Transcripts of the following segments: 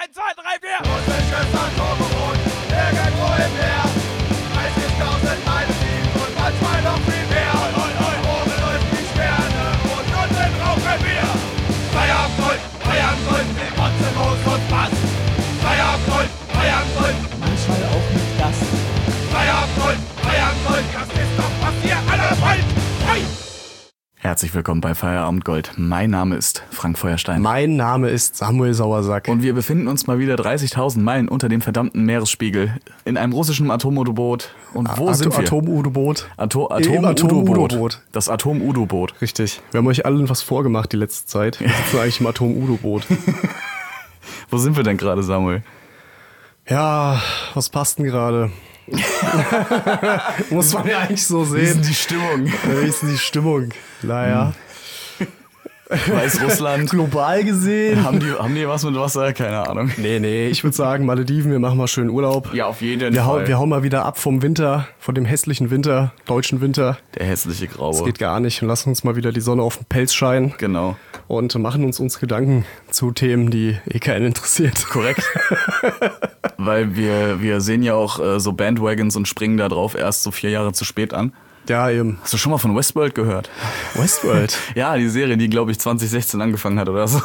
1, 2, 3, 4. Russisches Atomboot, irgendwo im Meer. 30.000 Meilen tief und manchmal noch viel mehr. Oben läuft die Sterne und unten rauchen wir. Feierabend, mit Kotze, Moos und Bass. Feierabend, manchmal auch mit Gast. Feierabend, das ist doch, was ihr alle wollt. Hey! Herzlich willkommen bei Feierabend Gold. Mein Name ist Frank Feuerstein. Mein Name ist Samuel Sauersack. Und wir befinden uns mal wieder 30.000 Meilen unter dem verdammten Meeresspiegel in einem russischen Atom-Udo-Boot. Und wo sind wir? Atom-Udo-Boot. Atom-Udo-Boot. Das Atom-Udo-Boot. Richtig. Wir haben euch allen was vorgemacht die letzte Zeit. Wir sitzen eigentlich im Atom-Udo-Boot. Wo sind wir denn gerade, Samuel? Ja, was passt denn gerade? Muss man ja eigentlich so sehen. Wie ist denn die Stimmung? Wie ist denn die Stimmung? Naja. Weißrussland. Global gesehen. Haben die was mit Wasser? Keine Ahnung. Nee, ich würde sagen, Malediven, wir machen mal schön Urlaub. Ja, auf jeden Fall. Wir hauen mal wieder ab vom Winter, von dem hässlichen Winter, deutschen Winter. Der hässliche Graue. Das geht gar nicht. Und lassen uns mal wieder die Sonne auf den Pelz scheinen. Genau. Und machen uns Gedanken zu Themen, die keinen interessiert. Korrekt. Weil wir sehen ja auch so Bandwagons und springen da drauf erst so 4 Jahre zu spät an. Ja, eben. Hast du schon mal von Westworld gehört? Westworld? Ja, die Serie, die, glaube ich, 2016 angefangen hat oder so.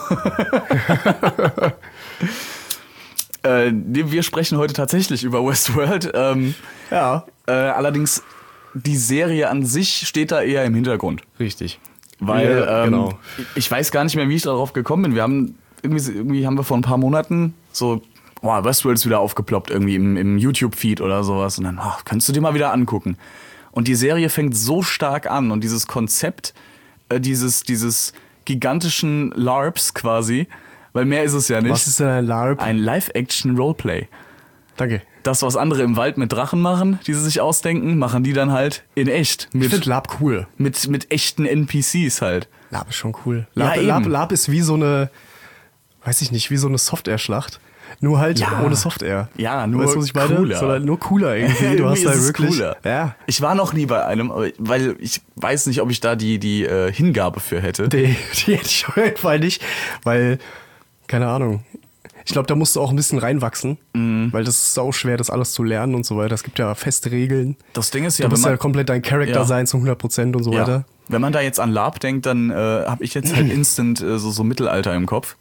Wir sprechen heute tatsächlich über Westworld. Ja. Allerdings, die Serie an sich steht da eher im Hintergrund. Richtig. Weil genau. Ich weiß gar nicht mehr, wie ich darauf gekommen bin. Wir haben irgendwie haben wir vor ein paar Monaten so, Westworld ist wieder aufgeploppt irgendwie im YouTube-Feed oder sowas. Und dann, kannst du dir mal wieder angucken. Und die Serie fängt so stark an und dieses Konzept, dieses gigantischen LARPs quasi, weil mehr ist es ja nicht. Was ist denn ein LARP? Ein Live-Action-Roleplay. Danke. Das, was andere im Wald mit Drachen machen, die sie sich ausdenken, machen die dann halt in echt. Ich finde LARP cool. Mit echten NPCs halt. LARP ist schon cool. Ja, LARP ist wie so eine, weiß ich nicht, wie so eine Software-Schlacht. Nur halt ohne Software. Ja, nur weißt du, was ich meine? cooler. Sondern nur cooler irgendwie. Du hast da wirklich. Cooler. Ja. Ich war noch nie bei einem, weil ich weiß nicht, ob ich da die Hingabe für hätte. Die hätte ich auf jeden Fall nicht, weil, keine Ahnung. Ich glaube, da musst du auch ein bisschen reinwachsen, weil das ist sau schwer, das alles zu lernen und so weiter. Es gibt ja feste Regeln. Das Ding ist ja, du musst ja komplett dein Charakter sein zu 100% und so weiter. Wenn man da jetzt an LARP denkt, dann habe ich jetzt halt instant so Mittelalter im Kopf.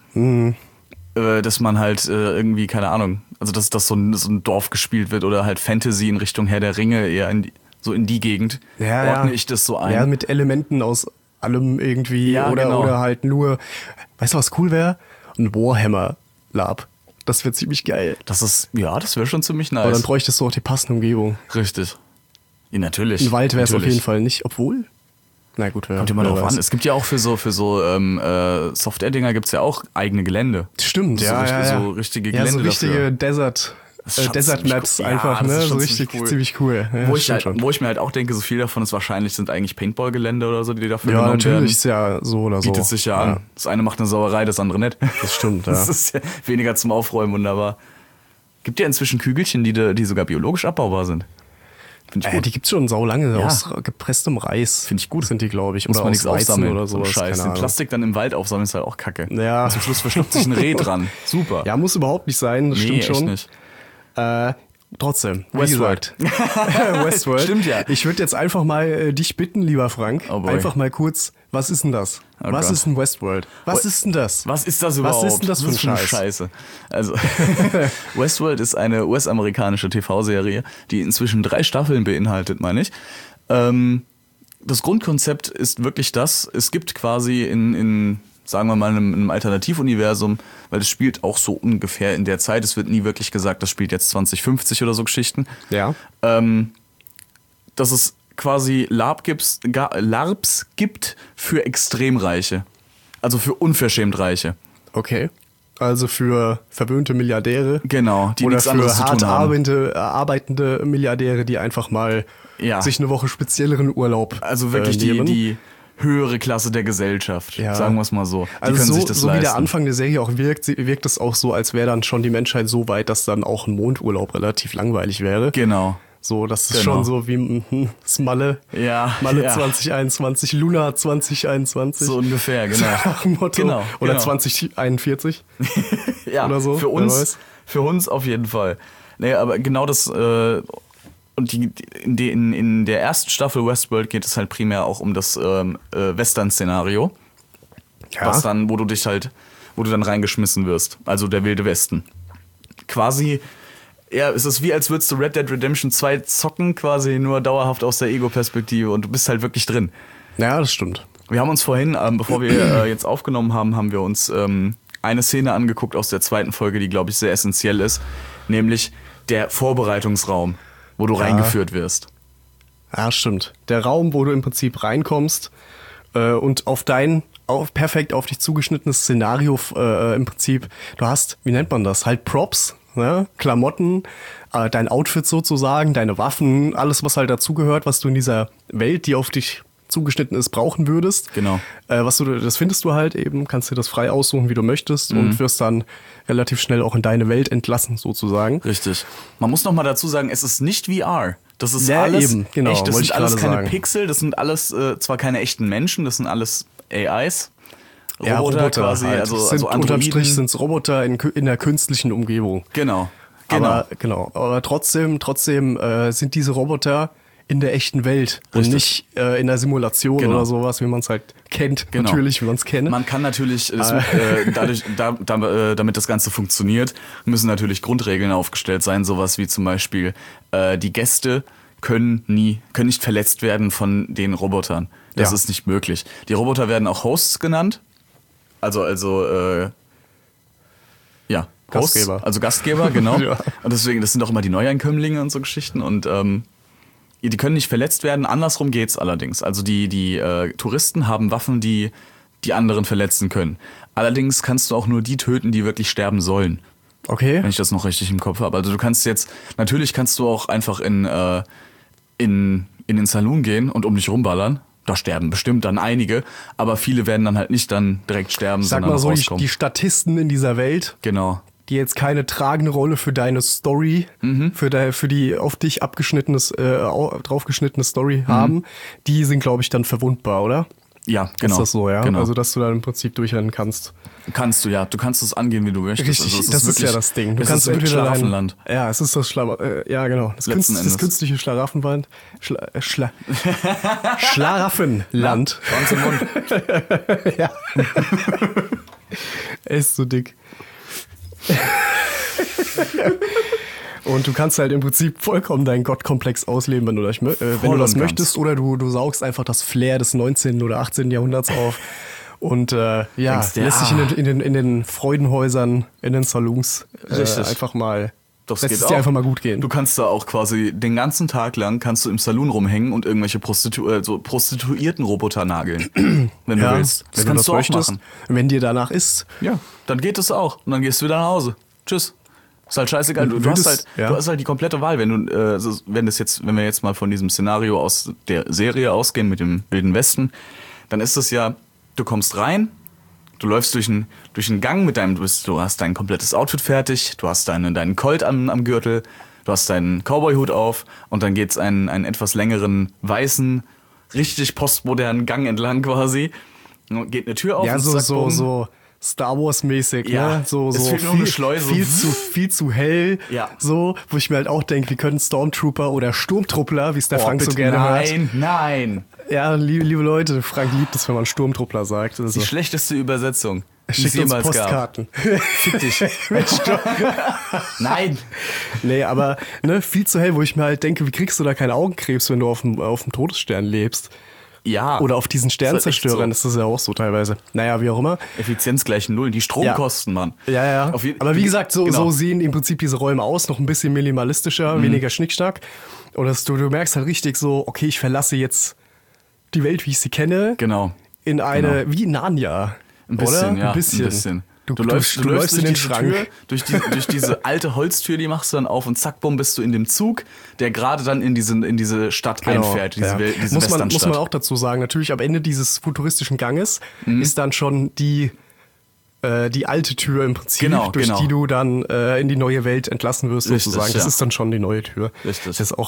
Dass man halt irgendwie, keine Ahnung, also dass so ein Dorf gespielt wird oder halt Fantasy in Richtung Herr der Ringe, eher in die Gegend, ordne ich das so ein. Ja, mit Elementen aus allem irgendwie oder halt nur, weißt du, was cool wäre? Ein Warhammer-LARP. Das wäre ziemlich geil. Das wäre schon ziemlich nice. Aber dann bräuchtest du auch die passende Umgebung. Richtig. Ja, natürlich. Ein Wald wäre es auf jeden Fall nicht, obwohl... Na gut, kommt immer drauf an. Es gibt ja auch für so Software-Dinger gibt's ja auch eigene Gelände. Stimmt, so richtige Gelände. Ja, so richtige dafür. Desert Maps cool. einfach, das ne? ist So schon richtig cool. ziemlich cool. Ja, wo ich mir halt auch denke, so viel davon ist wahrscheinlich sind eigentlich Paintball-Gelände oder so, die dafür ja, genommen werden. natürlich ist ja so oder so. Bietet sich ja an. Das eine macht eine Sauerei, das andere nicht. Das stimmt, ja. Das ist ja weniger zum Aufräumen, wunderbar. Gibt ja inzwischen Kügelchen, die sogar biologisch abbaubar sind. Finde ich gut. Die gibt's schon saulange aus gepresstem Reis. Finde ich gut. Sind die, glaube ich. Muss oder man nichts aufsammeln oder sowas. Scheiß. Den Plastik dann im Wald aufsammeln ist halt auch kacke. Ja. Und zum Schluss verschluckt sich ein Reh dran. Super. Ja, muss überhaupt nicht sein, das stimmt schon. Echt nicht. Trotzdem. Westworld. Westworld. Stimmt ja. Ich würde jetzt einfach mal dich bitten, lieber Frank, Oh boy. einfach mal kurz, was ist denn das? Oh was Gott. ist ein Westworld? Was ist denn das? Was ist das überhaupt? Was ist denn das für ein Scheiß? Scheiße? Also, Westworld ist eine US-amerikanische TV-Serie, die inzwischen 3 Staffeln beinhaltet, meine ich. Das Grundkonzept ist wirklich das, es gibt quasi in sagen wir mal, einem Alternativuniversum, weil es spielt auch so ungefähr in der Zeit, es wird nie wirklich gesagt, das spielt jetzt 2050 oder so Geschichten. Ja. Dass es quasi LARPs gibt für Extremreiche. Also für unverschämt Reiche. Okay. Also für verwöhnte Milliardäre. Genau, die oder nichts für anderes zu hart tun haben. arbeitende Milliardäre, die einfach mal sich eine Woche spezielleren Urlaub Also wirklich nehmen. die höhere Klasse der Gesellschaft, sagen wir es mal so. Die also können so, sich das so leisten. wie der Anfang der Serie auch wirkt es auch so, als wäre dann schon die Menschheit so weit, dass dann auch ein Mondurlaub relativ langweilig wäre. Genau. So, das ist Genau. schon so wie das Malle. Ja, Malle ja. 2021, Luna 2021. So ungefähr, genau. Nach dem Motto. Genau, Oder genau. 2041. Ja, oder so, für wer uns, weiß. für uns auf jeden Fall. Nee, aber genau das, und in der ersten Staffel Westworld geht es halt primär auch um das Western-Szenario, was dann, wo du dann reingeschmissen wirst. Also der Wilde Westen. Quasi, ja, es ist wie, als würdest du Red Dead Redemption 2 zocken, quasi nur dauerhaft aus der Ego-Perspektive und du bist halt wirklich drin. Ja, das stimmt. Wir haben uns vorhin, bevor wir jetzt aufgenommen haben, haben wir uns eine Szene angeguckt aus der zweiten Folge, die, glaube ich, sehr essentiell ist, nämlich der Vorbereitungsraum, wo du reingeführt wirst. Ja, stimmt. Der Raum, wo du im Prinzip reinkommst und perfekt auf dich zugeschnittenes Szenario im Prinzip, du hast, wie nennt man das, halt Props, ne? Klamotten, dein Outfit sozusagen, deine Waffen, alles, was halt dazugehört, was du in dieser Welt, die auf dich zugeschnitten ist, brauchen würdest. Genau. Das findest du halt eben, kannst dir das frei aussuchen, wie du möchtest und wirst dann relativ schnell auch in deine Welt entlassen, sozusagen. Richtig. Man muss noch mal dazu sagen, es ist nicht VR. Das ist Ja, alles eben, genau, echt. Das wollte sind ich alles gerade keine sagen. Pixel, das sind alles zwar keine echten Menschen, das sind alles AIs. Ja, Roboter quasi, halt. also Unterm Androiden. Strich sind es Roboter in der künstlichen Umgebung. Genau. Aber trotzdem sind diese Roboter in der echten Welt und Richtig. nicht in der Simulation Genau. oder sowas, wie man es halt kennt. Genau. Natürlich, wie man es kennt. Man kann natürlich, damit das Ganze funktioniert, müssen natürlich Grundregeln aufgestellt sein, sowas wie zum Beispiel, die Gäste können nicht verletzt werden von den Robotern. Das Ja. ist nicht möglich. Die Roboter werden auch Hosts genannt. Also Hosts, Gastgeber. also Gastgeber, genau. Ja. Und deswegen, das sind auch immer die Neuankömmlinge und so Geschichten. Und die können nicht verletzt werden. Andersrum geht's allerdings. Also die Touristen haben Waffen, die anderen verletzen können. Allerdings kannst du auch nur die töten, die wirklich sterben sollen. Okay. Wenn ich das noch richtig im Kopf habe. Also natürlich kannst du auch einfach in den Saloon gehen und um dich rumballern. Da sterben bestimmt dann einige, aber viele werden dann halt nicht dann direkt sterben, Sag sondern mal so, rauskommen. die Statisten in dieser Welt, Genau. die jetzt keine tragende Rolle für deine Story, für die auf dich draufgeschnittene Story haben, die sind, glaube ich, dann verwundbar, oder? Ja, genau. Ist das so, ja? Genau. Also, dass du dann im Prinzip durchrennen kannst. Kannst du, ja. Du kannst es angehen, wie du möchtest. Richtig, Also es das ist wirklich, ja das Ding. Du es kannst ist wirklich entweder Schlaraffenland. Ja, es ist das ja, genau. Das Letzten Endes. künstliche Schlaraffenland. Schlaraffenland. Schwanz im Mund. Ja. Er ist so dick. Und du kannst halt im Prinzip vollkommen deinen Gottkomplex ausleben, wenn du das, wenn du und das ganz. möchtest. Oder du saugst einfach das Flair des 19. oder 18. Jahrhunderts auf. Und Denkst dir, lässt sich in den Freudenhäusern, in den Saloons Richtig. einfach mal, Das lässt geht es dir auch. einfach mal gut gehen. Du kannst da auch quasi den ganzen Tag lang kannst du im Saloon rumhängen und irgendwelche Prostituierten-Roboter nageln, wenn du willst. Das wenn kannst du du auch möchtest. machen. Wenn dir danach ist. Ja, dann geht es auch. Und dann gehst du wieder nach Hause. Tschüss. Ist halt scheißegal. Du Würdest- hast halt die komplette Wahl. Wenn wir jetzt mal von diesem Szenario aus der Serie ausgehen mit dem Wilden Westen, dann ist es ja, du kommst rein, du läufst durch einen Gang mit du hast dein komplettes Outfit fertig, du hast deinen Colt am Gürtel, du hast deinen Cowboy-Hut auf und dann geht's einen etwas längeren, weißen, richtig postmodernen Gang entlang quasi. Geht eine Tür auf Ja, und so, zack, so, bumm. so Star Wars-mäßig, Ja, ne? So, es so fehlt nur eine Schleuse. viel zu hell. Ja. So, wo ich mir halt auch denke, wie können Stormtrooper oder Sturmtruppler, wie es der Frank so gerne hört. Nein. Ja, liebe Leute, Frank liebt es, wenn man Sturmtruppler sagt. Also, Die schlechteste Übersetzung, die es schickt uns jemals gab. Postkarten. Fick dich. Nein. Nee, aber ne, viel zu hell, wo ich mir halt denke, wie kriegst du da keinen Augenkrebs, wenn du auf dem Todesstern lebst? Ja. Oder auf diesen Das ist echt Sternzerstörern, so. ist das ja auch so teilweise. Naja, wie auch immer. Effizienz gleich 0. Die Stromkosten, Mann. Ja. Aber wie gesagt, so Genau. sehen im Prinzip diese Räume aus, noch ein bisschen minimalistischer, weniger Schnickschnack. Und du merkst halt richtig so, okay, ich verlasse jetzt die Welt, wie ich sie kenne, Genau. in eine, wie Narnia. Ein bisschen, oder? ja. Ein bisschen. Du läufst in durch den diese Schrank. Tür, durch diese alte Holztür, die machst du dann auf und zack, bumm, bist du in dem Zug, der gerade dann in diese Stadt einfährt, diese ja. Westernstadt. Muss man auch dazu sagen, natürlich am Ende dieses futuristischen Ganges ist dann schon die alte Tür im Prinzip, durch Genau. die du dann in die neue Welt entlassen wirst, Richtig, sozusagen. Das ja. ist dann schon die neue Tür. Richtig. Das ist auch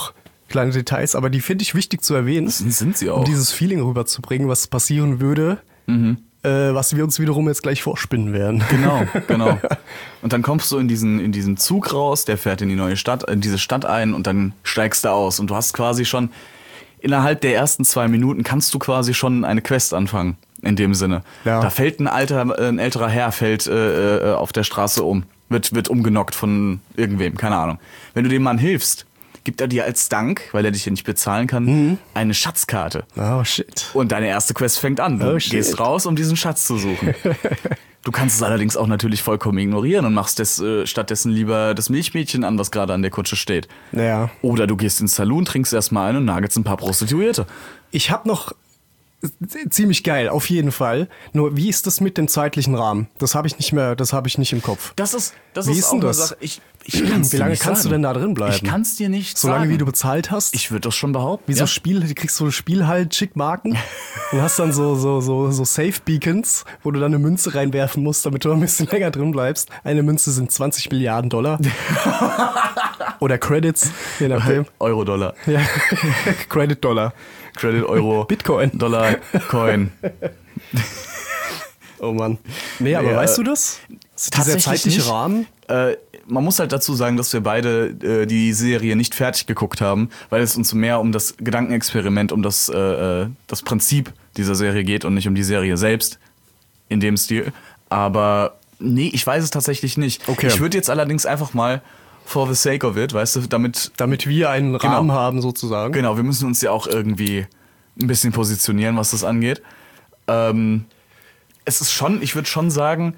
kleine Details, aber die finde ich wichtig zu erwähnen. Sind sie auch. Um dieses Feeling rüberzubringen, was passieren würde, was wir uns wiederum jetzt gleich vorspinnen werden. Genau. Und dann kommst du in diesen Zug raus, der fährt in die neue Stadt, in diese Stadt ein und dann steigst du aus. Und du hast quasi schon, innerhalb der ersten 2 Minuten kannst du quasi schon eine Quest anfangen, in dem Sinne. Ja. Da fällt ein älterer Herr auf der Straße um, wird umgenockt von irgendwem, keine Ahnung. Wenn du dem Mann hilfst, gibt er dir als Dank, weil er dich ja nicht bezahlen kann, eine Schatzkarte. Oh, shit. Und deine erste Quest fängt an. Du gehst raus, um diesen Schatz zu suchen. Du kannst es allerdings auch natürlich vollkommen ignorieren und machst stattdessen lieber das Milchmädchen an, was gerade an der Kutsche steht. Ja. Oder du gehst ins Saloon, trinkst erstmal ein und nagelst ein paar Prostituierte. Ich habe noch ziemlich geil, auf jeden Fall. Nur wie ist das mit dem zeitlichen Rahmen? Das habe ich nicht im Kopf. Das ist Wie ist auch denn eine das? Sache. Ich kann's Wie dir lange nicht kannst sagen. du denn da drin bleiben? Ich kann es dir nicht Solange sagen. wie du bezahlt hast? Ich würde das schon behaupten. Wie so Spiel, du kriegst so Spielhall-Chick-Marken und hast dann so Safe-Beacons, wo du dann eine Münze reinwerfen musst, damit du ein bisschen länger drin bleibst. Eine Münze sind 20 Milliarden Dollar. Oder Credits, je nachdem. Euro-Dollar. Ja. Credit-Dollar. Credit, Euro. Bitcoin. Dollar, Coin. Oh Mann. Nee, aber weißt du das? Dieser Tatsächlich zeitliche nicht. Rahmen? Man muss halt dazu sagen, dass wir beide die Serie nicht fertig geguckt haben, weil es uns mehr um das Gedankenexperiment, um das Prinzip dieser Serie geht und nicht um die Serie selbst in dem Stil. Aber nee, ich weiß es tatsächlich nicht. Okay. Ich würde jetzt allerdings einfach mal for the sake of it, weißt du, damit wir einen Rahmen haben sozusagen. Genau, wir müssen uns ja auch irgendwie ein bisschen positionieren, was das angeht. Es ist schon, ich würde schon sagen,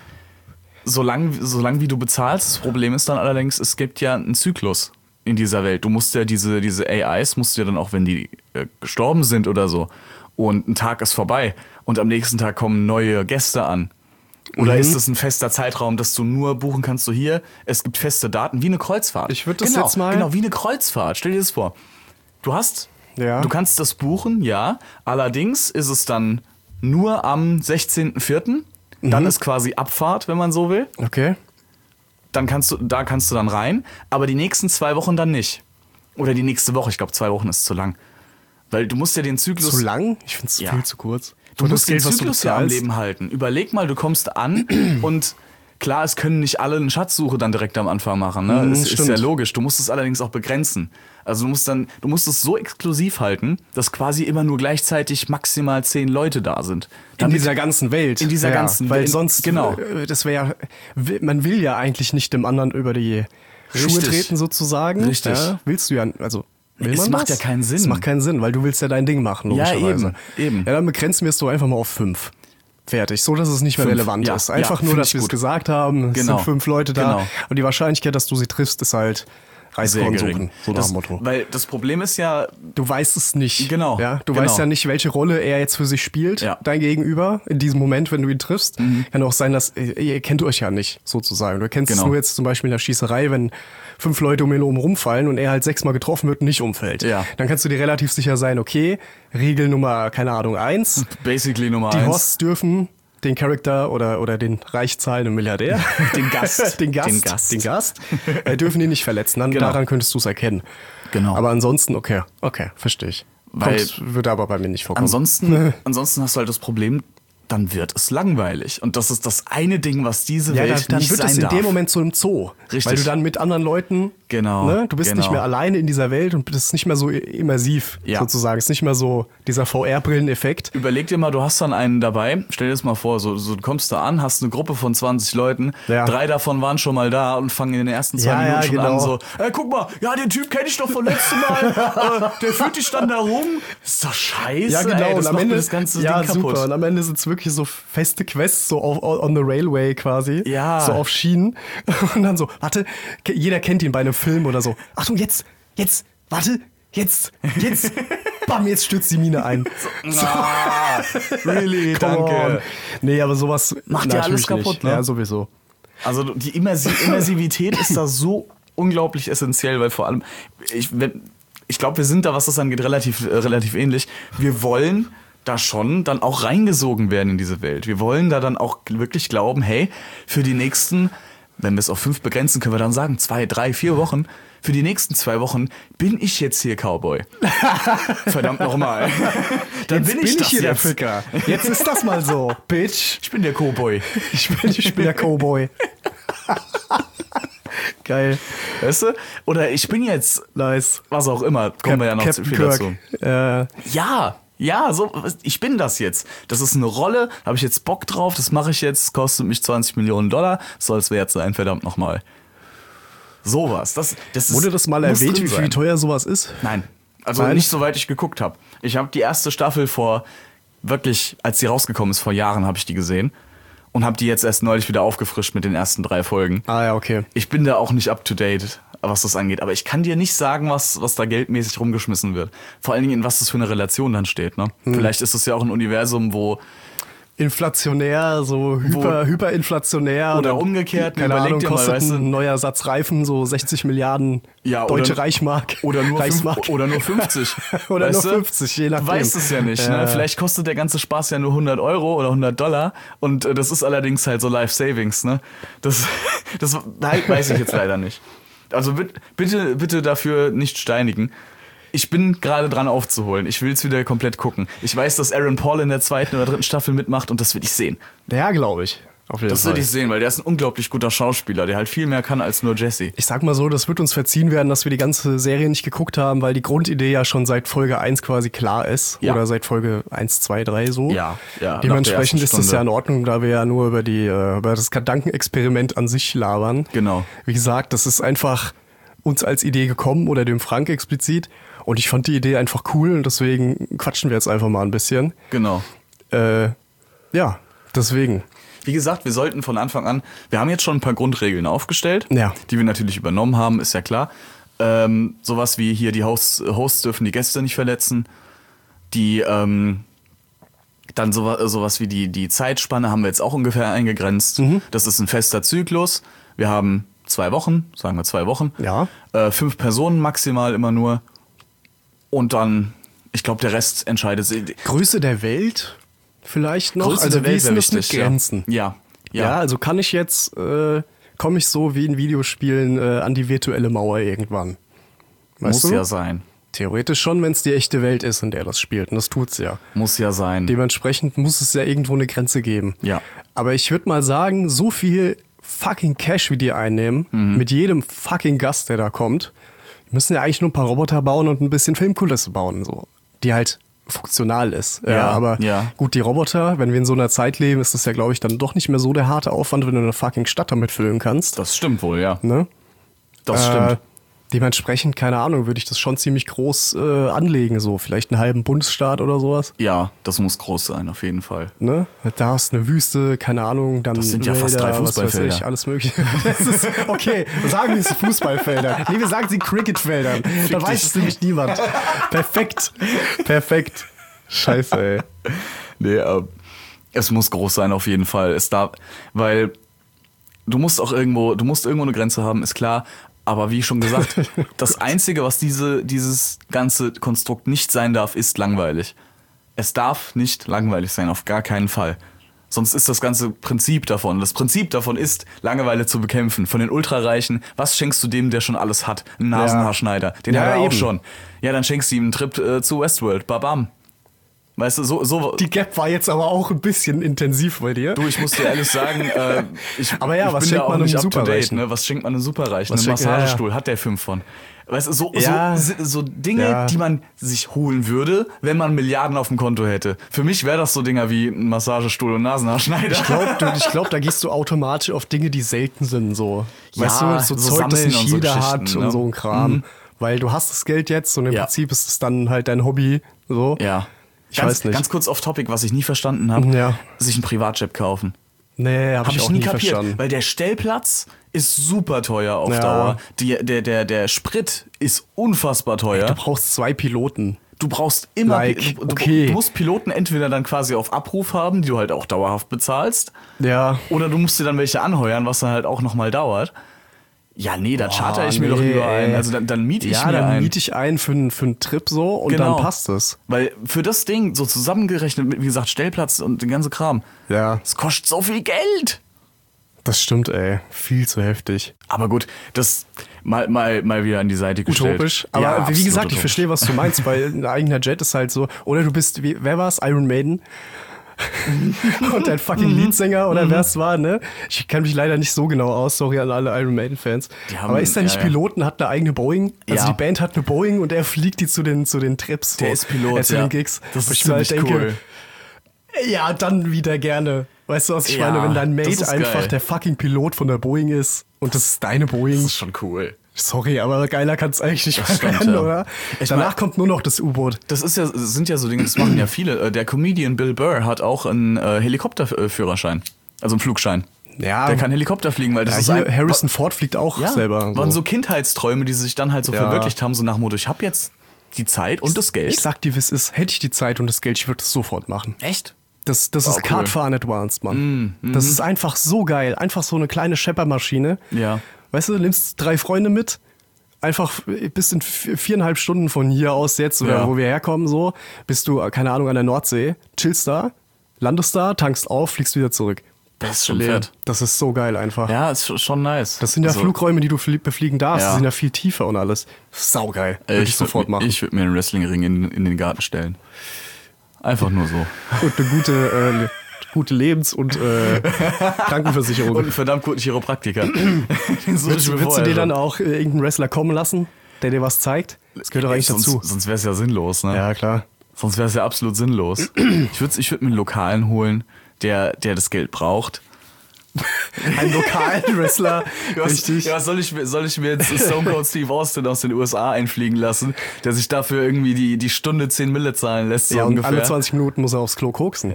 solange wie du bezahlst, das Problem ist dann allerdings, es gibt ja einen Zyklus in dieser Welt. Du musst ja diese AIs, musst du ja dann auch, wenn die gestorben sind oder so, und ein Tag ist vorbei und am nächsten Tag kommen neue Gäste an. Oder ist es ein fester Zeitraum, dass du nur buchen kannst, so hier, es gibt feste Daten, wie eine Kreuzfahrt. Ich würde das jetzt mal... Genau, wie eine Kreuzfahrt. Stell dir das vor. Du kannst das buchen, ja. Allerdings ist es dann nur am 16.04. Dann ist quasi Abfahrt, wenn man so will. Okay. Da kannst du dann rein, aber die nächsten 2 Wochen dann nicht. Oder die nächste Woche, ich glaube 2 Wochen ist zu lang. Weil du musst ja den Zyklus... Zu lang? Ich finde es Ja. viel zu kurz. Du musst den was du Zyklus ja am bezahlst. Leben halten. Überleg mal, du kommst an und klar, es können nicht alle eine Schatzsuche dann direkt am Anfang machen. Ne? Es ist stimmt. ja logisch. Du musst es allerdings auch begrenzen. Also du musst es so exklusiv halten, dass quasi immer nur gleichzeitig maximal 10 Leute da sind. In dieser ganzen Welt. In dieser ganzen Weil Welt. sonst, Genau. Das wäre man will ja eigentlich nicht dem anderen über die Schuhe Richtig. treten sozusagen. Richtig. Ja, willst du ja, also will Es man macht das? ja keinen Sinn. Es macht keinen Sinn, weil du willst ja dein Ding machen, Ja, logischerweise. eben. Ja, dann begrenzen wir es doch einfach mal auf 5. Fertig, so dass es nicht mehr 5, relevant ja, ist. ja, Einfach nur, find dass ich wir es gut. gesagt haben, es Genau. sind 5 Leute da. Genau. Und die Wahrscheinlichkeit, dass du sie triffst, ist halt Reiskorn suchen, so nach dem Motto. Weil das Problem ist ja, Du weißt es nicht. Genau, Ja? Du genau. weißt ja nicht, welche Rolle er jetzt für sich spielt, Ja. dein Gegenüber, in diesem Moment, wenn du ihn triffst. Kann auch sein, dass ihr kennt euch ja nicht, sozusagen. Du kennst es Genau. nur jetzt zum Beispiel in der Schießerei, wenn 5 Leute um ihn herum rumfallen und er halt 6-mal getroffen wird und nicht umfällt. Ja. Dann kannst du dir relativ sicher sein, okay, Regel Nummer, keine Ahnung, 1. basically Nummer Die 1. Hosts dürfen den Charakter oder den reich zahlenden Milliardär, Den Gast. den Gast, Den Gast. den Gast, dürfen ihn nicht verletzen. Dann, Genau. Daran könntest du es erkennen. Genau. Aber ansonsten, okay, verstehe ich. Weil- Würde aber bei mir nicht vorkommen. Ansonsten hast du halt das Problem, dann wird es langweilig. Und das ist das eine Ding, was diese ja, Welt dann nicht wird sein es in darf. dem Moment zu einem Zoo. Richtig. Weil du dann mit anderen Leuten, Genau, ne, du bist genau. nicht mehr alleine in dieser Welt und bist nicht mehr so immersiv, Ja. sozusagen. Es ist nicht mehr so dieser VR-Brillen-Effekt. Überleg dir mal, du hast dann einen dabei, stell dir das mal vor, so du kommst da an, hast eine Gruppe von 20 Leuten, Ja. 3 davon waren schon mal da und fangen in den ersten 2 Ja, Minuten ja, schon genau. an, so, guck mal, ja, den Typ kenne ich doch von letztem Mal, der führt dich dann da rum. Ist doch scheiße, Ja, genau. ey, das und am macht Ende mir das ganze ja, Ding kaputt. super. Und am Ende sind es wirklich so feste Quests, so on the Railway quasi. Ja. So auf Schienen. Und dann so, warte, jeder kennt ihn bei einem Film oder so. Achtung, jetzt, warte, jetzt. Bam, jetzt stürzt die Mine ein. Really, Come on. danke. Nee, aber sowas Macht ja alles natürlich nicht. kaputt, ne? Ja, sowieso. Also die Immersivität ist da so unglaublich essentiell, weil vor allem, ich glaube, wir sind da, was das angeht, relativ ähnlich. Wir wollen da schon dann auch reingesogen werden in diese Welt. Wir wollen da dann auch wirklich glauben, hey, für die nächsten wenn wir es auf 5 begrenzen, können wir dann sagen, 2, 3, 4 Wochen. Für die nächsten 2 Wochen bin ich jetzt hier Cowboy. Verdammt nochmal. Dann Jetzt bin ich das hier der jetzt. Ficker. Jetzt ist das mal so, Bitch. Ich bin der Cowboy. Ich bin der Cowboy. Geil. Weißt du? Oder ich bin jetzt, Nice. was auch immer, kommen wir ja noch Captain viel Kirk. dazu. Ja, so, ich bin das jetzt. Das ist eine Rolle, habe ich jetzt Bock drauf, das mache ich jetzt, kostet mich $20 Millionen, soll es wert sein, verdammt nochmal. Sowas. Das ist, Wurde das mal muss erwähnt, drin wie sein. teuer sowas ist? Nein. Also Nein? nicht soweit ich geguckt habe. Ich habe die erste Staffel wirklich, als die rausgekommen ist, vor Jahren habe ich die gesehen. Und habe die jetzt erst neulich wieder aufgefrischt mit den ersten 3 Folgen. Ah ja, okay. Ich bin da auch nicht up to date, was das angeht. Aber ich kann dir nicht sagen, was da geldmäßig rumgeschmissen wird. Vor allen Dingen, in was das für eine Relation dann steht. Ne? Vielleicht ist es ja auch ein Universum, wo... Inflationär, so hyperinflationär. Oder umgekehrt, keine überleg Ahnung, dir mal, kostet weißt du- ein neuer Satz Reifen so 60 Milliarden Ja, deutsche oder- Reichsmark. Oder nur, Reichsmark. oder nur 50. Oder weißt nur du? 50, je nachdem. Du weißt es ja nicht. Ja. Ne? Vielleicht kostet der ganze Spaß ja nur $100 oder $100. Und das ist allerdings halt so Life Savings. Ne? Das weiß ich jetzt leider nicht. Also bitte dafür nicht steinigen. Ich bin gerade dran aufzuholen. Ich will es wieder komplett gucken. Ich weiß, dass Aaron Paul in der 2. oder 3. Staffel mitmacht und das will ich sehen. Ja, glaube ich. Auf jeden Das Fall. will ich sehen, weil der ist ein unglaublich guter Schauspieler, der halt viel mehr kann als nur Jesse. Ich sag mal so, das wird uns verziehen werden, dass wir die ganze Serie nicht geguckt haben, weil die Grundidee ja schon seit Folge 1 quasi klar ist. Ja. Oder seit Folge 1, 2, 3 so. Ja, nach der Dementsprechend ersten ist das ja in Stunde. Ordnung, da wir ja nur über das Gedankenexperiment an sich labern. Genau. Wie gesagt, das ist einfach uns als Idee gekommen oder dem Frank explizit. Und ich fand die Idee einfach cool und deswegen quatschen wir jetzt einfach mal ein bisschen. Genau. Ja, deswegen. Wie gesagt, wir sollten von Anfang an, wir haben jetzt schon ein paar Grundregeln aufgestellt, Ja. die wir natürlich übernommen haben, ist ja klar. Sowas wie hier die Hosts dürfen die Gäste nicht verletzen. Dann sowas wie die Zeitspanne haben wir jetzt auch ungefähr eingegrenzt. Das ist ein fester Zyklus. Wir haben 2 Wochen, sagen wir 2 Wochen. Ja. 5 Personen maximal immer nur. Und dann, ich glaube, der Rest entscheidet sich. Größe der Welt vielleicht noch? Größe also der wie Welt ist wäre denn das mit wichtig, Grenzen? Ja. Ja, also kann ich jetzt, komme ich so wie in Videospielen an die virtuelle Mauer irgendwann? Weißt Muss du? ja sein. Theoretisch schon, wenn es die echte Welt ist, in der das spielt. Und das tut's ja. Muss ja sein. Dementsprechend muss es ja irgendwo eine Grenze geben. Ja. Aber ich würde mal sagen, so viel fucking Cash, wie die einnehmen, mit jedem fucking Gast, der da kommt, die müssen ja eigentlich nur ein paar Roboter bauen und ein bisschen Filmkulisse bauen, so, die halt funktional ist. Ja, aber ja. gut, die Roboter, wenn wir in so einer Zeit leben, ist das ja, glaube ich, dann doch nicht mehr so der harte Aufwand, wenn du eine fucking Stadt damit füllen kannst. Das stimmt wohl, ja. Ne? Das stimmt. Dementsprechend, keine Ahnung, würde ich das schon ziemlich groß anlegen, so vielleicht einen halben Bundesstaat oder sowas. Ja, das muss groß sein, auf jeden Fall. Ne? Da ist eine Wüste, keine Ahnung, dann Das sind ja fast 3 was weiß Fußballfelder. ich, alles mögliche. Das ist, okay, sagen wir es Fußballfelder. Nee, wir sagen sie Cricketfeldern. Da weiß es nämlich niemand. Perfekt. Perfekt. Scheiße, ey. Nee, es muss groß sein, auf jeden Fall. Weil du musst irgendwo eine Grenze haben, ist klar. Aber wie schon gesagt, das Einzige, was dieses ganze Konstrukt nicht sein darf, ist langweilig. Es darf nicht langweilig sein, auf gar keinen Fall. Sonst ist das ganze Prinzip davon. Das Prinzip davon ist, Langeweile zu bekämpfen. Von den Ultrareichen, was schenkst du dem, der schon alles hat? Einen Nasenhaarschneider. Den Ja, hat er auch eben. schon. Ja, dann schenkst du ihm einen Trip zu Westworld. Babam. Weißt du, so Die Gap war jetzt aber auch ein bisschen intensiv bei dir. Du, ich muss dir ehrlich sagen, Aber ja, ich was bin schenkt da auch man nicht einem up to date, Superreichen? ne? Was schenkt man einem Superreichen? Was Einen schenkt- Massagestuhl, hat der 5 von. Weißt du, Ja. so Dinge, Ja. die man sich holen würde, wenn man Milliarden auf dem Konto hätte. Für mich wäre das so Dinger wie ein Massagestuhl und Nasenhaarschneider. Ich glaube, da gehst du automatisch auf Dinge, die selten sind, so. Ja, Weißt du, so so Zeug, das sammeln nicht und so jeder hat Geschichten, und ne? so ein Kram. Weil du hast das Geld jetzt und im Ja. Prinzip ist es dann halt dein Hobby, so. Ja. Ich weiß nicht. Ganz kurz off topic, was ich nie verstanden habe. Ja. Sich einen Privatjet kaufen. Nee, hab Habe ich ich auch nie nie kapiert, verstanden. weil der Stellplatz ist super teuer auf Ja. Dauer. Der Sprit ist unfassbar teuer. Du brauchst 2 Piloten. Du brauchst immer, Like, du okay. musst Piloten entweder dann quasi auf Abruf haben, die du halt auch dauerhaft bezahlst, Ja. oder du musst dir dann welche anheuern, was dann halt auch nochmal dauert. Ja, nee, da charter ich mir doch lieber ein. Also dann miete ich ja, mir dann ein. miete ich ein für einen Trip so und Genau. dann passt es. Weil für das Ding, so zusammengerechnet mit, wie gesagt, Stellplatz und den ganzen Kram, Ja. es kostet so viel Geld. Das stimmt, ey. Viel zu heftig. Aber gut, das mal wieder an die Seite gestellt. Utopisch. Aber Ja, wie absolut gesagt, ich utopisch. verstehe, was du meinst, weil ein eigener Jet ist halt so. Oder du bist, wer war's? Iron Maiden? Und dein fucking Leadsänger oder wer es war, ne? Ich kenne mich leider nicht so genau aus, sorry an alle Iron Maiden-Fans. Die haben- Aber ist er nicht ja. Piloten, hat eine eigene Boeing? Also Ja. die Band hat eine Boeing und er fliegt die zu den Trips. Der ist Pilot, zu ja. den Gigs. Das Wo ist ich mir halt ziemlich cool. Ja, dann wieder gerne. Weißt du, was ich Ja, meine? Wenn dein das Mate ist einfach geil. der fucking Pilot von der Boeing ist und das ist deine Boeing. Das ist schon cool. Sorry, aber geiler kann es eigentlich nicht mehr stimmt, werden, ja. oder? Ich Danach mein- kommt nur noch das U-Boot. Sind ja so Dinge, das machen ja viele. Der Comedian Bill Burr hat auch einen Helikopterführerschein. Also einen Flugschein. Ja, Der kann Helikopter fliegen, weil das ja, ist hier, ein, Harrison Ford fliegt auch ja, selber. waren so Kindheitsträume, die sich dann halt so Ja. verwirklicht haben, so nach dem Motto, ich habe jetzt die Zeit und das Geld. Ich sag dir, wie es ist. Hätte ich die Zeit und das Geld, ich würde es sofort machen. Echt? Das Oh, ist cool. Kartfahren Advanced, Mann. Das ist einfach so geil. Einfach so eine kleine Scheppermaschine. Ja. Weißt du, nimmst 3 Freunde mit, einfach bis in 4,5 Stunden von hier aus jetzt, oder Ja. wo wir herkommen, so, bist du, keine Ahnung, an der Nordsee, chillst da, landest da, tankst auf, fliegst wieder zurück. Das ist schon Leer. fett. Das ist so geil einfach. Ja, ist schon nice. Das sind ja Also, Flugräume, die du befliegen darfst. Ja. Die sind ja viel tiefer und alles. Saugeil. Würde ich sofort machen. Ich würde mir einen Wrestlingring in den Garten stellen. Einfach nur so. Und eine gute Lebens- und Krankenversicherung. Und einen verdammt guten Chiropraktiker. Würdest du dir dann auch irgendeinen Wrestler kommen lassen, der dir was zeigt? Das gehört doch eigentlich dazu. Sonst wäre es ja sinnlos, ne? Ja, klar. Sonst wäre es ja absolut sinnlos. Ich würd mir einen Lokalen holen, der das Geld braucht. Ein lokalen Wrestler. Richtig. Ja, soll ich mir jetzt Stone Cold Steve Austin aus den USA einfliegen lassen, der sich dafür irgendwie die Stunde 10 Mille zahlen lässt, so Ja, und ungefähr. alle 20 Minuten muss er aufs Klo koksen.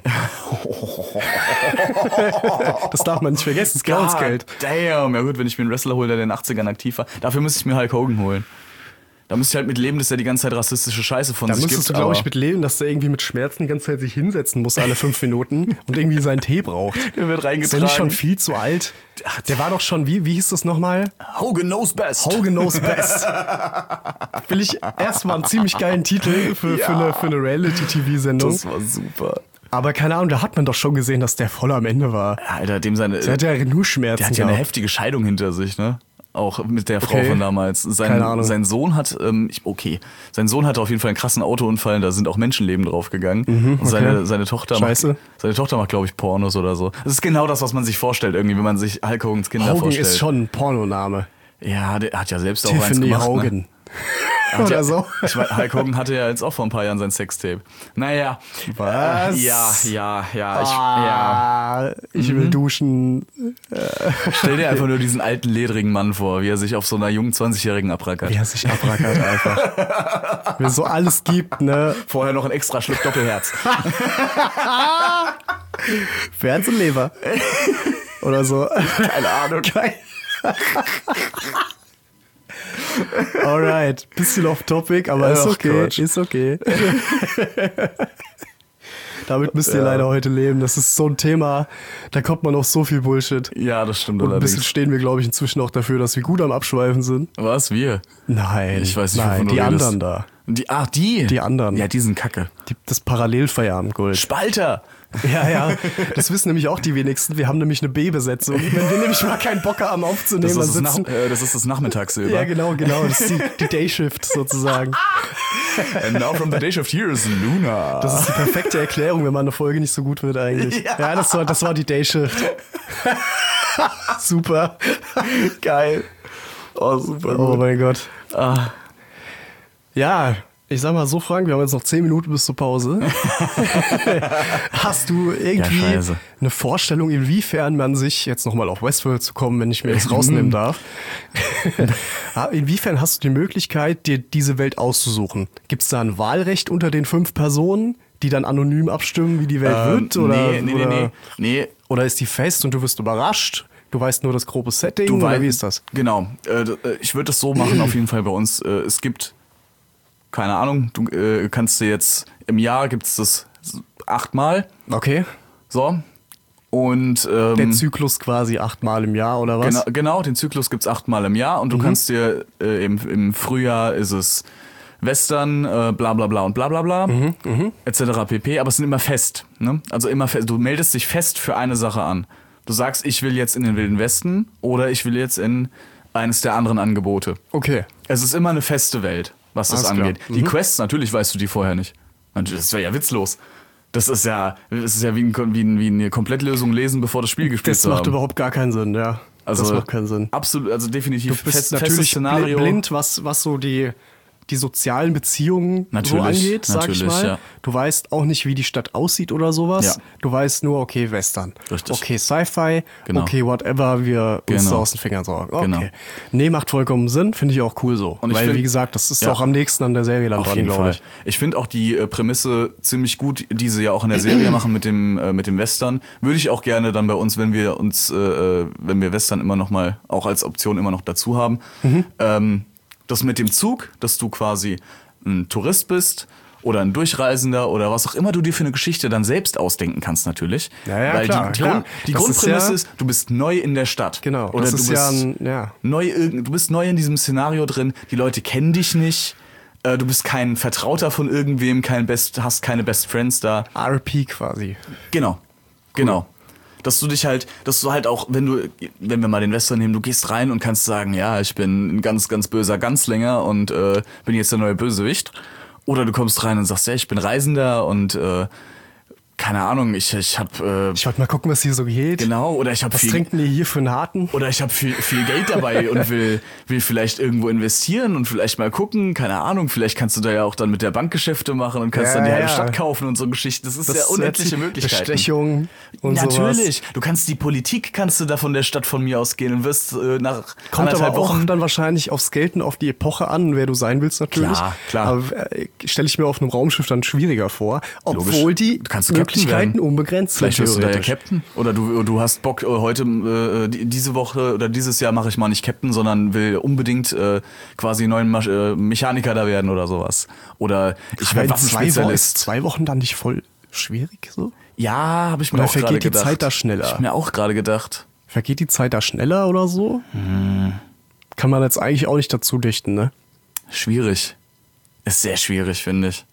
Das darf man nicht vergessen, das Clownsgeld. Damn. Ja gut, wenn ich mir einen Wrestler hole, der in den 80ern aktiv war. Dafür müsste ich mir Hulk Hogan holen. Da müsste ich halt mit leben, dass er die ganze Zeit rassistische Scheiße von Da sich müsstest gibt. du, glaube ich, aber mit leben, dass der irgendwie mit Schmerzen die ganze Zeit sich hinsetzen muss, alle 5 Minuten und irgendwie seinen Tee braucht. der wird Ist der reingetragen. nicht schon viel zu alt? Der war doch schon, wie hieß das nochmal? Hogan knows best. Hogan knows best. Will ich erstmal einen ziemlich geilen Titel für eine Reality-TV-Sendung. Das war super. Aber keine Ahnung, da hat man doch schon gesehen, dass der voll am Ende war. Alter, Der hat ja nur Schmerzen der hat ja eine gehabt. heftige Scheidung hinter sich, ne? Auch mit der Frau Okay. von damals. Keine Ahnung. Sein Sohn hat, sein Sohn hatte auf jeden Fall einen krassen Autounfall, da sind auch Menschenleben draufgegangen. Und seine Tochter Scheiße. macht, glaube ich, Pornos oder so. Das ist genau das, was man sich vorstellt, irgendwie, wenn man sich Hulk Hogans Kinder Hogan vorstellt. ist schon ein Pornoname. Ja, der hat ja selbst auch eins Tiffany gemacht. Hogan. Ne? Hat Oder ja, so. Ich mein, Hulk Hogan hatte ja jetzt auch vor ein paar Jahren sein Sextape. Naja. Was? Ja. Ich will duschen. Stell dir einfach nur diesen alten, ledrigen Mann vor, wie er sich auf so einer jungen 20-Jährigen abrackert. Wie er sich abrackert einfach. Wie er so alles gibt, ne? Vorher noch ein extra Schluck Doppelherz. Für Herz und Leber. Oder so. Keine Ahnung. Geil. Alright, bisschen off topic, aber ist Ach, okay, Quatsch. ist okay. Damit müsst ihr leider heute leben. Das ist so ein Thema, da kommt man auf so viel Bullshit. Ja, das stimmt Und ein bisschen allerdings. stehen wir, glaube ich, inzwischen auch dafür, dass wir gut am Abschweifen sind. Was, wir? Nein, Ich weiß nicht, nein, wovon du die redest. anderen da. Die? Die anderen. Ja, die sind kacke. Das Parallelfeierabendgold. Spalter! Ja, das wissen nämlich auch die wenigsten. Wir haben nämlich eine B-Besetzung. Wenn wir nämlich mal keinen Bock haben aufzunehmen, dann sitzen... Das ist das Nachmittagssilber. Ja, genau. Das ist die Dayshift sozusagen. And now from the day shift here is Luna. Das ist die perfekte Erklärung, wenn mal eine Folge nicht so gut wird eigentlich. Ja, das war die Dayshift. Super. geil. Oh, super Oh gut. mein Gott. Ah, Ja, ich sag mal so, Frank, wir haben jetzt noch 10 Minuten bis zur Pause. Hast du irgendwie Ja, scheiße. eine Vorstellung, inwiefern man sich, jetzt nochmal auf Westworld zu kommen, wenn ich mir das rausnehmen darf, inwiefern hast du die Möglichkeit, dir diese Welt auszusuchen? Gibt es da ein Wahlrecht unter den 5 Personen, die dann anonym abstimmen, wie die Welt wird? Oder, Nee. oder ist die fest und du wirst überrascht? Du weißt nur das grobe Setting, oder wie ist das? Genau. Ich würde das so machen, auf jeden Fall bei uns. Es gibt, keine Ahnung, du kannst dir jetzt, im Jahr gibt es das 8-mal. Okay. So. Und Der Zyklus quasi 8-mal im Jahr, oder was? genau, den Zyklus gibt's 8-mal im Jahr und du kannst dir im Frühjahr ist es Western, bla bla bla und bla bla bla, etc. pp. Aber es sind immer fest. Ne? Also immer fest. Du meldest dich fest für eine Sache an. Du sagst, ich will jetzt in den Wilden Westen oder ich will jetzt in eines der anderen Angebote. Okay. Es ist immer eine feste Welt, was das Alles klar. angeht. Die Quests, natürlich weißt du die vorher nicht. Das wäre ja witzlos. Das ist ja wie eine Komplettlösung lesen, bevor das Spiel gespielt Das zu macht haben. überhaupt gar keinen Sinn, ja. Also, das macht keinen Sinn. Absolut, also definitiv Du bist festes natürlich Szenario. blind, was so die sozialen Beziehungen so Natürlich, angeht, sag ich natürlich, mal. ja. Du weißt auch nicht, wie die Stadt aussieht oder sowas. Ja. Du weißt nur, okay, Western. Richtig. Okay, Sci-Fi. Genau. Okay, whatever, wir uns Genau. da aus den Fingern saugen. Okay. Genau. Nee, macht vollkommen Sinn. Finde ich auch cool so. Und ich Weil, find- wie gesagt, das ist Ja. auch am nächsten an der Serie dann Auf dran, jeden glaube Fall. ich. Ich finde auch die Prämisse ziemlich gut, die sie ja auch in der Serie machen mit dem Western. Würde ich auch gerne dann bei uns, wenn wir Western immer noch mal auch als Option immer noch dazu haben. Das mit dem Zug, dass du quasi ein Tourist bist oder ein Durchreisender oder was auch immer du dir für eine Geschichte dann selbst ausdenken kannst natürlich. Ja, ja, Weil klar, die, klar. Die Das ist Grundprämisse ja- ist, du bist neu in der Stadt. Genau. Oder das du ist bist ja du bist neu in diesem Szenario drin, die Leute kennen dich nicht, du bist kein Vertrauter von irgendwem, hast keine Best Friends da. RP quasi. Genau. Dass du halt auch, wenn wir mal den Western nehmen, du gehst rein und kannst sagen, ja, ich bin ein ganz, ganz böser Ganzlinger und bin jetzt der neue Bösewicht. Oder du kommst rein und sagst, ja, ich bin Reisender und keine Ahnung, ich habe Ich wollte mal gucken, was hier so geht. genau, oder ich habe Was viel trinken die hier für einen Harten? oder ich habe viel Geld dabei und will vielleicht irgendwo investieren und vielleicht mal gucken, keine Ahnung, vielleicht kannst du da ja auch dann mit der Bank Geschäfte machen und kannst Ja, dann die halbe ja. Stadt kaufen und so Geschichten. Das ist ja unendliche Möglichkeiten. Bestechung und Natürlich. sowas. Du kannst kannst du da von der Stadt von mir ausgehen und wirst nach Kommt aber anderthalb auch Wochen dann wahrscheinlich aufs Geld und auf die Epoche an, wer du sein willst natürlich. Klar. Aber stelle ich mir auf einem Raumschiff dann schwieriger vor, obwohl Logisch. die Du kannst Captain Möglichkeiten werden. unbegrenzt Vielleicht sind. wirst du da ja theoretisch. Captain. Oder du hast Bock, heute, diese Woche oder dieses Jahr mache ich mal nicht Captain, sondern will unbedingt quasi neuen Mechaniker da werden oder sowas. Oder ich Aber werde in Waffenspezialist. 2 Wochen dann nicht voll schwierig so? Ja, habe ich mir Oder auch gerade vergeht die gedacht. Zeit da schneller? Ich habe mir auch gerade gedacht. Vergeht die Zeit da schneller oder so? Kann man jetzt eigentlich auch nicht dazu dichten, ne? Schwierig. Ist sehr schwierig, finde ich.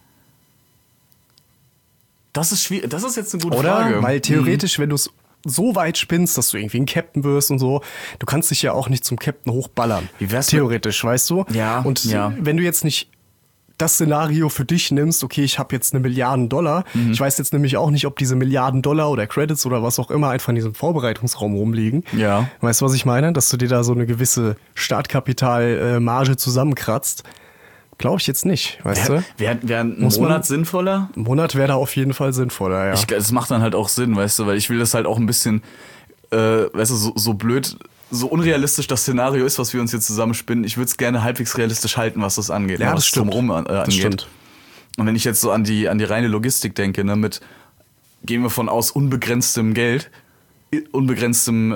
Das ist schwierig. Das ist jetzt eine gute Oder? Frage. Weil theoretisch, wenn du es so weit spinnst, dass du irgendwie ein Captain wirst und so, du kannst dich ja auch nicht zum Captain hochballern. Wie wär's mit- theoretisch, weißt du? Ja, Und ja. wenn du jetzt nicht das Szenario für dich nimmst, okay, ich habe jetzt $1 Milliarden. Ich weiß jetzt nämlich auch nicht, ob diese $1 Milliarden oder Credits oder was auch immer einfach in diesem Vorbereitungsraum rumliegen. Ja. Weißt du, was ich meine? Dass du dir da so eine gewisse Startkapitalmarge zusammenkratzt. Glaube ich jetzt nicht, weißt du? Wäre ein Muss man- Monat sinnvoller? Ein Monat wäre da auf jeden Fall sinnvoller, ja. Das macht dann halt auch Sinn, weißt du, weil ich will das halt auch ein bisschen, weißt du, so blöd, so unrealistisch das Szenario ist, was wir uns jetzt zusammenspinnen. Ich würde es gerne halbwegs realistisch halten, was das angeht. Ja, was das stimmt. Drumherum angeht. Das stimmt. Und wenn ich jetzt so an die reine Logistik denke, ne, gehen wir von aus unbegrenztem Geld, unbegrenztem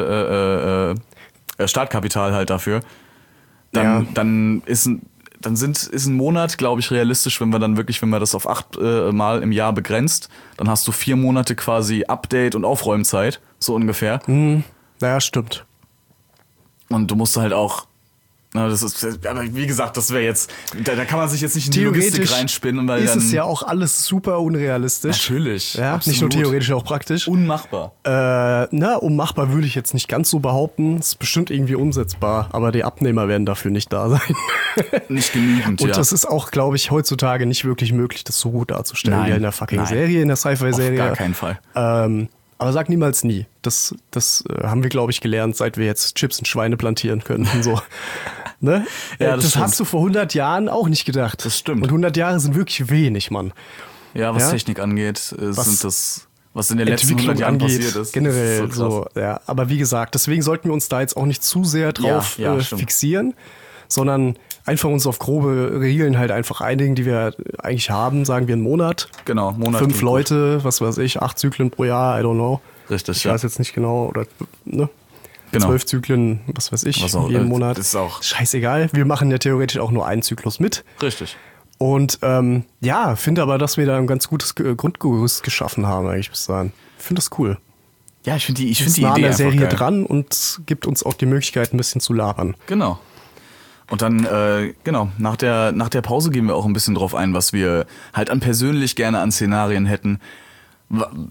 Startkapital halt dafür, dann ist ein Monat, glaube ich, realistisch, wenn wir das auf 8 Mal im Jahr begrenzt, dann hast du 4 Monate quasi Update- und Aufräumzeit, so ungefähr. Ja, stimmt. Und du musst halt auch, na, aber wie gesagt, das wäre jetzt, da kann man sich jetzt nicht in die Logistik reinspinnen, weil ist dann, es ja auch alles super unrealistisch. Natürlich, Ja, absolut. nicht nur theoretisch, auch praktisch. Unmachbar. Unmachbar würde ich jetzt nicht ganz so behaupten. Ist bestimmt irgendwie umsetzbar, aber die Abnehmer werden dafür nicht da sein. Nicht genügend, Und ja. das ist auch, glaube ich, heutzutage nicht wirklich möglich, das so gut darzustellen Nein, wie in der fucking nein. Serie, in der Sci-Fi-Serie. Auf gar keinen Fall. Aber sag niemals nie. Das haben wir, glaube ich, gelernt, seit wir jetzt Chips in Schweine plantieren können und so. Ne? Ja, das das stimmt. hast du vor 100 Jahren auch nicht gedacht. Das stimmt. Und 100 Jahre sind wirklich wenig, Mann. Ja, was Ja? Technik angeht, sind das, was in den letzten Entwicklung 100 Jahren angeht, passiert ist. generell das ist so krass. so. Ja. Aber wie gesagt, deswegen sollten wir uns da jetzt auch nicht zu sehr drauf Ja, stimmt. fixieren, sondern einfach uns auf grobe Regeln halt einfach einigen, die wir eigentlich haben. Sagen wir einen Monat. Genau, Monat 5 klingt Leute, was weiß ich, 8 Zyklen pro Jahr, I don't know. Richtig, Ich ja. weiß jetzt nicht genau, oder ne? Genau. 12 Zyklen, was weiß ich, Was auch- jeden Monat. das ist auch- Scheißegal, wir machen ja theoretisch auch nur einen Zyklus mit. Richtig. Und ja, finde aber, dass wir da ein ganz gutes Grundgerüst geschaffen haben, eigentlich bis dahin. Ich finde das cool. Ja, ich finde die Ist Idee nah an der einfach Serie geil. dran und gibt uns auch die Möglichkeit, ein bisschen zu labern. Genau. Und dann, nach der Pause gehen wir auch ein bisschen drauf ein, was wir halt persönlich gerne an Szenarien hätten.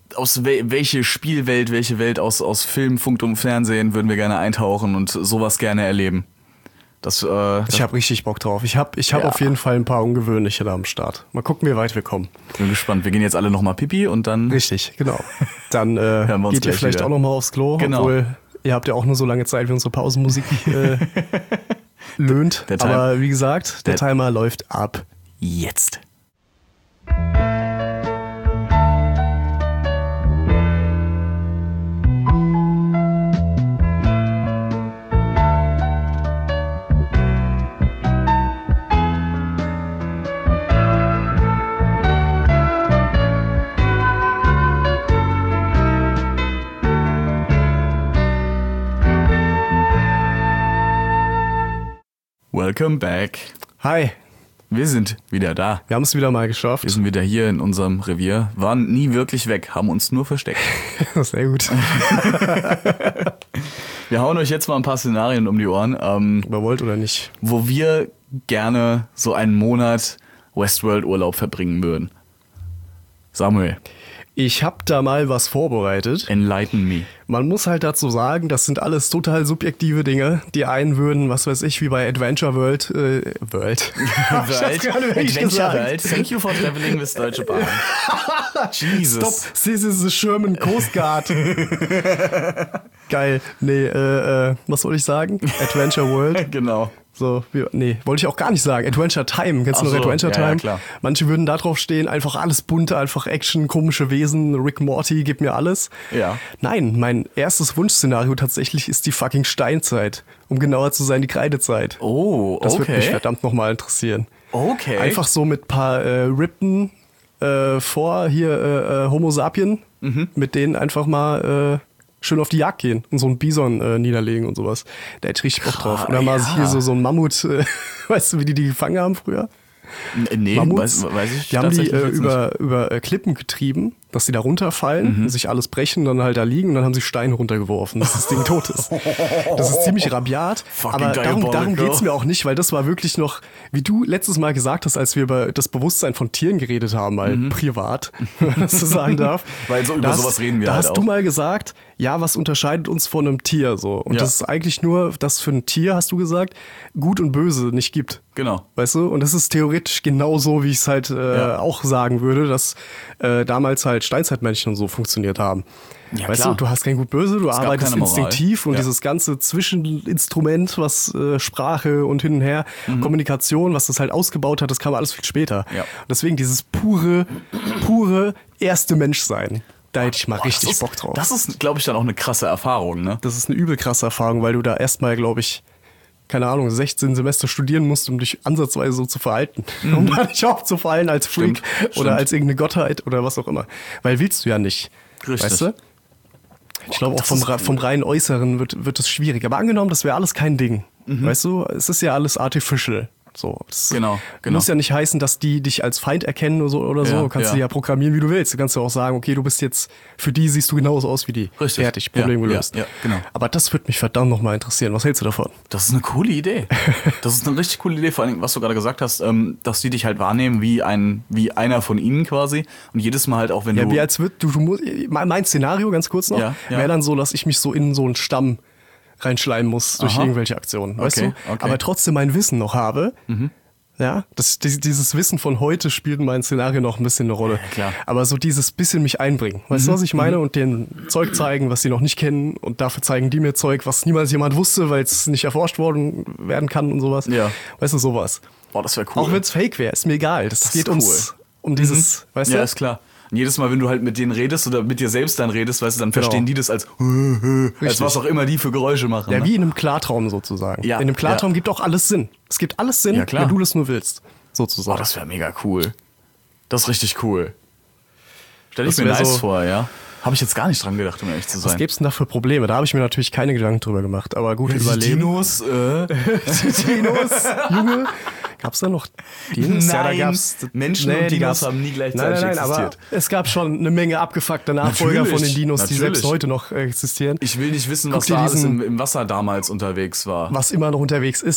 welche Spielwelt, welche Welt aus Film, Funk und Fernsehen würden wir gerne eintauchen und sowas gerne erleben? Ich habe richtig Bock drauf. Ich hab auf jeden Fall ein paar ungewöhnliche da am Start. Mal gucken, wie weit wir kommen. Bin gespannt. Wir gehen jetzt alle nochmal Pipi und dann... Richtig, genau. Dann wir uns geht ihr gleich vielleicht wieder. auch nochmal aufs Klo, Genau. obwohl ihr habt ja auch nur so lange Zeit, wie unsere Pausenmusik löhnt. Der Time- Aber wie gesagt, der der- Timer läuft ab. Jetzt. Welcome back. Hi, Wir sind wieder da. wir haben es wieder mal geschafft. Wir sind wieder hier in unserem Revier. Waren nie wirklich weg, haben uns nur versteckt. Sehr gut. Wir hauen euch jetzt mal ein paar Szenarien um die Ohren, Ob ihr wollt oder nicht. wo wir gerne so einen Monat Westworld-Urlaub verbringen würden. Samuel, Ich habe da mal was vorbereitet. enlighten me. Man muss halt dazu sagen, das sind alles total subjektive Dinge. Die einen würden, was weiß ich, wie bei Adventure World. Hab ich das gerade wirklich Adventure gesagt? World. Thank you for traveling with Deutsche Bahn. Jesus. Stop, this is the Sherman Coast Guard. Geil. Nee, was soll ich sagen? Adventure World. Genau. So, wollte ich auch gar nicht sagen. Adventure Time. Kennst du Ach noch so, Adventure ja, ja, Time? klar. Manche würden da drauf stehen, einfach alles bunt, einfach Action, komische Wesen, Rick Morty, gib mir alles. Ja. Nein, mein erstes Wunschszenario tatsächlich ist die fucking Steinzeit. Um genauer zu sein, die Kreidezeit. Oh, Das würde mich okay. verdammt nochmal interessieren. Okay. Einfach so mit paar Rippen Homo sapien, Mhm. mit denen einfach mal schön auf die Jagd gehen und so einen Bison niederlegen und sowas. Da hätte ich richtig Bock drauf. Oder mal ja. hier so ein Mammut, weißt du, wie die gefangen haben früher? Nee, Mammuts. weiß ich Die haben die tatsächlich jetzt nicht. über Klippen getrieben, dass die da runterfallen, sich alles brechen, dann halt da liegen und dann haben sie Steine runtergeworfen, dass das Ding tot ist. Das ist ziemlich rabiat, Fucking aber darum diabolical. geht's mir auch nicht, weil das war wirklich noch, wie du letztes Mal gesagt hast, als wir über das Bewusstsein von Tieren geredet haben, mal privat, wenn man das so sagen darf. Weil so über Da sowas reden wir Da halt hast auch. du mal gesagt, ja, was unterscheidet uns von einem Tier so? Und Ja. das ist eigentlich nur, dass für ein Tier, hast du gesagt, Gut und Böse nicht gibt. Genau. Weißt du? Und das ist theoretisch genauso, wie ich es halt Ja. auch sagen würde, dass damals halt Steinzeitmännchen und so funktioniert haben. Ja, weißt klar. du hast kein Gut-Böse, du gab arbeitest keine Moral. instinktiv und Ja. dieses ganze Zwischeninstrument, was Sprache und hin und her, Kommunikation, was das halt ausgebaut hat, das kam alles viel später. Ja. Deswegen dieses pure erste Menschsein. Da hätte ich mal richtig Bock drauf. Das ist, glaube ich, dann auch eine krasse Erfahrung, ne? Das ist eine übel krasse Erfahrung, weil du da erstmal, glaube ich, keine Ahnung, 16 Semester studieren musst, um dich ansatzweise so zu verhalten. Um da nicht aufzufallen als Freak Stimmt, oder stimmt. als irgendeine Gottheit oder was auch immer. Weil willst du ja nicht. Richtig. Weißt du? Ich glaube, auch das ist vom reinen Äußeren wird es schwierig. Aber angenommen, das wäre alles kein Ding. Weißt du, es ist ja alles artificial. So, das Genau. muss ja nicht heißen, dass die dich als Feind erkennen oder so. Ja, Du kannst ja. die ja programmieren, wie du willst. Du kannst ja auch sagen, okay, du bist jetzt, für die siehst du genauso aus wie die. Richtig. Fertig, Problem Ja, gelöst. ja, genau. Aber das würde mich verdammt nochmal interessieren. Was hältst du davon? Das ist eine coole Idee. Das ist eine richtig coole Idee, vor allem, was du gerade gesagt hast, dass die dich halt wahrnehmen wie einer von ihnen quasi. Und jedes Mal halt auch, wenn Ja, du... wie als du musst, mein Szenario, ganz kurz noch, Ja, ja. wäre dann so, dass ich mich so in so einen Stamm reinschleimen muss durch Aha. irgendwelche Aktionen, weißt Okay, du? okay. Aber trotzdem mein Wissen noch habe. Ja, dieses Wissen von heute spielt in meinem Szenario noch ein bisschen eine Rolle. klar. Aber so dieses bisschen mich einbringen. Weißt du, was ich meine? Und denen Zeug zeigen, was sie noch nicht kennen. Und dafür zeigen die mir Zeug, was niemals jemand wusste, weil es nicht erforscht worden werden kann und sowas. Ja. Weißt du, sowas. Boah, das wäre cool. Auch wenn es fake wäre, ist mir egal. Das Das geht ist cool. um dieses, weißt Ja, du? ist klar. Und jedes Mal, wenn du halt mit denen redest oder mit dir selbst dann redest, weißt du, dann verstehen die das als was auch immer die für Geräusche machen. Ja, ne? wie in einem Klartraum sozusagen. Ja, In einem Klartraum ja. gibt auch alles Sinn. Es gibt alles Sinn, Ja, klar. wenn du das nur willst. Boah, Sozusagen. das wäre mega cool. Das ist richtig cool. Stell ich Das mir wär nice so- vor, ja. Habe ich jetzt gar nicht dran gedacht, um ehrlich zu Was sein. gibt's denn da für Probleme? Da habe ich mir natürlich keine Gedanken drüber gemacht. Aber gut, überleben. Dinos, Die Dinos, Junge. Gab's da noch Dinos? Ja, da Nein, gab's Menschen und die Dinos gab's- haben nie gleichzeitig nein, aber existiert. es gab schon eine Menge abgefuckter Nachfolger Natürlich, von den Dinos, die natürlich. selbst heute noch existieren. Ich will nicht wissen, Guck was dir da alles diesen- im Wasser damals unterwegs war. Was immer noch unterwegs ist.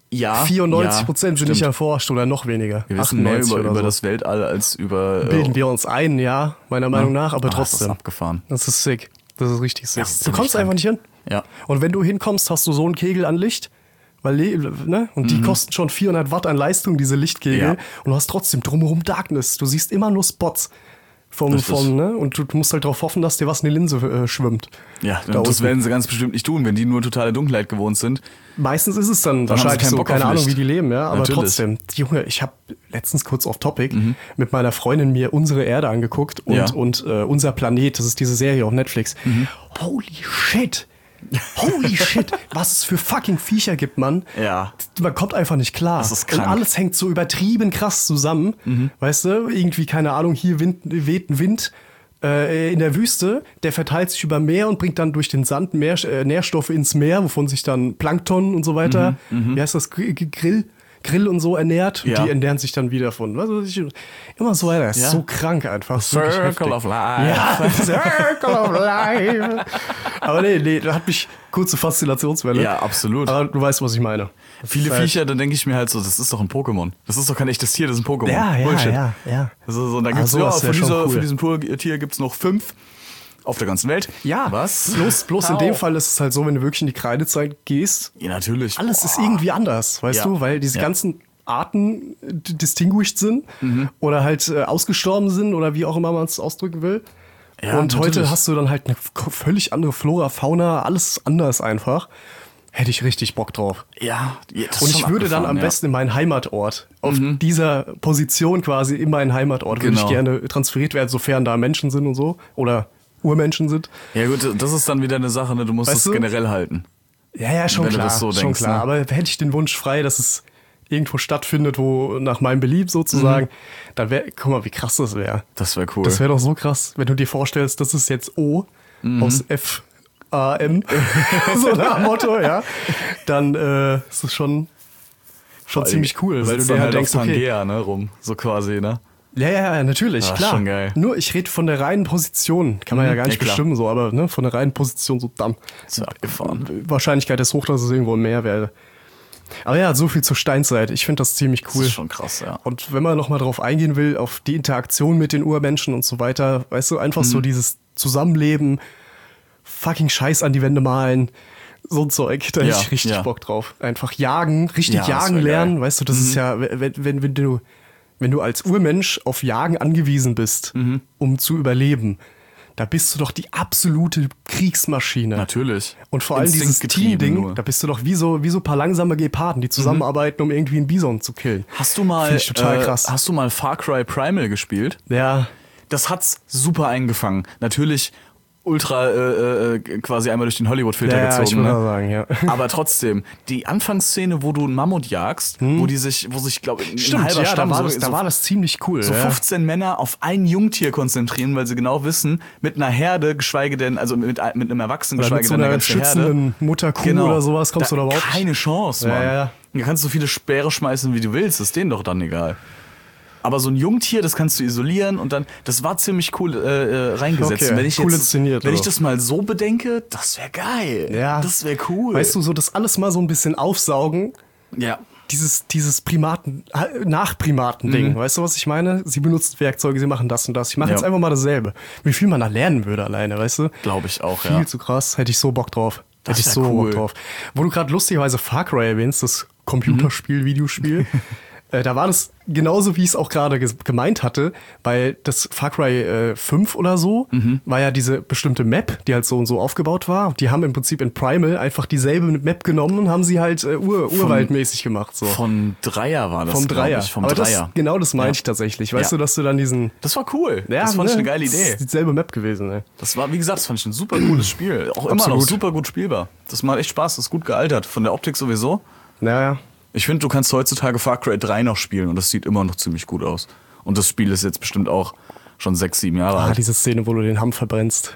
Ja, 94% sind stimmt. nicht erforscht oder noch weniger. Wir wissen mehr 98 oder über so. das Weltall als über... Bilden wir uns ein, ja, meiner Meinung nach, aber Das ist trotzdem. abgefahren. Das ist sick. Das ist richtig sick. Das ist Du ziemlich kommst krank. einfach nicht hin. Ja. Und wenn du hinkommst, hast du so einen Kegel an Licht, weil, ne? Und die kosten schon 400 Watt an Leistung, diese Lichtkegel. Ja. Und du hast trotzdem drumherum Darkness. Du siehst immer nur Spots. Richtig. Ne? Und du musst halt darauf hoffen, dass dir was in die Linse schwimmt. Ja, Da das unten. werden sie ganz bestimmt nicht tun, wenn die nur totale Dunkelheit gewohnt sind. Meistens ist es dann haben sie wahrscheinlich keinen so, Bock auf keine Ahnung, Licht. wie die leben, ja. Aber Natürlich. trotzdem, Junge, ich habe letztens kurz off Topic mit meiner Freundin mir Unsere Erde angeguckt und, Ja. Unser Planet, das ist diese Serie auf Netflix. Holy shit! Holy shit! Was es für fucking Viecher gibt, Mann. Ja. Man kommt einfach nicht klar. Das ist und krank. alles hängt so übertrieben krass zusammen. Weißt du, irgendwie, keine Ahnung, hier weht ein Wind in der Wüste, der verteilt sich über Meer und bringt dann durch den Sand Nährstoffe ins Meer, wovon sich dann Plankton und so weiter, wie heißt das, Grill und so ernährt. Ja. Die ernähren sich dann wieder von, was weiß ich, immer so weiter. Das ist Ja. so krank einfach. Wirklich Circle heftig. of Life. Ja, Circle of Life. Aber nee, das hat mich kurze Faszinationswelle. Ja, absolut. Aber du weißt, was ich meine. Viele Halt- Viecher, dann denke ich mir halt so, das ist doch ein Pokémon. Das ist doch kein echtes Tier, das ist ein Pokémon. Ja, Bullshit. ja. Das ist so, und dann Ah, gibt's sowas wär schon cool. von diesem Tier gibt's noch 5 auf der ganzen Welt. Ja, Was? Bloß in dem Fall ist es halt so, wenn du wirklich in die Kreidezeit gehst, Ja, natürlich. alles ist irgendwie anders, weißt Ja. du, weil diese Ja. ganzen Arten distinguished sind oder halt ausgestorben sind oder wie auch immer man es ausdrücken will. Ja, und heute natürlich. hast du dann halt eine völlig andere Flora, Fauna, alles anders einfach. Hätte ich richtig Bock drauf. Ja, das Und ist ich schon würde dann am abgefahren, besten in meinen Heimatort, auf dieser Position quasi in meinen Heimatort, würde ich Genau. gerne transferiert werden, sofern da Menschen sind und so oder Urmenschen sind. Ja gut, das ist dann wieder eine Sache, ne? Du musst Weißt es du? generell halten. Ja, schon Wenn du klar, das so schon denkst, klar. ne? Aber hätte ich den Wunsch frei, dass es irgendwo stattfindet, wo nach meinem Belieb sozusagen, dann wäre, guck mal, wie krass das wäre. Das wäre cool. Das wäre doch so krass, wenn du dir vorstellst, das ist jetzt O aus FAM, so nach Motto, ja. Dann ist es schon ziemlich cool, weil du dir dann halt halt auf denkst, okay, Pangea, ne, rum. So quasi, ne? ja, natürlich, Ah, klar. schon geil. Nur ich rede von der reinen Position, kann man ja gar nicht klar. bestimmen, so, aber ne, von der reinen Position so dann. Das wäre abgefahren. Wahrscheinlichkeit ist hoch, dass es irgendwo im Meer wäre. Aber ja, so viel zur Steinzeit. Ich finde das ziemlich cool. Das ist schon krass, ja. Und wenn man nochmal drauf eingehen will, auf die Interaktion mit den Urmenschen und so weiter, weißt du, einfach so dieses Zusammenleben, fucking Scheiß an die Wände malen, so ein Zeug, da hätte Ja, ich richtig ja. Bock drauf. Einfach jagen, richtig Ja, das jagen wär lernen, geil. weißt du, das ist ja, wenn du als Urmensch auf Jagen angewiesen bist, um zu überleben, da bist du doch die absolute Kriegsmaschine. Natürlich. Und vor allem dieses Instinktgetrieben Team-Ding, nur. da bist du doch wie so ein paar langsame Geparden, die zusammenarbeiten, um irgendwie einen Bison zu killen. Hast du mal, Find ich total krass. Hast du mal Far Cry Primal gespielt? Ja, Das hat's super eingefangen. Natürlich ultra quasi einmal durch den Hollywood-Filter ja, ich gezogen. würde Ne? mal sagen, ja. Aber trotzdem, die Anfangsszene, wo du einen Mammut jagst, wo sich, glaube ich, ein Stimmt, halber ja, Stamm, da war das ziemlich cool. so ja. 15 Männer auf ein Jungtier konzentrieren, weil sie genau wissen, mit einer Herde, geschweige denn, also mit einem Erwachsenen, Oder mit geschweige so denn einer eine ganze Herde. schützenden Mutterkuh oder sowas kommst du da überhaupt Keine Chance, Mann. Ja. Da kannst du so viele Speere schmeißen, wie du willst, ist denen doch dann egal. Aber so ein Jungtier, das kannst du isolieren und dann, das war ziemlich cool reingesetzt. Okay, Und wenn ich cool jetzt, inszeniert, wenn ich oder? das mal so bedenke, das wäre geil. Ja. Das wäre cool. Weißt du, so das alles mal so ein bisschen aufsaugen, Ja. dieses Nachprimaten-Ding. Weißt du, was ich meine? Sie benutzen Werkzeuge, sie machen das und das. Ich mache Ja. jetzt einfach mal dasselbe. Wie viel man da lernen würde alleine, weißt du? Glaube ich auch, Viel ja. zu krass. Hätte ich so Bock drauf. Das Hätte ich wär so cool. Bock drauf. Wo du gerade lustigerweise Far Cry erwähnst, das Computerspiel, Videospiel, da war das genauso, wie ich es auch gerade gemeint hatte, weil das Far Cry 5 oder so war ja diese bestimmte Map, die halt so und so aufgebaut war. Die haben im Prinzip in Primal einfach dieselbe Map genommen und haben sie halt urwaldmäßig gemacht. So. Vom Dreier war das, Vom glaub Dreier. Ich, vom Aber Dreier. genau das meine Ja. ich tatsächlich. Weißt Ja. du, dass du dann diesen... Das war cool. Das fand ich eine geile Das Idee. ist dieselbe Map gewesen, ey. Das war, wie gesagt, das fand ich ein super cooles Spiel. Auch immer noch Absolut. super gut spielbar. Das macht echt Spaß, das ist gut gealtert. Von der Optik sowieso. Naja. Ich finde, du kannst heutzutage Far Cry 3 noch spielen und das sieht immer noch ziemlich gut aus. Und das Spiel ist jetzt bestimmt auch schon 6, 7 Jahre alt. Diese Szene, wo du den Hamm verbrennst.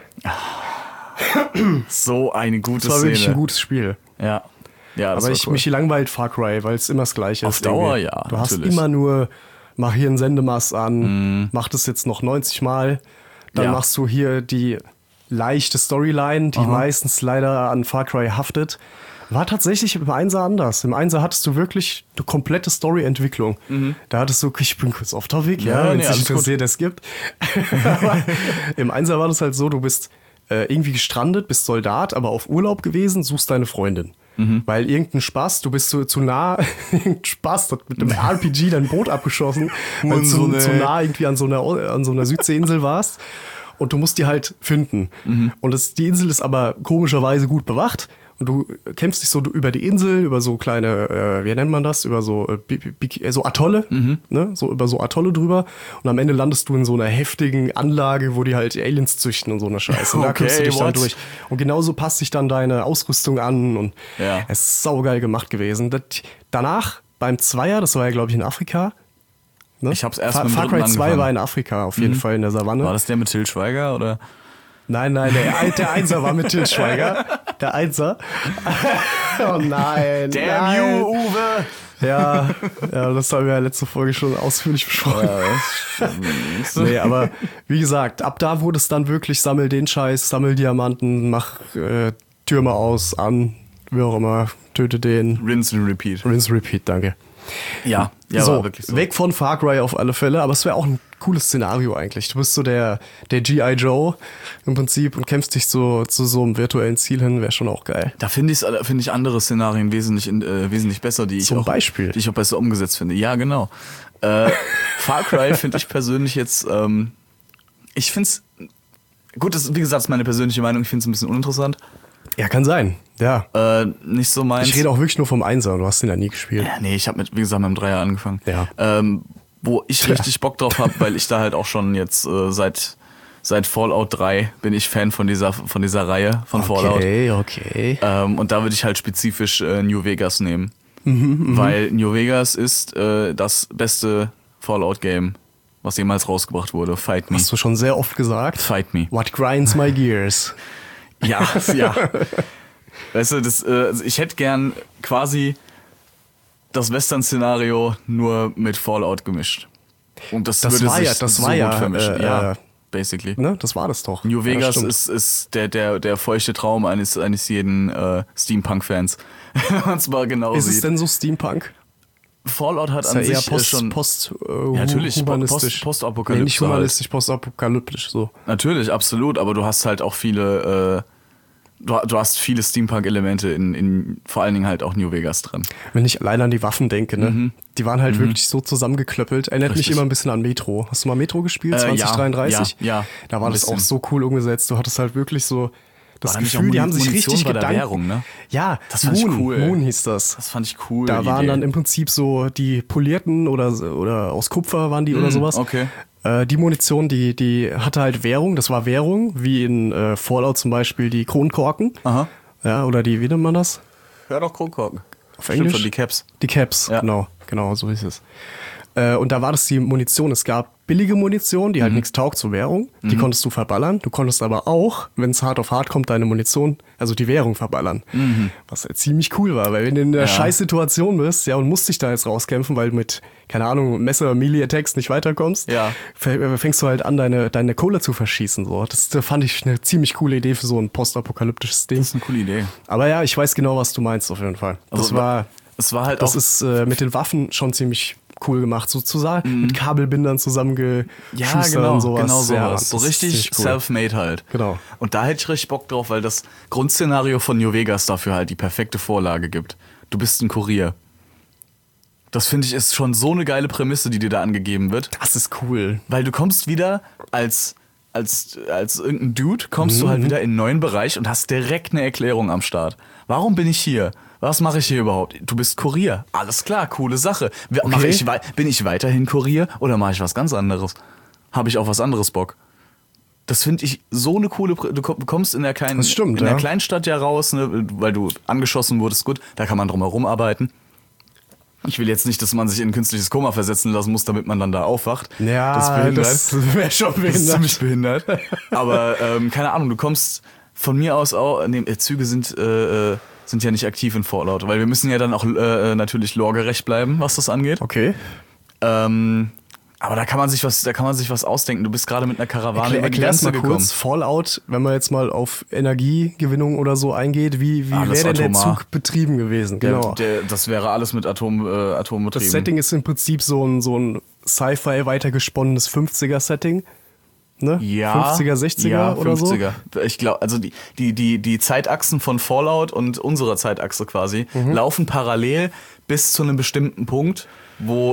So eine gute Das war Szene. wirklich ein gutes Spiel. Ja. Ja, das Aber war cool. mich langweilt Far Cry, weil es immer das Gleiche Auf ist. Dauer, irgendwie. ja, Du hast natürlich. immer nur, mach hier einen Sendemast an, mach das jetzt noch 90 Mal, dann Ja. machst du hier die leichte Storyline, die meistens leider an Far Cry haftet. War tatsächlich im Einser anders. Im Einser hattest du wirklich eine komplette Story-Entwicklung. Da hattest du, ich bin kurz off topic, wenn es dich interessiert, es gibt. Aber im Einser war das halt so, du bist irgendwie gestrandet, bist Soldat, aber auf Urlaub gewesen, suchst deine Freundin. Weil irgendein Spaß, du bist zu nah, irgendein Spaß hat mit einem RPG dein Boot abgeschossen, weil du zu nah irgendwie an so einer Südseeinsel warst. Und du musst die halt finden. Und die Insel ist aber komischerweise gut bewacht. Und du kämpfst dich so über die Insel, über so kleine, wie nennt man das? Über so, so Atolle, ne? So über so Atolle drüber. Und am Ende landest du in so einer heftigen Anlage, wo die halt Aliens züchten und so eine Scheiße. Und da kommst du dich dann durch. Und genauso passt sich dann deine Ausrüstung an. Und es ist saugeil gemacht gewesen. Danach, beim Zweier, das war ja, glaube ich, in Afrika. Ne? Ich hab's erst mit Far Cry 2 angefangen. war in Afrika, auf jeden Fall in der Savanne. War das der mit Til Schweiger, oder? Nein, der Einser war mit Til Schweiger. Der Einser. Oh nein. Damn you, Uwe! Ja, das haben wir ja letzte Folge schon ausführlich besprochen. Nee, aber wie gesagt, ab da wurde es dann wirklich, sammel den Scheiß, sammel Diamanten, mach Türme aus, an, wie auch immer, töte den. Rinse and repeat. Rinse, repeat, danke. Ja, so, war wirklich so. Weg von Far Cry auf alle Fälle, aber es wäre auch ein cooles Szenario eigentlich. Du bist so der G.I. Joe im Prinzip und kämpfst dich so zu so einem virtuellen Ziel hin, wäre schon auch geil. Da finde ich andere Szenarien wesentlich besser, die ich auch besser umgesetzt finde. Ja, genau. Far Cry finde ich persönlich jetzt, ich finde es, gut, das, wie gesagt, das ist meine persönliche Meinung, ich finde es ein bisschen uninteressant. Ja, kann sein, ja. Nicht so meins. Ich rede auch wirklich nur vom Einser, du hast den ja nie gespielt. Ja, nee, ich habe wie gesagt, mit dem Dreier angefangen. Ja. Wo ich richtig Bock drauf habe, weil ich da halt auch schon jetzt seit Fallout 3 bin ich Fan von dieser Reihe von Fallout. Okay. Und da würde ich halt spezifisch New Vegas nehmen. Weil New Vegas ist das beste Fallout-Game, was jemals rausgebracht wurde. Fight me. Hast du schon sehr oft gesagt. Fight me. What grinds my gears. Ja. Weißt du, ich hätte gern quasi das Western-Szenario nur mit Fallout gemischt. Und das würde sich so gut vermischen. Ja, basically. Ne, das war das doch. New Vegas ist der feuchte Traum eines jeden Steampunk-Fans. Und zwar genau Ist es denn so Steampunk? Fallout hat Ist an ja sich eher natürlich humanistisch. postapokalyptisch. Nee, nicht humanistisch, postapokalyptisch so. Natürlich, absolut, aber du hast halt auch viele du hast viele Steampunk-Elemente in vor allen Dingen halt auch New Vegas drin. Wenn ich allein an die Waffen denke, ne? Die waren halt wirklich so zusammengeklöppelt. Erinnert mich immer ein bisschen an Metro. Hast du mal Metro gespielt, 2033? Ja. Da war das auch so cool umgesetzt. Du hattest halt wirklich so das War da nicht Gefühl, auch die haben sich Munition richtig bei der Gedanken. Währung, ne? Ja, Das fand ich cool. Moon hieß das. Das fand ich cool. Da die waren Idee. dann im Prinzip so die polierten oder aus Kupfer waren die oder sowas. Okay. Die Munition, die hatte halt Währung. Das war Währung, wie in Fallout zum Beispiel die Kronkorken. Aha. Ja, oder wie nennt man das? Hör doch Kronkorken. Auf Englisch? Schon die Caps. Die Caps, Ja. genau, so ist es. Und da war das die Munition. Es gab billige Munition, die halt nichts taugt zur Währung. Die konntest du verballern. Du konntest aber auch, wenn es hart auf hart kommt, deine Munition, also die Währung verballern. Was halt ziemlich cool war, weil wenn du in einer Scheißsituation bist, ja, und musst dich da jetzt rauskämpfen, weil du mit, keine Ahnung, Messer, Melee-Attacks nicht weiterkommst, fängst du halt an, deine Kohle zu verschießen. So. Das fand ich eine ziemlich coole Idee für so ein postapokalyptisches Ding. Das ist eine coole Idee. Aber ja, ich weiß genau, was du meinst auf jeden Fall. Es war halt Das auch ist mit den Waffen schon ziemlich cool gemacht, sozusagen mit Kabelbindern zusammengeschustert und sowas. Genau sowas. Ja, so das ist richtig ziemlich cool. self-made halt. Genau. Und da hätte ich richtig Bock drauf, weil das Grundszenario von New Vegas dafür halt die perfekte Vorlage gibt. Du bist ein Kurier. Das finde ich ist schon so eine geile Prämisse, die dir da angegeben wird. Das ist cool. Weil du kommst wieder als irgendein Dude, kommst du halt wieder in einen neuen Bereich und hast direkt eine Erklärung am Start. Warum bin ich hier? Was mache ich hier überhaupt? Du bist Kurier. Alles klar, coole Sache. Bin ich weiterhin Kurier oder mache ich was ganz anderes? Habe ich auf was anderes Bock? Das finde ich so eine coole... Du kommst in der kleinen Kleinstadt ja raus, ne, weil du angeschossen wurdest. Gut, da kann man drum herum arbeiten. Ich will jetzt nicht, dass man sich in ein künstliches Koma versetzen lassen muss, damit man dann da aufwacht. Ja, das wäre schon behindert. Das ist ziemlich behindert. Aber keine Ahnung, du kommst von mir aus auch... Züge sind ja nicht aktiv in Fallout, weil wir müssen ja dann auch natürlich loregerecht bleiben, was das angeht. Okay. Aber da kann man sich was ausdenken. Du bist gerade mit einer Karawane über die Erklär's Grenze mal gekommen. kurz, Fallout, wenn man jetzt mal auf Energiegewinnung oder so eingeht, wie Alles wäre denn der atomar. Zug betrieben gewesen? Genau. Das wäre alles mit Atom betrieben. Das Setting ist im Prinzip so ein Sci-Fi weitergesponnenes 50er-Setting. Ne? Ja, 50er, 60er ja, oder 50er. Ich glaube, also die Zeitachsen von Fallout und unserer Zeitachse quasi laufen parallel bis zu einem bestimmten Punkt, wo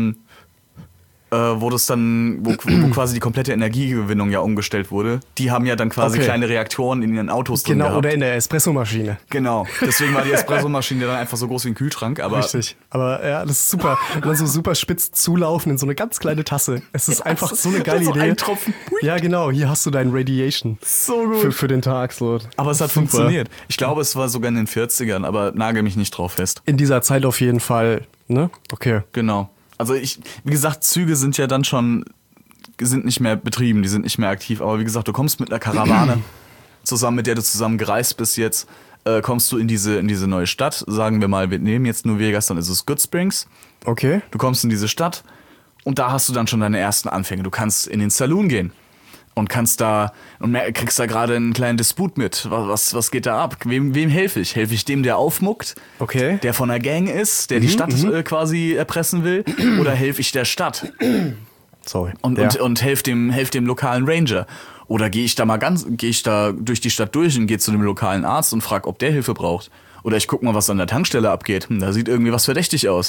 quasi die komplette Energiegewinnung ja umgestellt wurde. Die haben ja dann quasi Okay. kleine Reaktoren in ihren Autos drin Genau, gehabt. oder in der Espressomaschine. Genau, deswegen war die Espressomaschine dann einfach so groß wie ein Kühlschrank. Aber Richtig. Aber ja, das ist super. Und dann so super spitz zulaufen in so eine ganz kleine Tasse. Es ist einfach so eine geile so Idee. ein Tropfen. Ja, genau. Hier hast du dein Radiation. So gut. Für den Tag. So. Aber es hat Super. funktioniert. Ich glaube, es war sogar in den 40ern, aber nagel mich nicht drauf fest. In dieser Zeit auf jeden Fall. Ne? Okay. Genau. Also wie gesagt, Züge sind ja dann schon, sind nicht mehr betrieben, die sind nicht mehr aktiv. Aber wie gesagt, du kommst mit einer Karawane zusammen, mit der du zusammen gereist bist jetzt, kommst du in diese neue Stadt. Sagen wir mal, wir nehmen jetzt New Vegas, dann ist es Goodsprings. Okay. Du kommst in diese Stadt und da hast du dann schon deine ersten Anfänge. Du kannst in den Saloon gehen und kriegst da gerade einen kleinen Disput mit. Was geht da ab? Wem helfe ich? Helfe ich dem, der aufmuckt? Okay. Der von der Gang ist, der die Stadt quasi erpressen will? Oder helfe ich der Stadt Sorry. und helfe dem lokalen Ranger? Oder gehe ich da durch die Stadt durch und gehe zu dem lokalen Arzt und frage, ob der Hilfe braucht? Oder ich guck mal, was an der Tankstelle abgeht. Da sieht irgendwie was verdächtig aus.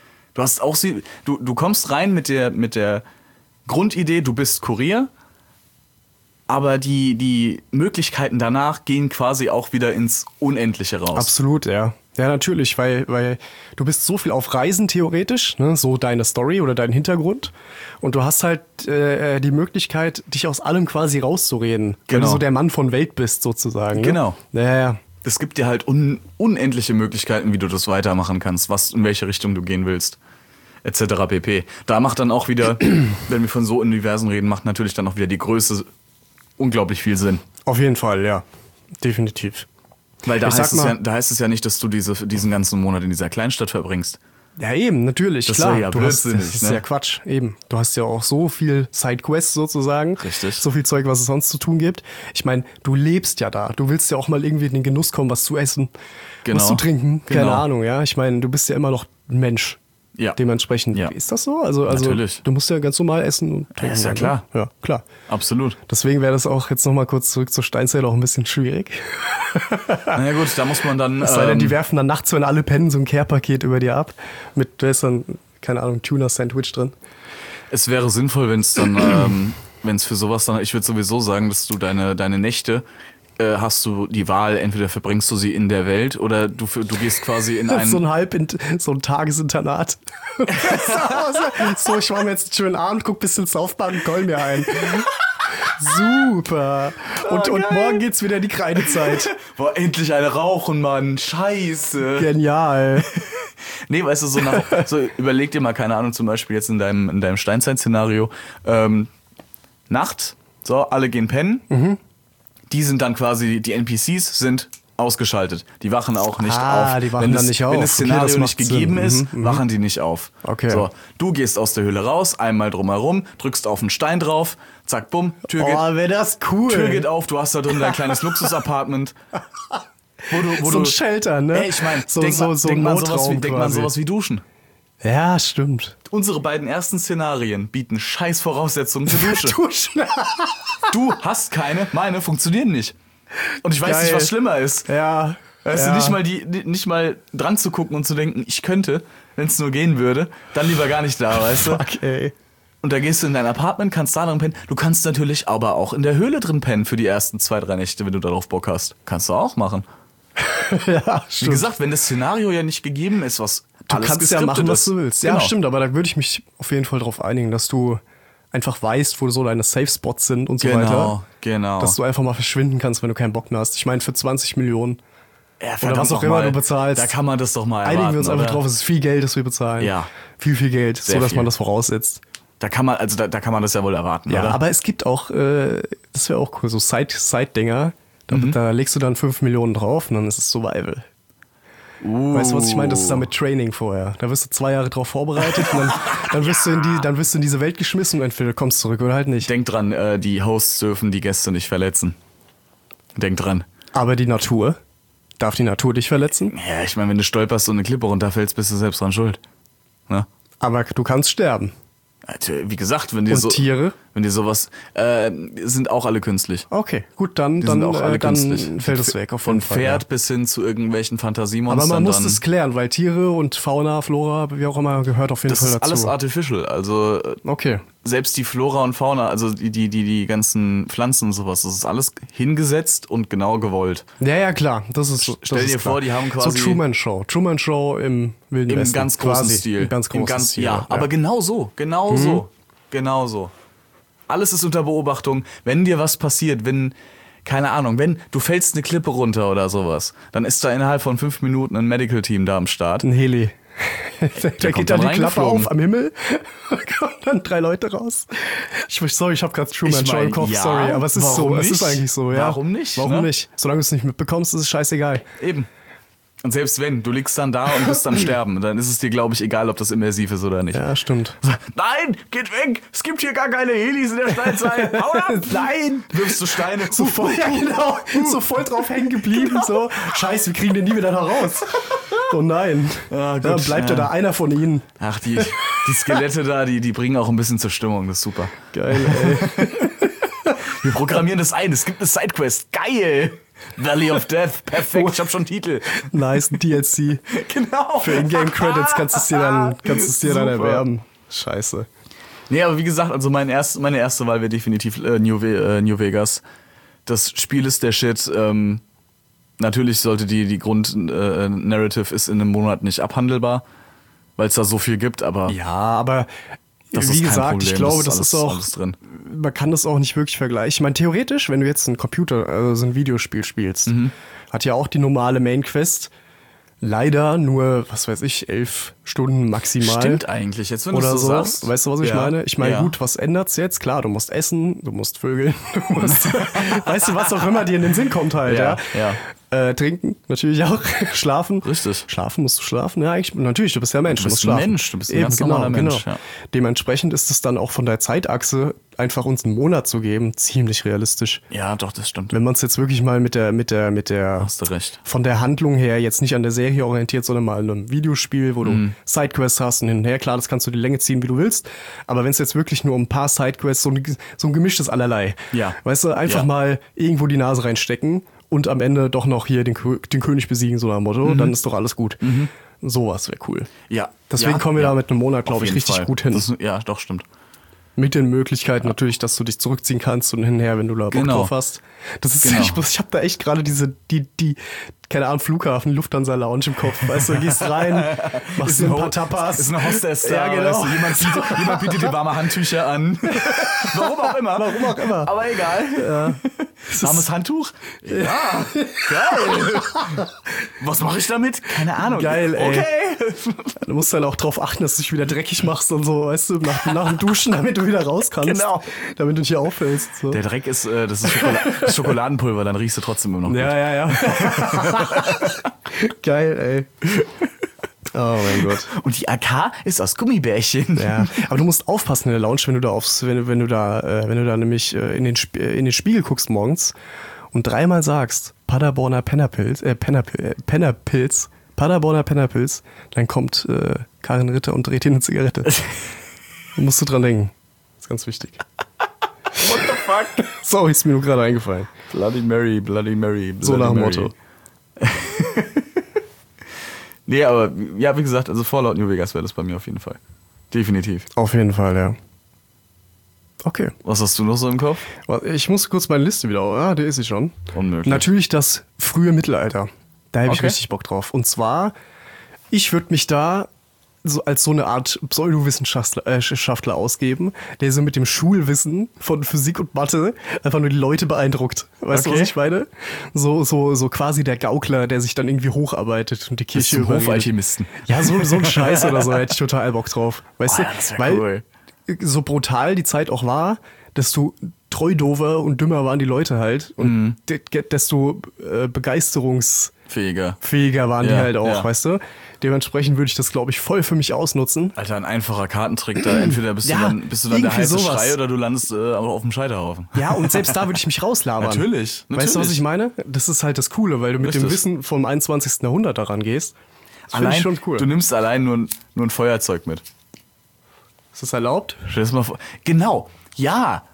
Du kommst rein mit der Grundidee, du bist Kurier, aber die Möglichkeiten danach gehen quasi auch wieder ins Unendliche raus. Absolut, ja. Ja, natürlich, weil du bist so viel auf Reisen theoretisch, ne, so deine Story oder dein Hintergrund. Und du hast halt die Möglichkeit, dich aus allem quasi rauszureden. Wenn Genau. du so der Mann von Welt bist, sozusagen. Ne? Genau. Ja. Es gibt dir halt unendliche Möglichkeiten, wie du das weitermachen kannst, in welche Richtung du gehen willst, etc. pp. Da macht dann auch wieder, wenn wir von so Universen reden, macht natürlich dann auch wieder die Größe unglaublich viel Sinn. Auf jeden Fall, ja. Definitiv. Weil da Ich sag heißt es ja nicht, dass du diesen ganzen Monat in dieser Kleinstadt verbringst. Ja, eben, natürlich, Das klar. wäre ja blödsinnig, Das ist ne? ja Quatsch, eben. Du hast ja auch so viel Sidequests sozusagen. Richtig. So viel Zeug, was es sonst zu tun gibt. Ich meine, du lebst ja da. Du willst ja auch mal irgendwie in den Genuss kommen, was zu essen, Genau. was zu trinken. Keine Genau. Ahnung, ja. Ich meine, du bist ja immer noch ein Mensch. Ja. Dementsprechend. Ja. Ist das so? Also Natürlich. du musst ja ganz normal essen und trinken. ist ja ne? klar. Ja, klar. Absolut. Deswegen wäre das auch jetzt nochmal kurz zurück zur Steinzeit auch ein bisschen schwierig. Naja gut, da muss man dann... Es sei denn, die werfen dann nachts, wenn alle pennen, so ein Care-Paket über dir ab. Da ist dann, keine Ahnung, Tuna-Sandwich drin. Es wäre sinnvoll, wenn es dann, wenn es für sowas dann, ich würde sowieso sagen, dass du deine Nächte, hast du die Wahl, entweder verbringst du sie in der Welt oder du gehst quasi in So ein... so ein Tagesinternat. So, ich mache mir jetzt einen schönen Abend, guck bisschen South Park und call mir ein. Super. Und morgen geht's wieder in die Kreidezeit. Boah, endlich eine rauchen, Mann. Scheiße. Genial. Nee, weißt du, so überleg dir mal, keine Ahnung, zum Beispiel jetzt in deinem Steinzeit-Szenario, Nacht, so, alle gehen pennen. Die sind dann quasi, die NPCs sind ausgeschaltet. Die wachen auch nicht auf. Die wachen dann nicht auf. Wenn das Okay, Szenario das nicht macht gegeben Sinn. ist, wachen die nicht auf. Okay. So, du gehst aus der Höhle raus, einmal drumherum, drückst auf einen Stein drauf, zack, bumm, Tür wäre das cool. Tür geht auf, du hast da drin dein kleines Luxus-Apartment. Wo so ein du, Shelter, ne? Ey, ich meine, so denk mal Notraum quasi. sowas wie Duschen. Ja, stimmt. Unsere beiden ersten Szenarien bieten scheiß Voraussetzungen für Dusche. Duschen. Du hast keine, meine funktionieren nicht. Und ich weiß nicht, Geil. was schlimmer ist. Ja. Weißt ja. du, nicht mal dran zu gucken und zu denken, ich könnte, wenn es nur gehen würde, dann lieber gar nicht da, weißt du? Fuck, ey. Und da gehst du in dein Apartment, kannst da drin pennen. Du kannst natürlich aber auch in der Höhle drin pennen für die ersten 2-3 Nächte, wenn du darauf Bock hast. Kannst du auch machen. Ja, Wie stimmt. gesagt, wenn das Szenario ja nicht gegeben ist, was Du alles kannst ja geskriptet machen, was ist. du willst. Genau. Ja, stimmt, aber da würde ich mich auf jeden Fall drauf einigen, dass du einfach weißt, wo so deine Safe-Spots sind und so weiter. Genau. Dass du einfach mal verschwinden kannst, wenn du keinen Bock mehr hast. Ich meine, für 20 Millionen Ja, oder verdammt was auch noch immer mal. du bezahlst. Da kann man das doch mal erwarten, einigen wir uns einfach oder? drauf, es ist viel Geld, das wir bezahlen. Ja. Viel Geld, Sehr so dass viel. man das voraussetzt. Da kann man das ja wohl erwarten, Ja, oder? aber es gibt auch, das wäre auch cool, so Side-Dinger. Da legst du dann 5 Millionen drauf und dann ist es Survival. Weißt du, was ich meine? Das ist dann mit Training vorher. Da wirst du 2 Jahre drauf vorbereitet und dann wirst du in diese Welt geschmissen und entweder kommst zurück oder halt nicht. Denk dran, die Hosts dürfen die Gäste nicht verletzen. Denk dran. Aber die Natur? Darf die Natur dich verletzen? Ja, ich meine, wenn du stolperst und eine Klippe runterfällst, bist du selbst dran schuld. Ne? Aber du kannst sterben. Wie gesagt, wenn dir Und Tiere? wenn dir sowas, sind auch alle künstlich. Okay, gut, dann Die sind auch alle dann künstlich. fällt es weg. Auf jeden Von Fall, Pferd ja. bis hin zu irgendwelchen Fantasiemonstern. Aber man muss dann, es klären, weil Tiere und Fauna, Flora, wie auch immer, gehört auf jeden das Fall ist dazu. alles artificial. Also Okay. selbst die Flora und Fauna, also die ganzen Pflanzen und sowas, das ist alles hingesetzt und genau gewollt. Ja, klar. Das ist so. Stell das dir ist vor, klar. die haben quasi- So Truman Show. Truman Show im Wilden Im Westen. ganz großen quasi. Stil. Im ganz großen Stil. Ja, aber genau so. Genau so. Alles ist unter Beobachtung. Wenn dir was passiert, keine Ahnung, wenn du fällst eine Klippe runter oder sowas, dann ist da innerhalb von 5 Minuten ein Medical-Team da am Start. Ein Heli. Da kommt geht dann dann die Klappe reingeflogen. auf am Himmel, kommen dann 3 Leute raus. Ich habe gerade Truman Ich Show im mein, Kopf, ja, sorry, aber es ist warum so, es ist nicht? eigentlich so, ja. Warum nicht, Warum ne? nicht? Solange du es nicht mitbekommst, ist es scheißegal. Eben. Und selbst wenn, du liegst dann da und bist am Sterben, dann ist es dir, glaube ich, egal, ob das immersiv ist oder nicht. Ja, stimmt. Nein, geht weg! Es gibt hier gar keine Helis in der Steinzeit. Hau ab! Nein! Wirfst du Steine. So voll, ja genau, so voll drauf hängen geblieben, so. Scheiße, wir kriegen den nie wieder da raus. Oh nein. Ah, gut, Da bleibt ja da einer von ihnen. Ach, die Skelette da, die bringen auch ein bisschen zur Stimmung, das ist super. Geil, ey. Wir programmieren das ein, es gibt eine Sidequest. Geil! Valley of Death, perfekt, ich hab schon Titel. Nice, ein DLC. Genau. Für Ingame-Credits kannst du es dir dann Super. erwerben. Scheiße. Nee, aber wie gesagt, also meine erste Wahl wäre definitiv New Vegas. Das Spiel ist der Shit. Natürlich sollte die Grund-Narrative ist in einem Monat nicht abhandelbar, weil es da so viel gibt, aber Ja, aber das wie ist kein gesagt, Problem. ich glaube, das das ist alles, auch, alles drin. man kann das auch nicht wirklich vergleichen. Ich meine, theoretisch, wenn du jetzt ein so ein Videospiel spielst, Mhm. hat ja auch die normale Main-Quest leider nur, was weiß ich, 11 Stunden maximal. Stimmt eigentlich, jetzt wenn du Oder so so. sagst. Weißt du, was ich Ja. meine? Ich meine, Ja. gut, was ändert's jetzt? Klar, du musst essen, du musst vögeln, du musst, weißt du, was auch immer dir in den Sinn kommt halt, ja. Ja. Trinken, natürlich auch. Schlafen. Richtig. Schlafen, musst du schlafen? Ja, eigentlich, natürlich, du bist ja Mensch. Du bist musst ein schlafen. Mensch, du bist ein ganz normaler Mensch, ja. Dementsprechend ist es dann auch von der Zeitachse, einfach uns einen Monat zu geben, ziemlich realistisch. Ja, doch, das stimmt. Wenn man es jetzt wirklich mal mit der Hast du recht. von der Handlung her jetzt nicht an der Serie orientiert, sondern mal in einem Videospiel, wo du Sidequests hast und hin und her, klar, das kannst du die Länge ziehen, wie du willst. Aber wenn es jetzt wirklich nur um ein paar Sidequests, so ein gemischtes Allerlei. Ja. Weißt du, einfach Ja. mal irgendwo die Nase reinstecken und am Ende doch noch hier den König besiegen, so nach dem Motto, dann ist doch alles gut. Sowas wäre cool. Ja. Deswegen ja, kommen wir ja. da mit einem Monat, Auf glaube ich, jeden richtig Fall. gut hin. Ja, doch, stimmt. Mit den Möglichkeiten natürlich, dass du dich zurückziehen kannst und hinher, wenn du da Bock Genau. drauf hast. Das ist, Genau. ich habe da echt gerade die, keine Ahnung, Flughafen, Lufthansa Lounge im Kopf. Weißt du, gehst rein, machst dir ein paar Tapas. Ist eine Hostess da, Ja, genau. weißt du, jemand bietet dir warme Handtücher an. Warum auch immer. Warum auch immer. Aber egal. Warmes Handtuch? Ja, geil. Was mache ich damit? Keine Ahnung. Geil, ey. Okay. Du musst dann auch drauf achten, dass du dich wieder dreckig machst und so, weißt du, nach dem Duschen, damit du wieder raus kannst. Genau. Damit du nicht auffällst. So. Der Dreck ist, das ist das Schokoladenpulver, dann riechst du trotzdem immer noch Ja, gut. ja, ja. Geil, ey. Oh mein Gott. Und die AK ist aus Gummibärchen. Ja, aber du musst aufpassen in der Lounge, wenn du da nämlich in den Spiegel guckst morgens und 3-mal sagst Paderborner Pennerpilz, Paderborner Pennerpilz, dann kommt Karin Ritter und dreht dir eine Zigarette. Da musst du dran denken. Das ist ganz wichtig. What the fuck? Sorry, ist mir nur gerade eingefallen. Bloody Mary, Bloody Mary, Bloody So nach dem Mary. Motto. Nee, aber ja, wie gesagt, also Fallout New Vegas wäre das bei mir auf jeden Fall. Definitiv. Auf jeden Fall, ja. Okay. Was hast du noch so im Kopf? Ich muss kurz meine Liste wieder. Ah, der ist sie schon. Unmöglich. Natürlich das frühe Mittelalter. Da habe ich Okay. richtig Bock drauf. Und zwar, ich würde mich da so als so eine Art Pseudowissenschaftler ausgeben, der so mit dem Schulwissen von Physik und Mathe einfach nur die Leute beeindruckt. Weißt du, Okay. was ich meine? So quasi der Gaukler, der sich dann irgendwie hocharbeitet und die Bist Kirche du überredet. Hofalchemisten? Ja, so ein Scheiß oder so hätte ich total Bock drauf. Weißt Oh, du? ja, das wär Weil cool. so brutal die Zeit auch war, desto treu dover und dümmer waren die Leute halt und desto Fähiger waren die Ja, halt auch, ja. weißt du? Dementsprechend würde ich das, glaube ich, voll für mich ausnutzen. Alter, ein einfacher Kartentrick da. Entweder bist Ja, du dann der irgendwie heiße sowas. Schrei oder du landest auf dem Scheiterhaufen. Ja, und selbst da würde ich mich rauslabern. Natürlich. Weißt du, was ich meine? Das ist halt das Coole, weil du mit dem Richtig. Wissen vom 21. Jahrhundert daran gehst. Das finde ich schon cool. Du nimmst allein nur ein Feuerzeug mit. Ist das erlaubt? Stell dir das mal vor. Genau. Ja.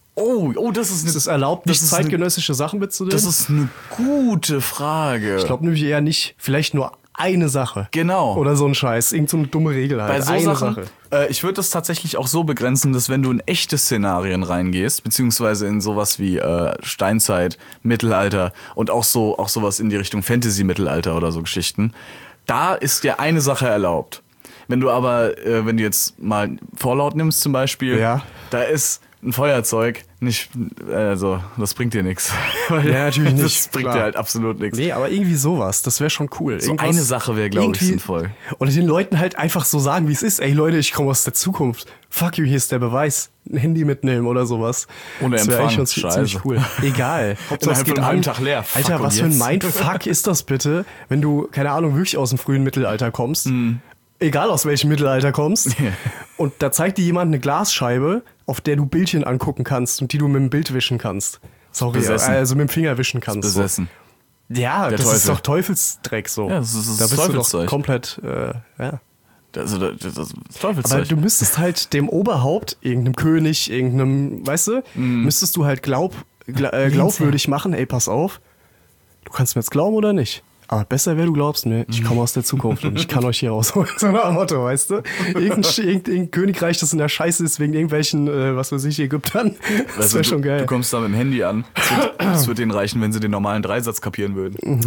Oh, das ist Ist es erlaubt, das nicht ist eine- zeitgenössische Sachen mitzunehmen? Das ist eine gute Frage. Ich glaube nämlich eher nicht. Vielleicht nur eine Sache. Genau. Oder so ein Scheiß. Irgend so eine dumme Regel halt. Bei so eine Sachen, Sache. ich würde das tatsächlich auch so begrenzen, dass wenn du in echte Szenarien reingehst, beziehungsweise in sowas wie Steinzeit, Mittelalter und auch sowas in die Richtung Fantasy-Mittelalter oder so Geschichten, da ist dir eine Sache erlaubt. Wenn du aber, wenn du jetzt mal Fallout nimmst zum Beispiel, Ja. da ist ein Feuerzeug nicht, also das bringt dir nichts. Ja, natürlich nicht, Das bringt klar. dir halt absolut nichts. Nee, aber irgendwie sowas. Das wäre schon cool. So eine Sache wäre, glaube ich, irgendwie- sinnvoll. Oder den Leuten halt einfach so sagen, wie es ist. Ey Leute, ich komme aus der Zukunft. Fuck you, hier ist der Beweis. Ein Handy mitnehmen oder sowas. Ohne Das wär Empfang. eigentlich schon ziemlich Scheiße. cool. Egal. Hauptsache, es Innerhalb geht von einem an. Tag leer. Fuck, Alter, und was für ein jetzt? Mindfuck ist das bitte, wenn du, keine Ahnung, wirklich aus dem frühen Mittelalter kommst. Egal aus welchem Mittelalter kommst. Und da zeigt dir jemand eine Glasscheibe, auf der du Bildchen angucken kannst und die du mit dem Bild wischen kannst. Sorry, Besessen. also mit dem Finger wischen kannst. So. Besessen. Ja, das Teufel. ist doch Teufelsdreck so. Ja, das ist da bist du doch Teufelszeug. komplett, ja. Also das ist Aber Teufelszeug. du müsstest halt dem Oberhaupt, irgendeinem König, irgendeinem, weißt du, müsstest du halt glaubwürdig machen, ey, pass auf, du kannst mir jetzt glauben oder nicht. Aber besser wäre, du glaubst mir, ich komme aus der Zukunft und ich kann euch hier rausholen. So ein Motto, weißt du? Irgendein Königreich, das in der Scheiße ist, wegen irgendwelchen, was weiß ich, Ägyptern. Das Also wäre schon geil. Du kommst da mit dem Handy an. Das wird denen reichen, wenn sie den normalen Dreisatz kapieren würden.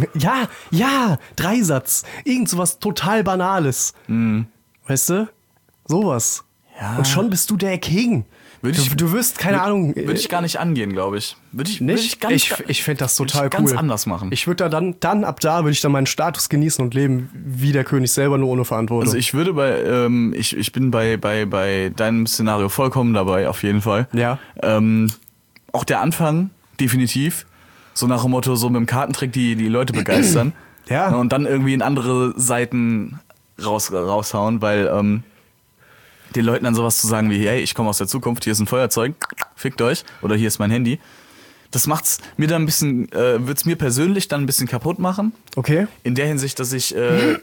Ja, Dreisatz. Irgend sowas total Banales. Weißt du? Sowas. Ja. Und schon bist du der King. Du wirst, keine Ahnung. Würde ich gar nicht angehen, glaube ich. Würde ich nicht? ganz, Ich fände das total würde ich cool. ganz anders machen. Ich würde ab da würde ich dann meinen Status genießen und leben wie der König selber, nur ohne Verantwortung. Also ich würde ich bin bei deinem Szenario vollkommen dabei, auf jeden Fall. Ja. Auch der Anfang, definitiv. So nach dem Motto, so mit dem Kartentrick die Leute begeistern. Ja. Und dann irgendwie in andere Seiten raushauen, weil den Leuten dann sowas zu sagen wie, hey, ich komme aus der Zukunft, hier ist ein Feuerzeug, fickt euch, oder hier ist mein Handy. Das macht's mir dann ein bisschen, wird's mir persönlich dann ein bisschen kaputt machen. Okay. In der Hinsicht, dass ich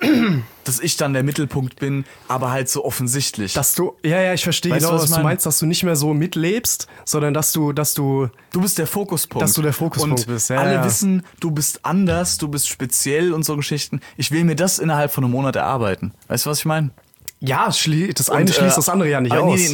dann der Mittelpunkt bin, aber halt so offensichtlich. Dass du, ich verstehe Weißt du, genau, was was ich du meine? meinst, dass du nicht mehr so mitlebst, sondern dass du Du bist der Fokuspunkt. Dass du der Fokuspunkt und bist, ja, alle ja. wissen, du bist anders, du bist speziell und so Geschichten. Ich will mir das innerhalb von einem Monat erarbeiten. Weißt du, was ich meine? ja, das eine schließt das andere ja nicht aber aus.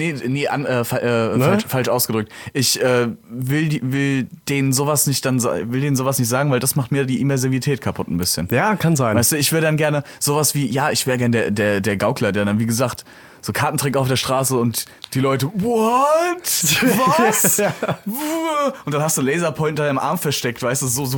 Falsch ausgedrückt. Ich will denen sowas nicht sagen, weil das macht mir die Immersivität kaputt ein bisschen. Ja, kann sein. Weißt du, ich wäre dann gerne sowas wie, ich wäre gerne der Gaukler, der dann, wie gesagt, so Kartentrick auf der Straße und die Leute, what? Was? Ja. Und dann hast du einen Laserpointer im Arm versteckt, weißt du, sowas,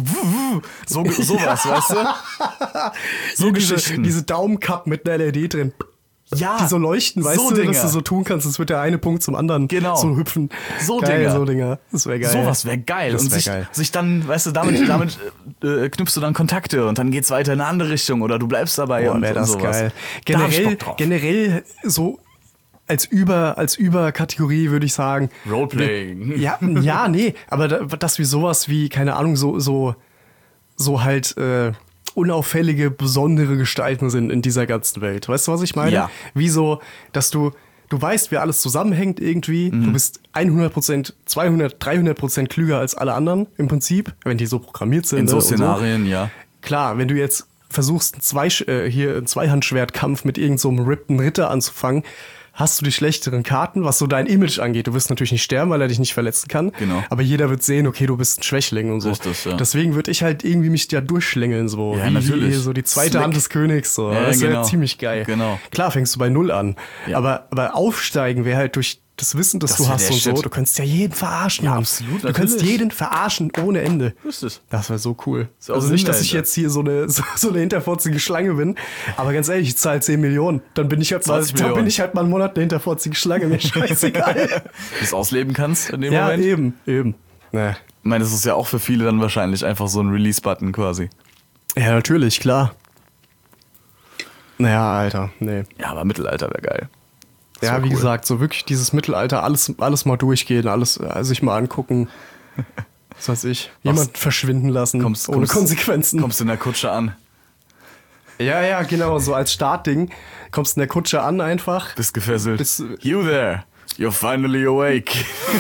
weißt du? So Geschichten. Diese Daumencup mit einer LED drin. Ja, Die so leuchten, weißt so du, Dinger. dass du so tun kannst, als wird der eine Punkt zum anderen Genau. so hüpfen. So geil, Dinger. so Dinger. Das wäre geil. Sowas wäre geil. Das Und wär geil. sich dann, weißt du, damit knüpfst du dann Kontakte und dann geht's weiter in eine andere Richtung oder du bleibst dabei Boah, und wäre das sowas. geil. Da hab ich Bock drauf. Generell so als Überkategorie würde ich sagen. Roleplaying. Ja, nee, aber dass wir sowas wie, keine Ahnung, so halt unauffällige, besondere Gestalten sind in dieser ganzen Welt. Weißt du, was ich meine? Ja. Wie so, dass du weißt, wie alles zusammenhängt irgendwie. Du bist 100%, 200, 300% klüger als alle anderen im Prinzip, wenn die so programmiert sind. In so ne, und Szenarien, ja. Klar, wenn du jetzt versuchst, einen Zweihandschwertkampf mit irgend so einem rippten Ritter anzufangen, hast du die schlechteren Karten, was so dein Image angeht. Du wirst natürlich nicht sterben, weil er dich nicht verletzen kann. Genau. Aber jeder wird sehen, okay, du bist ein Schwächling und so. Richtig, ja. Deswegen würde ich halt irgendwie mich da durchschlängeln, so. Ja, wie natürlich. so die zweite Slick. Hand des Königs, so. Ja, das wäre genau. ziemlich geil. Genau. Klar, fängst du bei Null an. Ja. Aber aufsteigen wäre halt durch das Wissen, das Das du wär hast der und so. Shit. Du könntest ja jeden verarschen. Ja, Mann. absolut, Du könntest natürlich. jeden verarschen ohne Ende. Richtig. Das wäre so cool. Ist auch Also Sinn nicht, dass ich dahinter. jetzt hier so eine hinterfotzige Schlange bin, aber ganz ehrlich, ich zahle 10 Millionen. Dann bin ich halt mal 20 Millionen. mal einen Monat eine hinterfotzige Schlange. Mir scheißegal. Du es ausleben kannst in dem Ja, Moment. eben. Nee. Ich meine, das ist ja auch für viele dann wahrscheinlich einfach so ein Release-Button quasi. Ja, natürlich, klar. Naja, Alter, nee. Ja, aber Mittelalter wäre geil. Das Ja, wär wie cool. gesagt, so wirklich dieses Mittelalter, alles mal durchgehen, alles sich mal angucken. Was weiß ich. Jemand verschwinden lassen, ohne Konsequenzen. Kommst du in der Kutsche an, Ja, genau, so als Startding. Kommst in der Kutsche an einfach. bist gefesselt. Bist- You there, you're finally awake.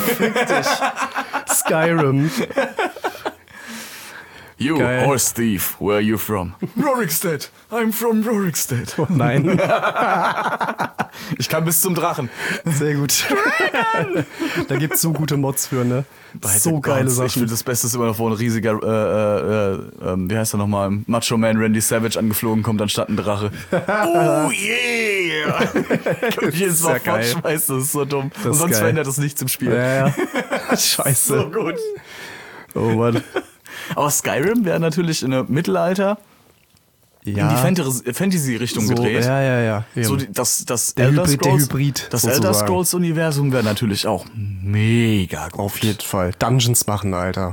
Skyrim. You, Geil. horse thief, where are you from? Rorikstead, I'm from Rorikstead. Nein, Ich kann bis zum Drachen. sehr gut. Da gibt's so gute Mods für, ne? So geile Ich Sachen. finde, das Beste ist immer noch, wo ein riesiger, wie heißt er nochmal, Macho Man Randy Savage angeflogen kommt, anstatt ein Drache. Oh yeah! Kann ich jetzt mal ja geil. fortschmeißen, das ist so dumm. Und ist sonst geil. verändert das nichts im Spiel. Ja. Scheiße. So gut. Oh Mann. Aber Skyrim wäre natürlich in der Mittelalter in die Fantasy-Richtung so, gedreht. Ja. So Eben. das Der Elder Hybrid- der Scrolls, Hybrid, das sozusagen. Elder Scrolls-Universum wäre natürlich auch mega gut. Auf jeden Fall. Dungeons machen, Alter.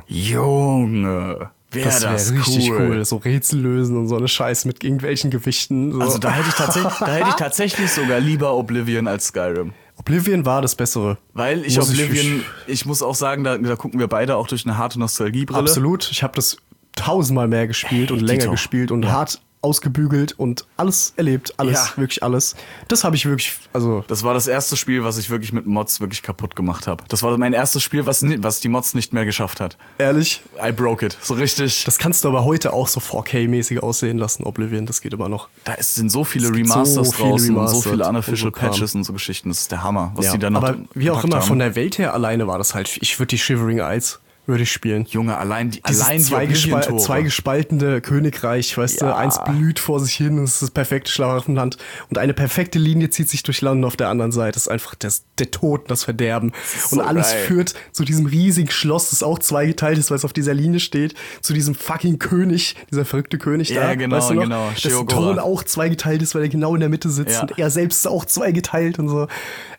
Junge, wäre Das das, wäre richtig cool. cool. So Rätsel lösen und so eine Scheiß mit irgendwelchen Gewichten. So. Also da hätte ich tatsächlich sogar lieber Oblivion als Skyrim. Oblivion war das Bessere. Weil ich Muss Oblivion, ich muss auch sagen, da gucken wir beide auch durch eine harte Nostalgiebrille. Absolut. Ich habe das 1000-mal mehr gespielt und länger Dito. gespielt und hart ausgebügelt und alles erlebt. Alles, Ja. wirklich alles. Das habe ich wirklich, also Das war das erste Spiel, was ich wirklich mit Mods wirklich kaputt gemacht habe. Das war mein erstes Spiel, was die Mods nicht mehr geschafft hat. ehrlich, I broke it. So richtig. das kannst du aber heute auch so 4K-mäßig aussehen lassen, Oblivion. Das geht immer noch. Sind so viele gibt Remasters so viele draußen und so Remastered viele und unofficial so Kram. Patches und so Geschichten. Das ist der Hammer, was Ja, die da noch aber wie auch gepackt immer, haben. von der Welt her alleine war das halt, ich würde die Shivering Isles, würde ich spielen. Junge, allein die Dieses zwei Oblivion-Tore. gespaltene Königreich, weißt du, Ja. eins blüht vor sich hin, es ist das perfekte Schlaraffenland und eine perfekte Linie zieht sich durch Land und auf der anderen Seite ist einfach der Tod, das Verderben so und alles geil. führt zu diesem riesigen Schloss, das auch zweigeteilt ist, weil es auf dieser Linie steht, zu diesem fucking König, dieser verrückte König Ja, da, genau, weißt du noch? genau, Dessen Sheogorath. Thron auch zweigeteilt ist, weil er genau in der Mitte sitzt Ja. und er selbst ist auch zweigeteilt und so.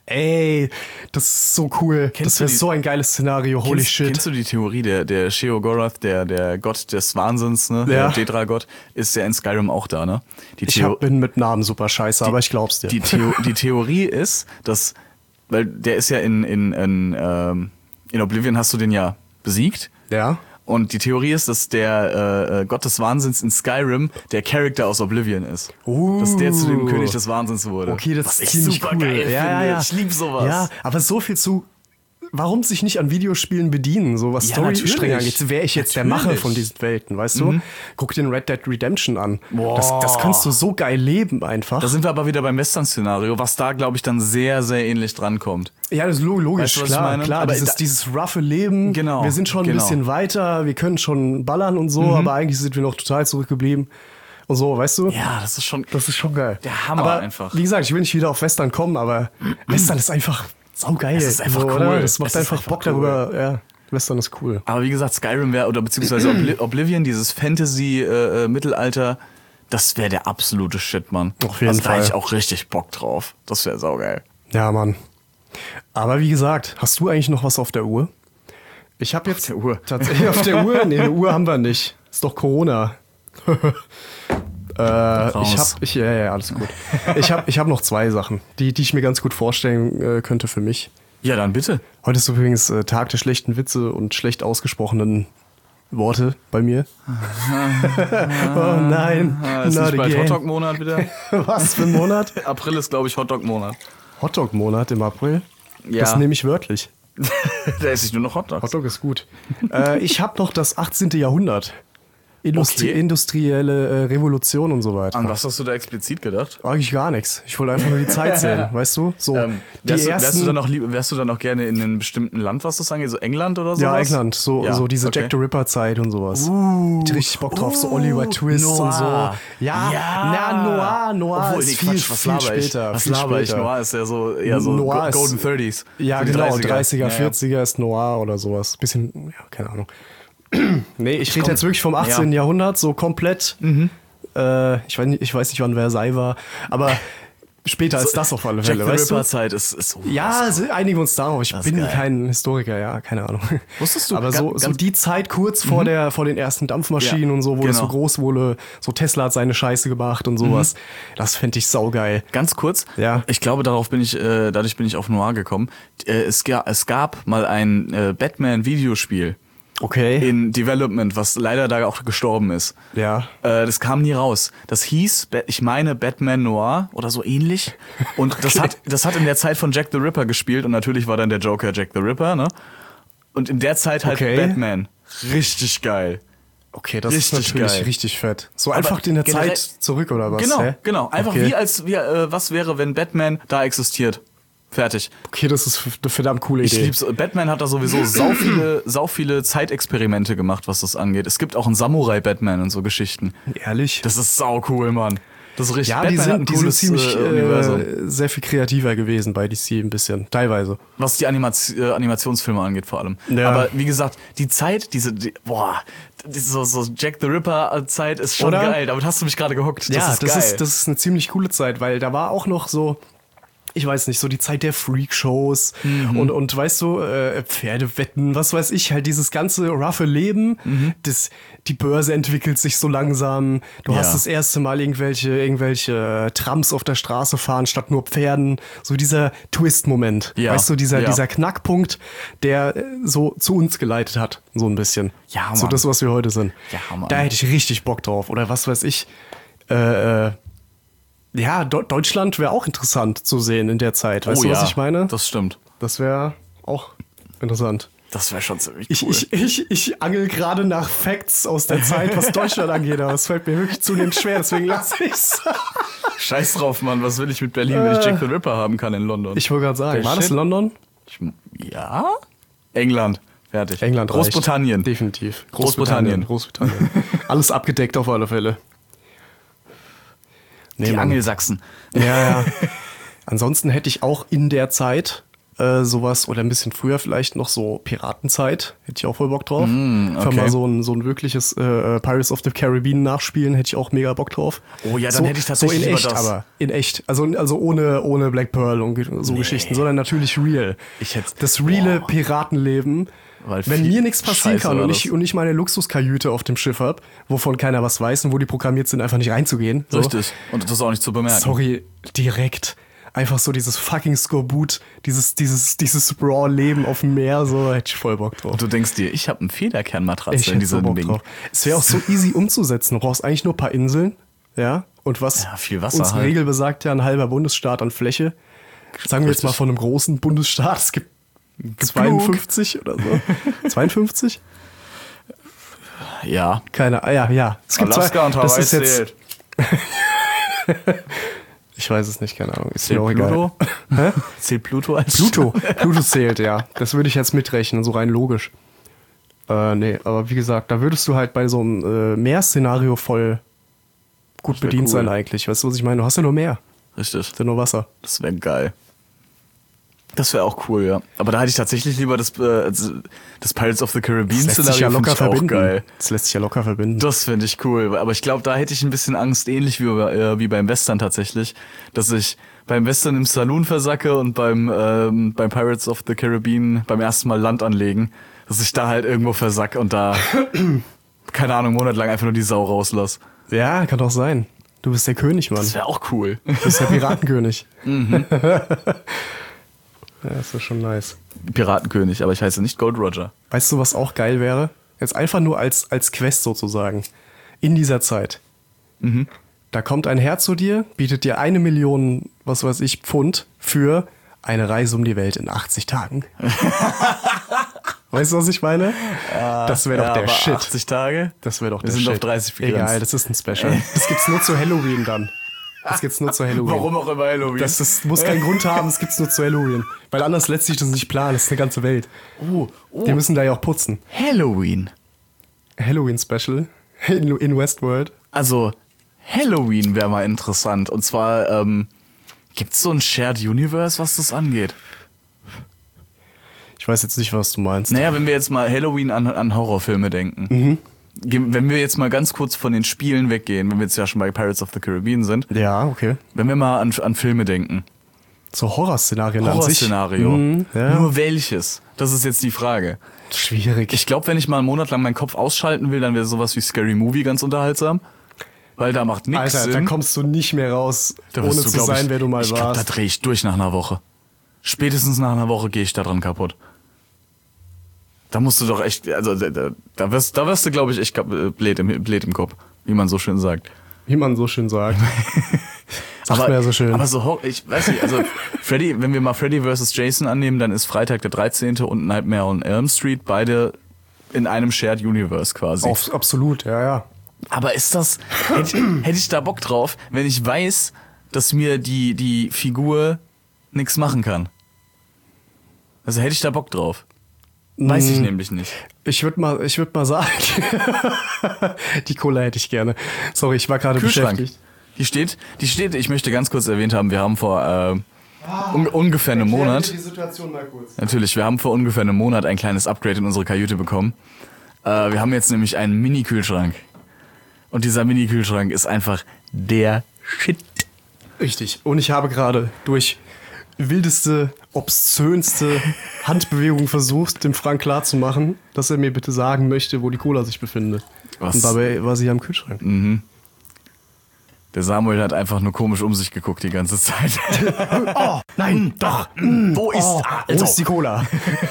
Ey, das ist so cool. Kennst Das wäre du die- so ein geiles Szenario, holy shit. Kennst du die Theorie, der Sheogorath, der Gott des Wahnsinns, ne? Ja. Der Dedra-Gott, ist ja in Skyrim auch da, ne? Bin mit Namen super scheiße, aber ich glaub's dir. Die Theorie ist, dass, weil der ist ja in Oblivion hast du den ja besiegt. Ja? Und die Theorie ist, dass der Gott des Wahnsinns in Skyrim der Charakter aus Oblivion ist. Dass der zu dem König des Wahnsinns wurde. Okay, das Was ist ich ziemlich super cool. geil finde. Ja. Ich lieb sowas. Ja, aber so viel zu. Warum sich nicht an Videospielen bedienen, so was Ja, Storystränge natürlich. angeht? Wäre ich jetzt der Natürlich. Macher von diesen Welten, weißt du? Guck dir den Red Dead Redemption an. Boah. Das kannst du so geil leben einfach. Da sind wir aber wieder beim Western-Szenario, was da, glaube ich, dann sehr, sehr ähnlich drankommt. Ja, das ist logisch, Weißt du, was ich klar, meine? klar. Aber Dieses roughe Leben, Genau, wir sind schon ein genau. bisschen weiter, wir können schon ballern und so, aber eigentlich sind wir noch total zurückgeblieben und so, weißt du? Ja, das ist schon geil. der Hammer aber, einfach. Wie gesagt, ich will nicht wieder auf Western kommen, aber Western ist einfach saugeil. Es ist einfach so, cool. oder? Das macht Es ist einfach einfach Bock cool. darüber. Ja, Western ist cool. Aber wie gesagt, Skyrim wäre, oder beziehungsweise Oblivion, dieses Fantasy-Mittelalter, das wäre der absolute Shit, Mann. Auf jeden also, da hätte Fall. ich auch richtig Bock drauf. Das wäre saugeil. Ja, Mann. Aber wie gesagt, hast du eigentlich noch was auf der Uhr? Ich habe jetzt der Uhr. tatsächlich auf der Uhr. Nee, eine Uhr haben wir nicht. Ist doch Corona. Raus. Ja, alles gut. Ich hab noch zwei Sachen, die ich mir ganz gut vorstellen könnte für mich. Ja, dann bitte. Heute ist übrigens Tag der schlechten Witze und schlecht ausgesprochenen Worte bei mir. Oh nein, Ist not nicht bald again. Hotdog-Monat wieder? Was für ein Monat? April ist, glaube ich, Hotdog-Monat. Hotdog-Monat im April? Ja. Das nehme ich wörtlich. Da esse ich nur noch Hotdogs. Hotdog ist gut. Ich habe noch das 18. Jahrhundert. Okay. Industrielle Revolution und so weiter. An was hast du da explizit gedacht? Eigentlich gar nichts. Ich wollte einfach nur die Zeit sehen, weißt du? So, Wärst du dann auch gerne in einem bestimmten Land, was das angeht? So England oder so? ja, England, so diese okay. Jack the Ripper-Zeit und sowas. Hab ich richtig Bock drauf, so Oliver Twist Noir. und so. Ja, Noir Obwohl, ist nee, viel, Quatsch, was viel laber ich? später. Was viel laber ich? später. Noir ist ja so eher so Noir ist- Golden 30s. Ja, so die genau, 30er, Ja, 40er ist Noir oder sowas. Bisschen, ja, keine Ahnung. Nee, ich rede jetzt wirklich vom 18. Jahrhundert, so komplett. Ich weiß nicht, wann Versailles war, aber später als das auf alle Jack Fälle, the weißt du? Ripper-Zeit ist so. Ja, also einigen wir uns darauf. Ich bin geil. kein Historiker, ja, keine Ahnung. Wusstest du, Aber so ganz- die Zeit kurz vor den ersten Dampfmaschinen Ja, und so, wo das so genau. groß wurde, so Tesla hat seine Scheiße gemacht und sowas. Das fände ich saugeil. Ganz kurz, Ja. ich glaube, dadurch bin ich auf Noir gekommen. Es gab mal ein Batman-Videospiel Okay. in Development, was leider da auch gestorben ist. Ja. Das kam nie raus. Das hieß, ich meine, Batman Noir oder so ähnlich. Und das hat in der Zeit von Jack the Ripper gespielt und natürlich war dann der Joker Jack the Ripper, ne? Und in der Zeit halt Okay. Batman. Richtig geil. Okay, das Richtig ist natürlich geil. richtig fett. So Aber einfach in der generell- Zeit zurück oder was? Genau, hä? genau. Einfach Okay. was wäre, wenn Batman da existiert. Fertig. Okay, das ist eine verdammt coole Ich Idee. lieb's. Batman hat da sowieso sau viele Zeitexperimente gemacht, was das angeht. Es gibt auch einen Samurai-Batman und so Geschichten. Ehrlich? Das ist sau cool, Mann. Das ist richtig. ja, Batman hat ein die sind cooles, ziemlich Universum. sehr viel kreativer gewesen bei DC ein bisschen, teilweise. Was die Animationsfilme angeht vor allem. Ja. Aber wie gesagt, die Zeit, so Jack the Ripper Zeit ist schon Oder? geil. Damit hast du mich gerade gehuckt. Das Ja, ist geil. das ist eine ziemlich coole Zeit, weil da war auch noch so, ich weiß nicht, so die Zeit der Freakshows und weißt du, Pferdewetten, was weiß ich, halt dieses ganze roughe Leben, die Börse entwickelt sich so langsam, du Ja. hast das erste Mal irgendwelche Trams auf der Straße fahren statt nur Pferden, so dieser Twist-Moment, Ja. weißt du, dieser Ja. Knackpunkt, der so zu uns geleitet hat, so ein bisschen. Ja, so Mann. das, was wir heute sind. Ja, Mann. Da hätte ich richtig Bock drauf, oder was weiß ich, ja, Deutschland wäre auch interessant zu sehen in der Zeit. Weißt du, was ich meine? Das stimmt. Das wäre auch interessant. Das wäre schon ziemlich Ich, cool. ich angel gerade nach Facts aus der Zeit, was Deutschland angeht, aber es fällt mir wirklich zunehmend schwer, deswegen lasse ich's. Scheiß drauf, Mann. Was will ich mit Berlin, wenn ich Jack the Ripper haben kann in London? Ich wollte gerade sagen, Der war das Shit. in London? Ja? England. Fertig. England reicht. Großbritannien. Definitiv. Großbritannien. Alles abgedeckt auf alle Fälle. Nee, Die Mann. Angelsachsen. Ja. Ansonsten hätte ich auch in der Zeit sowas oder ein bisschen früher vielleicht noch so Piratenzeit. Hätte ich auch voll Bock drauf. okay. Für mal so ein wirkliches Pirates of the Caribbean nachspielen, hätte ich auch mega Bock drauf. Oh ja, dann hätte ich tatsächlich so in lieber echt, das. aber in echt. Also ohne Black Pearl und so Geschichten, sondern natürlich real. Ich hätte- das reale Boah. Piratenleben. Weil Wenn viel mir nichts passieren Scheiße kann war und das. ich meine Luxuskajüte auf dem Schiff hab, wovon keiner was weiß und wo die programmiert sind, einfach nicht reinzugehen. So. Richtig. Und das ist auch nicht zu bemerken. Sorry, direkt. Einfach so dieses fucking Skorbut, dieses Raw-Leben auf dem Meer, so hätte ich voll Bock drauf. Und du denkst dir, ich habe eine Federkernmatratze Ich in hätte so diesem Bock Ding. drauf. Es wäre auch so easy umzusetzen. Du brauchst eigentlich nur ein paar Inseln, ja. Und was Ja, viel Wasser unsere halt. Regel besagt ja, ein halber Bundesstaat an Fläche. Sagen wir jetzt mal von einem großen Bundesstaat. Es gibt 52 oder so. 52? Ja. Ja. Es gibt Alaska und das Hawaii ist jetzt, zählt. ich weiß es nicht, keine Ahnung. Ist Zählt mir auch egal. Pluto? Hä? Zählt Pluto als Pluto zählt, ja. Das würde ich jetzt mitrechnen, so rein logisch. Nee, aber wie gesagt, da würdest du halt bei so einem Meerszenario voll gut wär bedient cool. sein eigentlich. Weißt du, was ich meine? Du hast ja nur Meer, Richtig. hast ja nur Wasser. Das wäre geil. Das wäre auch cool, ja. Aber da hätte ich tatsächlich lieber das Pirates of the Caribbean Das lässt sich ja Szenario, locker find ich auch verbinden. geil. Das lässt sich ja locker verbinden. Das finde ich cool. Aber ich glaube, da hätte ich ein bisschen Angst, ähnlich wie beim Western tatsächlich, dass ich beim Western im Saloon versacke und beim Pirates of the Caribbean beim ersten Mal Land anlegen, dass ich da halt irgendwo versacke und da, keine Ahnung, monatelang einfach nur die Sau rauslass. Ja, kann doch sein. Du bist der König, Mann. Das wäre auch cool. Du bist der Piratenkönig. Ja, ist doch schon nice. Piratenkönig, aber ich heiße nicht Gold Roger. Weißt du, was auch geil wäre? Jetzt einfach nur als Quest sozusagen. In dieser Zeit. Da kommt ein Herr zu dir, bietet dir 1 Million, was weiß ich, Pfund für eine Reise um die Welt in 80 Tagen. Weißt du, was ich meine? Das wäre doch der aber Shit. 80 Tage? Das wäre doch Wir der sind Shit. auf 30 begrenzt. Egal, das ist ein Special. Das gibt's nur zu Halloween dann. Das gibt's nur zu Halloween. Warum auch immer Halloween? Das muss keinen Grund haben, das gibt's nur zu Halloween. Weil anders lässt sich das nicht planen, das ist eine ganze Welt. Die müssen da ja auch putzen. Halloween. Halloween-Special in Westworld. Also, Halloween wäre mal interessant. Und zwar, gibt's so ein Shared Universe, was das angeht? Ich weiß jetzt nicht, was du meinst. Naja, wenn wir jetzt mal Halloween an Horrorfilme denken. wenn wir jetzt mal ganz kurz von den Spielen weggehen, wenn wir jetzt ja schon bei Pirates of the Caribbean sind, Ja, okay. wenn wir mal an Filme denken. So Horrorszenarien an sich. Horrorszenario. Ja. Nur welches? Das ist jetzt die Frage. Schwierig. Ich glaube, wenn ich mal einen Monat lang meinen Kopf ausschalten will, dann wäre sowas wie Scary Movie ganz unterhaltsam. Weil da macht nichts Alter, Sinn. da kommst du nicht mehr raus, Da ohne wirst du, zu glaub sein, wer du mal ich glaube, da warst. drehe ich durch nach einer Woche. Spätestens nach einer Woche gehe ich da dran kaputt. Da musst du doch echt, also da wirst du, glaube ich, echt blöd im Kopf, wie man so schön sagt. Wie man so schön sagt. Sagt man ja so schön. Aber so, ich weiß nicht, also Freddy, wenn wir mal Freddy vs. Jason annehmen, dann ist Freitag der 13. und Nightmare on Elm Street beide in einem Shared Universe quasi. Absolut, ja. Aber ist das, hätte ich da Bock drauf, wenn ich weiß, dass mir die Figur nichts machen kann? Also hätte ich da Bock drauf. Weiß ich nämlich nicht. Ich würd mal sagen, die Cola hätte ich gerne. Sorry, ich war gerade Kühlschrank. beschäftigt. Die steht, ich möchte ganz kurz erwähnt haben, wir haben vor ungefähr einem Monat, Die Situation mal kurz. natürlich, wir haben vor ungefähr einem Monat ein kleines Upgrade in unsere Kajüte bekommen. Wir haben jetzt nämlich einen Mini-Kühlschrank. Und dieser Mini-Kühlschrank ist einfach der Shit. Richtig. Und ich habe gerade durch wildeste, obszönste Handbewegung versucht, dem Frank klarzumachen, dass er mir bitte sagen möchte, wo die Cola sich befindet. Was? Und dabei war sie am Kühlschrank. Der Samuel hat einfach nur komisch um sich geguckt die ganze Zeit. Oh, nein, doch. Wo ist, Wo ist die Cola?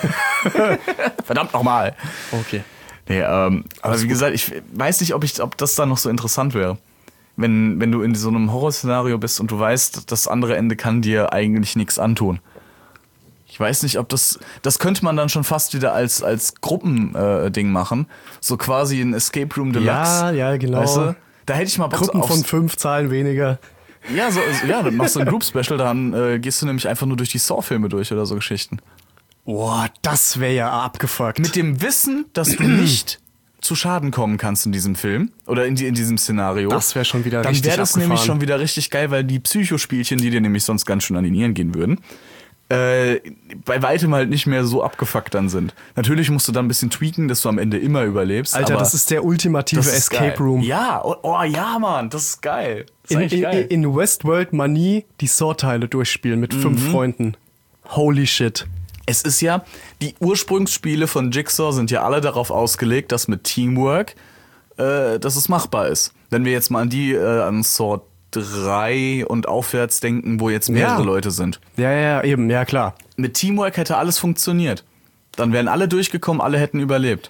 verdammt nochmal. Okay. Nee, aber wie gesagt, ich weiß nicht, ob das dann noch so interessant wäre. Wenn du in so einem Horrorszenario bist und du weißt, das andere Ende kann dir eigentlich nichts antun. Ich weiß nicht, ob das könnte man dann schon fast wieder als Gruppending machen. So quasi ein Escape Room Deluxe. Ja, genau. Weißt du? Da hätte ich mal Bock Gruppen aufs- von 5 Zahlen weniger. Ja, dann machst du ein Group Special, dann gehst du nämlich einfach nur durch die Saw-Filme durch oder so Geschichten. Boah, das wäre ja abgefuckt. Mit dem Wissen, dass du nicht zu Schaden kommen kannst in diesem Film oder in diesem Szenario. Das wäre schon wieder dann richtig wäre das abgefahren. nämlich schon wieder richtig geil, weil die Psychospielchen, die dir nämlich sonst ganz schön an die Nieren gehen würden, bei weitem halt nicht mehr so abgefuckt dann sind. Natürlich musst du dann ein bisschen tweaken, dass du am Ende immer überlebst. Alter, aber das ist der ultimative das ist Escape geil. Room. Ja, oh ja, Mann, das ist geil. Das ist eigentlich geil. In Westworld Manie die Saw-Teile durchspielen mit 5 Freunden. Holy shit. Es ist ja, die Ursprungsspiele von Jigsaw sind ja alle darauf ausgelegt, dass mit Teamwork, dass es machbar ist. Wenn wir jetzt mal an Saw 3 und aufwärts denken, wo jetzt mehrere Ja. Leute sind. Ja, eben, ja klar. Mit Teamwork hätte alles funktioniert. Dann wären alle durchgekommen, alle hätten überlebt.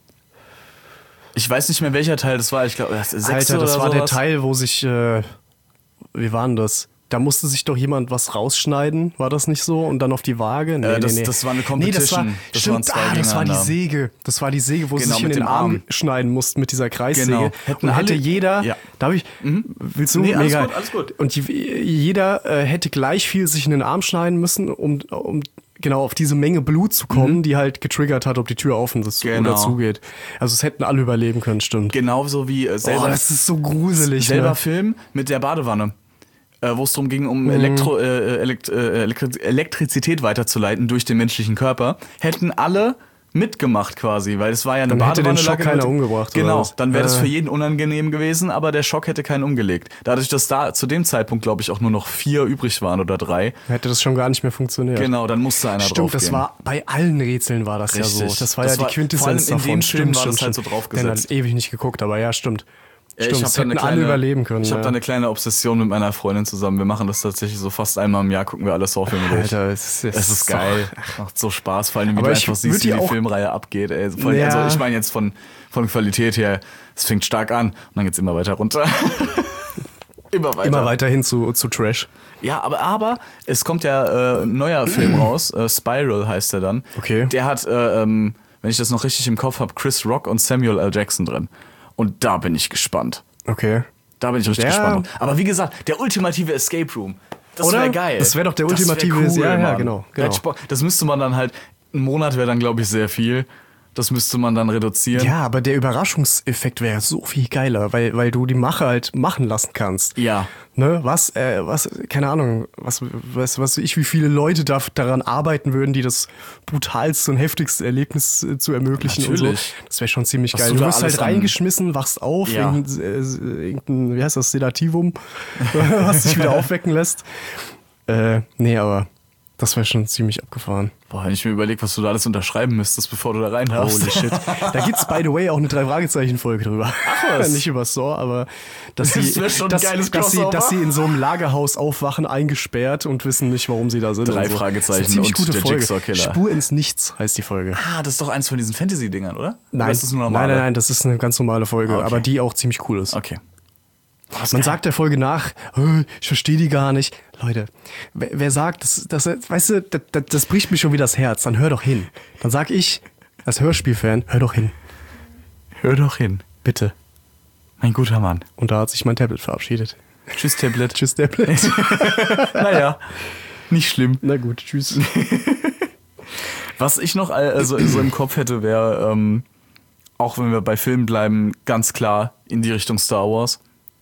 Ich weiß nicht mehr, welcher Teil das war. Ich glaube, das Alter, das oder war der sowas. Teil, wo sich, wie war denn das? Da musste sich doch jemand was rausschneiden, war das nicht so? Und dann auf die Waage? Nee, das war eine Competition. Das Das waren war, zwei stimmt, das war die gegeneinander. Säge. Das war die Säge, wo sie Genau, sich in mit den dem Arm Arm. schneiden mussten mit dieser Kreissäge. Genau. Und hätte jeder, Ja. darf ich, willst du? Nee, alles Mega. gut, alles gut. Und jeder hätte gleich viel sich in den Arm schneiden müssen, um genau auf diese Menge Blut zu kommen, die halt getriggert hat, ob die Tür offen ist Genau. oder zugeht. Also es hätten alle überleben können, stimmt. Genauso wie selber, das ist so gruselig. selber Ne? Film mit der Badewanne. Wo es darum ging, um Elektrizität weiterzuleiten durch den menschlichen Körper, hätten alle mitgemacht quasi, weil es war ja eine Dann hätte Badewanne. den Schock lag keiner mit- umgebracht, oder Genau, was? dann wäre das Ja. für jeden unangenehm gewesen, aber der Schock hätte keinen umgelegt. Dadurch, dass da zu dem Zeitpunkt, glaube ich, auch nur noch 4 übrig waren oder 3. Hätte das schon gar nicht mehr funktioniert. Genau, dann musste einer Stimmt, draufgehen. das war bei allen Rätseln war das ja so. Richtig. Das war Das ja war- die Quintessenz vor allem in davon. dem Film war das stimmt, halt so stimmt. draufgesetzt. Den hat ewig nicht geguckt, aber ja, stimmt. Stimmt, Ich das habe hätten alle überleben können. Ich habe ja. da eine kleine Obsession mit meiner Freundin zusammen. Wir machen das tatsächlich so fast einmal im Jahr, gucken wir alle Saw-Filme durch. Alter, es Es ist geil. Macht so Spaß, vor allem, wie Aber du ich einfach siehst, würd wie die die auch- Filmreihe abgeht. Ey. Vor allem, Ja. Also ich meine jetzt von Qualität her, es fängt stark an und dann geht's immer weiter runter. Immer weiter. Immer weiter hin zu Trash. Ja, aber es kommt ja ein neuer Film raus, Spiral heißt er dann. Okay. Der hat, wenn ich das noch richtig im Kopf habe, Chris Rock und Samuel L. Jackson drin. Und da bin ich gespannt. Okay. Da bin ich richtig Ja. gespannt. Aber wie gesagt, der ultimative Escape Room. Das Oder? wäre geil. Das wäre doch der Das wär ultimative- ja, Mann. genau. Da hätte ich Bock. Das müsste man dann halt, ein Monat wäre dann, glaube ich, sehr viel. Das müsste man dann reduzieren. Ja, aber der Überraschungseffekt wäre so viel geiler, weil du die Macher halt machen lassen kannst. Ja. Ne, keine Ahnung, was ich, wie viele Leute daran arbeiten würden, die das brutalste und heftigste Erlebnis zu ermöglichen und so. Natürlich. Das wäre schon ziemlich Was geil. du Du da wirst halt alles an- reingeschmissen, wachst auf, Ja. irgendein, wie heißt das, Sedativum, was dich wieder aufwecken lässt. Nee, aber das wäre schon ziemlich abgefahren. Boah, wenn ich mir überlege, was du da alles unterschreiben müsstest, bevor du da rein darfst. Holy shit. Da gibt's, by the way, auch eine 3-Fragezeichen-Folge drüber. Ach was. Nicht über Saw, aber dass Das sie, wär schon ein dass, geiles dass, sie, Crossover. dass sie in so einem Lagerhaus aufwachen, eingesperrt und wissen nicht, warum sie da sind. 3 und so. Fragezeichen Das ist eine ziemlich und gute der Folge. Jigsaw-Killer. Spur ins Nichts heißt die Folge. Ah, das ist doch eins von diesen Fantasy-Dingern, oder? Nein, Oder ist das nur normale? nein, das ist eine ganz normale Folge, Okay. aber die auch ziemlich cool ist. Okay. Man sagt der Folge nach, ich verstehe die gar nicht. Leute, wer sagt, weißt du, das bricht mir schon wieder das Herz, dann hör doch hin. Dann sag ich, als Hörspielfan, hör doch hin. Hör doch hin. Bitte. Mein guter Mann. Und da hat sich mein Tablet verabschiedet. Tschüss, Tablet. Tschüss, Tablet. Naja, nicht schlimm. Na gut, tschüss. Was ich noch also so im Kopf hätte, wäre, auch wenn wir bei Filmen bleiben, ganz klar in die Richtung Star Wars.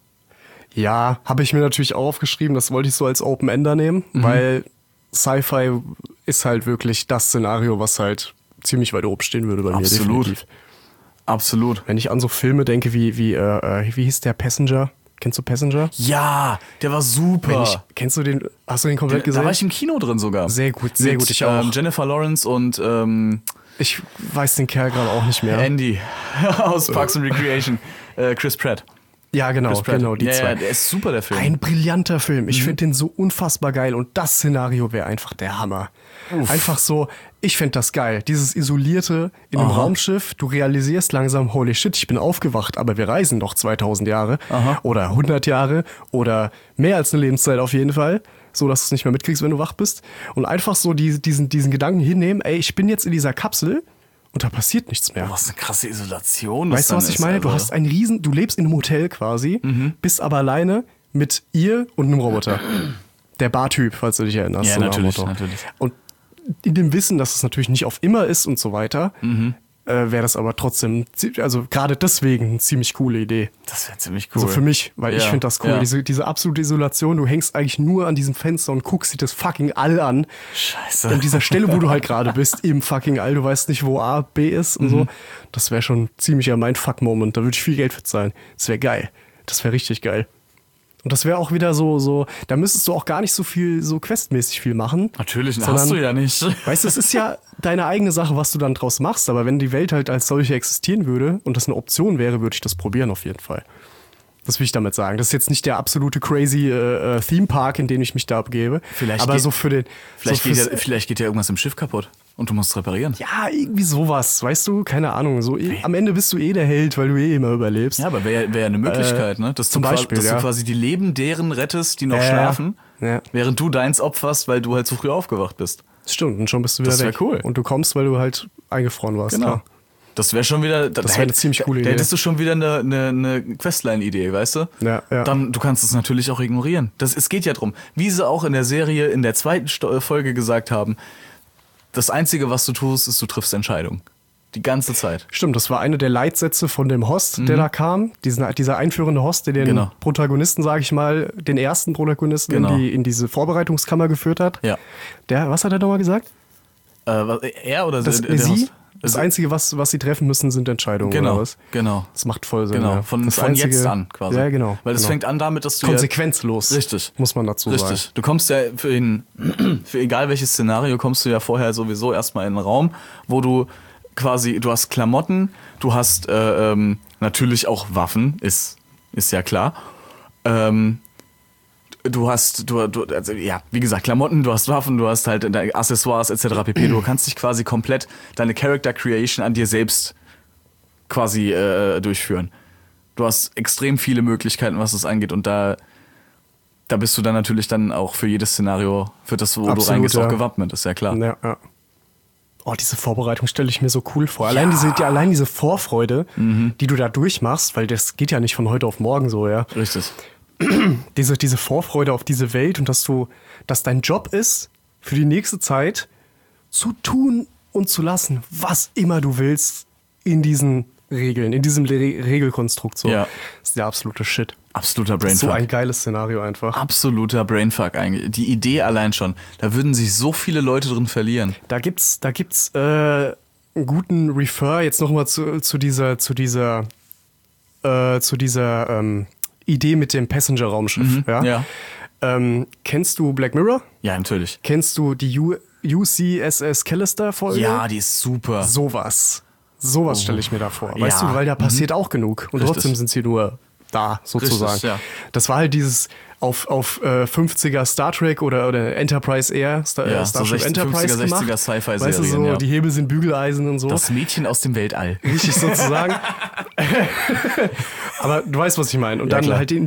Ja, habe ich mir natürlich auch aufgeschrieben, das wollte ich so als Open-Ender nehmen, weil Sci-Fi ist halt wirklich das Szenario, was halt ziemlich weit oben stehen würde bei mir. Absolut. Definitiv. Absolut. Wenn ich an so Filme denke wie hieß der Passenger? Kennst du Passenger? Ja, der war super. Kennst du den, hast du den komplett Da gesehen? war ich im Kino drin sogar. Sehr gut, sehr Mit, gut, ich auch. Jennifer Lawrence und Ich weiß den Kerl gerade auch nicht mehr. Andy aus Parks and Recreation. Chris Pratt. Ja, genau, Chris Pratt. genau, die ja, zwei. Ja, der ist super, der Film. Ein brillanter Film. Ich finde den so unfassbar geil und das Szenario wäre einfach der Hammer. Einfach so, ich finde das geil. Dieses Isolierte in einem Raumschiff, du realisierst langsam, holy shit, ich bin aufgewacht, aber wir reisen doch 2000 Jahre oder 100 Jahre oder mehr als eine Lebenszeit auf jeden Fall, so dass du es nicht mehr mitkriegst, wenn du wach bist. Und einfach so diesen Gedanken hinnehmen, ey, ich bin jetzt in dieser Kapsel und da passiert nichts mehr. Was eine krasse Isolation. das Weißt du, was dann ich meine? ist, Du hast einen riesen, du lebst in einem Hotel quasi, bist aber alleine mit ihr und einem Roboter. Der Bartyp, falls du dich erinnerst. Ja, so nach natürlich, Motto. natürlich. Und in dem Wissen, dass es natürlich nicht auf immer ist und so weiter, wäre das aber trotzdem, also gerade deswegen eine ziemlich coole Idee. Das wäre ziemlich cool. Also für mich, weil ich Ja, finde das cool. ja. Diese absolute Isolation, du hängst eigentlich nur an diesem Fenster und guckst dir das fucking All an. Scheiße. An dieser Stelle, wo du halt gerade bist, im fucking All, du weißt nicht, wo A, B ist und so. Das wäre schon ziemlicher Mindfuck-Moment. Da würde ich viel Geld für zahlen. Das wäre geil. Das wäre richtig geil. Und das wäre auch wieder so, da müsstest du auch gar nicht so viel, so questmäßig viel machen. Natürlich, sondern- hast du ja nicht. Weißt du, es ist ja deine eigene Sache, was du dann draus machst, aber wenn die Welt halt als solche existieren würde und das eine Option wäre, würde ich das probieren auf jeden Fall. Das will ich damit sagen. Das ist jetzt nicht der absolute crazy Theme-Park, in den ich mich da begebe. Vielleicht aber geht- so für den... Vielleicht, so geht ja irgendwas im Schiff kaputt und du musst es reparieren. ja, irgendwie sowas, weißt du? Keine Ahnung. So, am Ende bist du der Held, weil du immer überlebst. Ja, aber wäre ja eine Möglichkeit, ne? Dass zum du, Beispiel, dass ja. du quasi die Leben deren rettest, die noch Ja, schlafen, ja. während du deins opferst, weil du halt zu früh aufgewacht bist. Stimmt, und schon bist du wieder Das wär weg. cool. Und du kommst, weil du halt eingefroren warst. Klar. Das wäre schon wieder. Das wär eine ziemlich coole Da Idee. hättest du schon wieder eine Questline-Idee, weißt du? Ja, ja. Dann, du kannst es natürlich auch ignorieren. Es geht ja drum. Wie sie auch in der Serie in der zweiten Folge gesagt haben, das Einzige, was du tust, ist, du triffst Entscheidungen. Die ganze Zeit. Stimmt, das war einer der Leitsätze von dem Host, der da kam. Dieser einführende Host, der den Genau. Protagonisten, sage ich mal, den ersten Protagonisten Genau. in diese Vorbereitungskammer geführt hat. Ja. Was hat er nochmal gesagt? Er oder Das, der sie? Host? Das Einzige, was sie treffen müssen, sind Entscheidungen oder Genau, was? genau. Das macht voll Sinn. Genau, ja. von Das jetzt an quasi. Ja, genau. Weil das genau. fängt an damit, dass du konsequenzlos. Richtig. Muss man dazu Richtig. sagen. Du kommst ja für egal welches Szenario, kommst du ja vorher sowieso erstmal in einen Raum, wo du quasi, du hast Klamotten, du hast natürlich auch Waffen, ist ja klar. Du hast, also ja, wie gesagt, Klamotten, du hast Waffen, du hast halt deine Accessoires etc. pp. Du kannst dich quasi komplett deine Character Creation an dir selbst quasi durchführen. Du hast extrem viele Möglichkeiten, was das angeht, und da bist du dann natürlich dann auch für jedes Szenario, für das, wo Absolut, du reingehst, ja. auch gewappnet, ist ja klar. Ja, ja. Oh, diese Vorbereitung stelle ich mir so cool vor. Allein diese Vorfreude, die du da durchmachst, weil das geht ja nicht von heute auf morgen so, ja. Richtig. Diese Vorfreude auf diese Welt und dass dein Job ist, für die nächste Zeit zu tun und zu lassen, was immer du willst in diesen Regeln, in diesem Regelkonstrukt. So. Ja. Das ist der absolute Shit. Absoluter So Brainfuck. ein geiles Szenario einfach. Absoluter Brainfuck eigentlich. Die Idee allein schon. Da würden sich so viele Leute drin verlieren. Da gibt's einen guten Refer jetzt nochmal zu dieser Idee mit dem Passenger-Raumschiff. Ja. Kennst du Black Mirror? Ja, natürlich. Kennst du die UCSS Callister-Folge? Ja, die ist super. Sowas stelle ich mir da vor. Weißt Ja. du, weil da passiert auch genug. Und Richtig. trotzdem sind sie nur da, sozusagen. Richtig, ja. Das war halt dieses auf 50er Star Trek oder Enterprise Air, Ja, so Starship 60er, Enterprise 50er gemacht. Sci-Fi-Serien, Weißt du, so, ja. die Hebel sind Bügeleisen und so. Das Mädchen aus dem Weltall. Richtig sozusagen. Aber du weißt, was ich meine. Und Ja, dann klar. halt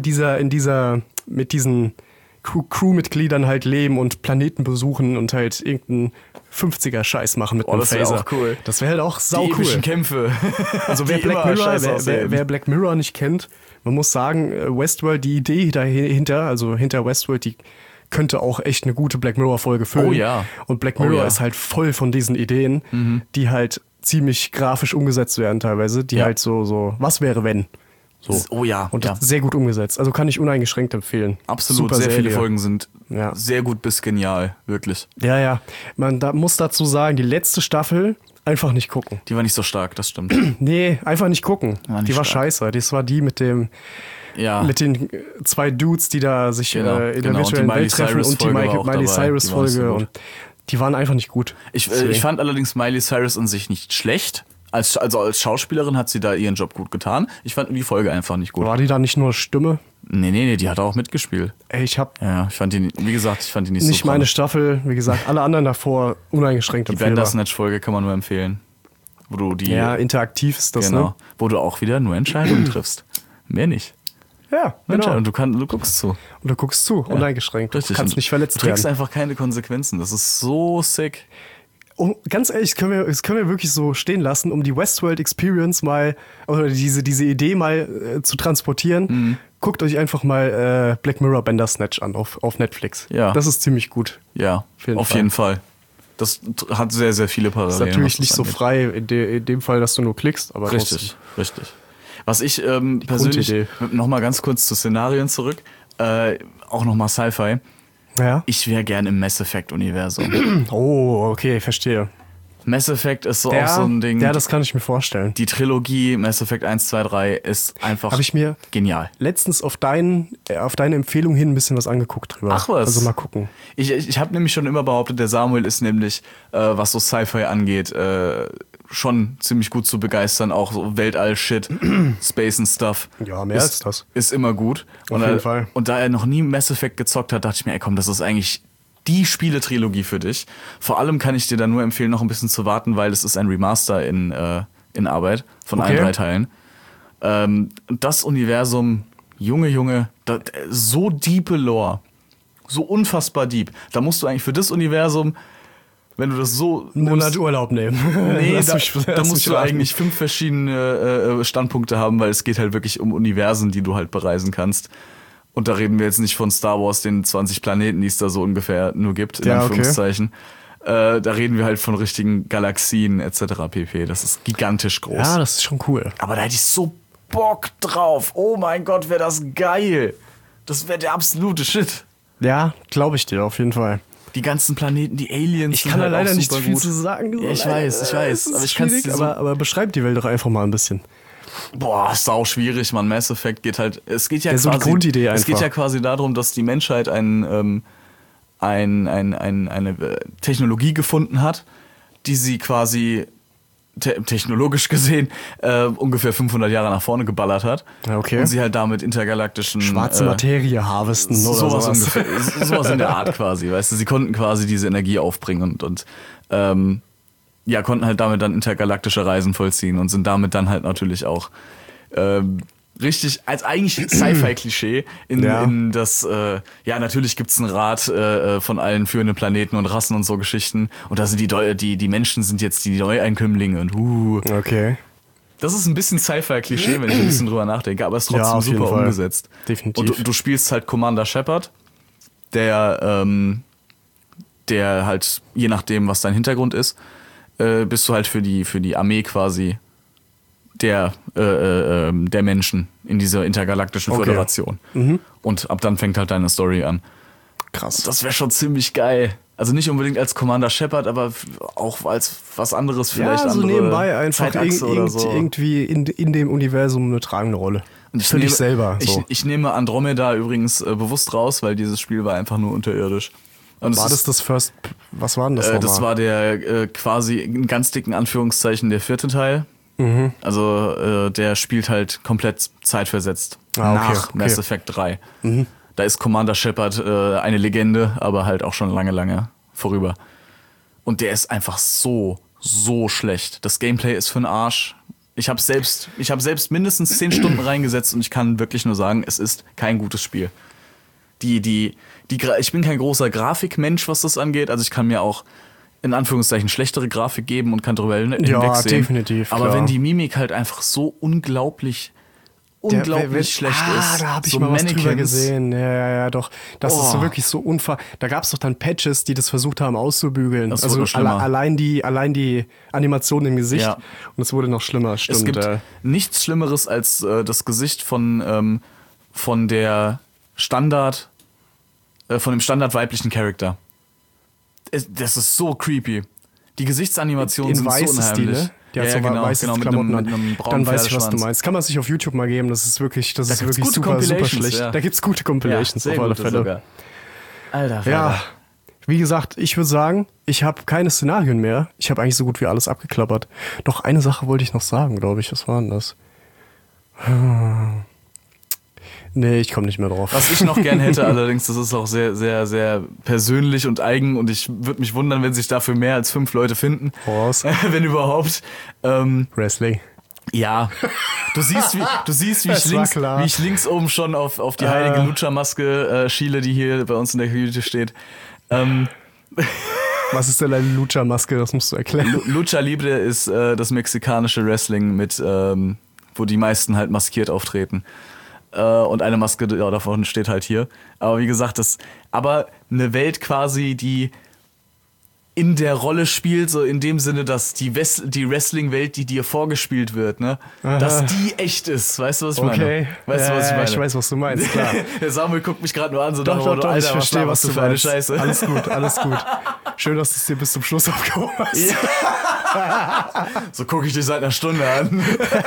mit diesen Crewmitgliedern halt leben und Planeten besuchen und halt irgendeinen 50er-Scheiß machen mit einem das wär Phaser. auch cool. Das wäre halt auch sau Die cool. epischen Kämpfe. Also wer Die Black, immer Mirror, scheiße aussehen. wer Black Mirror nicht kennt, man muss sagen, Westworld, die Idee dahinter, also hinter Westworld, die könnte auch echt eine gute Black Mirror-Folge füllen. Oh ja. Und Black Oh Mirror ja. ist halt voll von diesen Ideen, die halt ziemlich grafisch umgesetzt werden teilweise, die Ja. halt so, was wäre wenn? So. Oh ja, Und ja. sehr gut umgesetzt. Also kann ich uneingeschränkt empfehlen. Absolut. Super Sehr viele Serie. Folgen sind Ja. sehr gut bis genial. Wirklich. Ja. Man muss dazu sagen, die letzte Staffel einfach nicht gucken. Die war nicht so stark, das stimmt. Nee, einfach nicht gucken. War nicht die war stark. scheiße. Das war die mit den Ja. zwei Dudes, die da sich Genau, in genau. der virtuellen Und die Miley Welt treffen und die Cyrus-Folge war auch Miley dabei. Die war nicht so Cyrus-Folge. gut. Und die waren einfach nicht gut. Ich Deswegen. fand allerdings Miley Cyrus an sich nicht schlecht. Also als Schauspielerin hat sie da ihren Job gut getan. Ich fand nur die Folge einfach nicht gut. War die da nicht nur Stimme? Nee, die hat auch mitgespielt. Ey, ich habe Ja, ich fand die, wie gesagt, ich fand die nicht nicht so meine pralle. Staffel. Wie gesagt, alle anderen davor uneingeschränkt Die empfehlbar. Bandersnatch-Folge kann man nur empfehlen. Wo du die, Ja, interaktiv ist das, genau, ne? wo du auch wieder nur Entscheidungen triffst. Mehr nicht. Ja, Nur genau. Entscheidungen. Du guckst zu. Und du guckst zu, uneingeschränkt. Richtig. Du kannst Und nicht verletzt Du trägst werden. einfach keine Konsequenzen. Das ist so sick. Oh, ganz ehrlich, das können wir wirklich so stehen lassen, um die Westworld Experience mal, oder diese Idee mal zu transportieren. Mhm. Guckt euch einfach mal Black Mirror Bandersnatch an auf Netflix. Ja. Das ist ziemlich gut. Ja, auf jeden Fall. Das hat sehr, sehr viele Parallelen. Ist natürlich was das nicht so angeht. frei in dem Fall, dass du nur klickst, aber Richtig. Was ich persönlich, Grundidee. nochmal ganz kurz zu Szenarien zurück, auch nochmal Sci-Fi. trotzdem. Ja. Ich wäre gern im Mass Effect-Universum. Oh, okay, verstehe. Mass Effect ist so auch so ein Ding. Ja, das kann ich mir vorstellen. Die Trilogie Mass Effect 1, 2, 3 ist einfach Habe ich mir genial. letztens auf deine Empfehlung hin ein bisschen was angeguckt drüber. Ach was. Also mal gucken. Ich habe nämlich schon immer behauptet, der Samuel ist nämlich, was so Sci-Fi angeht, schon ziemlich gut zu begeistern. Auch so Weltall-Shit, Space and Stuff. Ja, mehr ist, als das. Ist immer gut. Auf jeden Fall. Und da er noch nie Mass Effect gezockt hat, dachte ich mir, ey komm, das ist eigentlich die Spieletrilogie für dich. Vor allem kann ich dir da nur empfehlen, noch ein bisschen zu warten, weil es ist ein Remaster in Arbeit von allen Okay. 3 Teilen. Das Universum, Junge, so diepe Lore. So unfassbar deep. Da musst du eigentlich für das Universum, wenn du das so Einen Monat Urlaub nehmen. Nee, Lass da, mich- da lass musst mich du raten. eigentlich 5 verschiedene Standpunkte haben, weil es geht halt wirklich um Universen, die du halt bereisen kannst. Und da reden wir jetzt nicht von Star Wars, den 20 Planeten, die es da so ungefähr nur gibt, in Ja, okay. Anführungszeichen. Da reden wir halt von richtigen Galaxien etc. pp. Das ist gigantisch groß. Ja, das ist schon cool. Aber da hätte ich so Bock drauf. Oh mein Gott, wäre das geil. Das wäre der absolute Shit. Ja, glaube ich dir auf jeden Fall. Die ganzen Planeten, die Aliens. Ich sind kann da halt leider auch nicht super viel gut. zu sagen. Ja, ich weiß. Es Aber ist ich kann's schwierig, dir so- aber beschreib die Welt doch einfach mal ein bisschen. Boah, ist sau schwierig, man. Mass Effect geht halt. Es geht ja Ja, so quasi. die Grundidee Es geht einfach. ja quasi darum, dass die Menschheit eine Technologie gefunden hat, die sie quasi technologisch gesehen ungefähr 500 Jahre nach vorne geballert hat. Ja, okay. Und sie halt damit intergalaktischen Schwarze Materie harvesten oder sowas sowas. ungefähr, sowas in der Art quasi, weißt du, sie konnten quasi diese Energie aufbringen und ja, konnten halt damit dann intergalaktische Reisen vollziehen und sind damit dann halt natürlich auch richtig, als eigentlich Sci-Fi-Klischee Ja. in das, ja, natürlich gibt's einen Rat von allen führenden Planeten und Rassen und so Geschichten und da sind die Menschen sind jetzt die Neueinkömmlinge und Okay. das ist ein bisschen Sci-Fi-Klischee, wenn ich ein bisschen drüber nachdenke, aber es ist Ja, trotzdem auf jeden super Fall. umgesetzt. Definitiv. Und du spielst halt Commander Shepard, der halt, je nachdem, was dein Hintergrund ist, bist du halt für die Armee quasi der Menschen in dieser intergalaktischen Föderation. Und ab dann fängt halt deine Story an. Krass. Das wäre schon ziemlich geil. Also nicht unbedingt als Commander Shepard, aber auch als was anderes vielleicht. Ja, so andere nebenbei einfach Zeitachse oder so. irgendwie in dem Universum eine tragende Rolle. Und Für dich selber. So. Ich nehme Andromeda übrigens bewusst raus, weil dieses Spiel war einfach nur unterirdisch. Und War das First? Was war denn das nochmal? Das war der quasi in ganz dicken Anführungszeichen der 4. Teil. Also der spielt halt komplett zeitversetzt nach Mass Effect 3. Da ist Commander Shepard eine Legende, aber halt auch schon lange vorüber. Und der ist einfach so schlecht. Das Gameplay ist für den Arsch. Ich habe selbst mindestens 10 Stunden reingesetzt und ich kann wirklich nur sagen, es ist kein gutes Spiel. Ich bin kein großer Grafikmensch, was das angeht. Also ich kann mir auch in Anführungszeichen schlechtere Grafik geben und kann drüber hinwegsehen. Ja, definitiv. Aber klar. wenn die Mimik halt einfach so unglaublich schlecht ist. Da habe ich so mal was drüber Mannequins. gesehen. Ja, doch. Das ist so wirklich so Da gab es doch dann Patches, die das versucht haben auszubügeln. Das Also wurde schlimmer. allein die Animation im Gesicht. Ja. Und es wurde noch schlimmer, stimmt. Es gibt nichts Schlimmeres als das Gesicht von der von dem Standard weiblichen Charakter. Das ist so creepy. Die Gesichtsanimationen sind so unheimlich. Stil, ne? Die hat so weiße Klamotten mit einem Dann braunen weiß ich, was du Pferdeschwanz. meinst. Kann man sich auf YouTube mal geben. Das ist wirklich gibt's gute super Compilations, schlecht. ja. Da gibt's gute Compilations sehr auf alle gute Fälle. sogar. Alter, Ja, wie gesagt, ich würde sagen, ich habe keine Szenarien mehr. Ich habe eigentlich so gut wie alles abgeklappert. Doch eine Sache wollte ich noch sagen, glaube ich. Was war denn das? Nee, ich komme nicht mehr drauf. Was ich noch gern hätte, allerdings, das ist auch sehr, sehr, sehr persönlich und eigen und ich würde mich wundern, wenn sich dafür mehr als 5 Leute finden. Voraus. Wenn überhaupt. Wrestling. Ja, du siehst, wie Das war klar. ich links oben schon auf die heilige Lucha-Maske schiele, die hier bei uns in der Community steht. Was ist denn eine Lucha-Maske? Das musst du erklären. Lucha Libre ist das mexikanische Wrestling mit, wo die meisten halt maskiert auftreten. Und eine Maske davon steht halt hier. Aber wie gesagt, aber eine Welt quasi, die in der Rolle spielt, so in dem Sinne, dass die Wrestling-Welt, die dir vorgespielt wird, ne, dass die echt ist. Weißt du, was ich meine? Okay. Weißt du, was ich meine? Ich weiß, was du meinst, klar. Der Samuel guckt mich gerade nur an, so Doch, Alter, ich verstehe, was du für eine meinst. Scheiße. Alles gut. Schön, dass du es dir bis zum Schluss aufgehoben hast. So gucke ich dich seit einer Stunde an.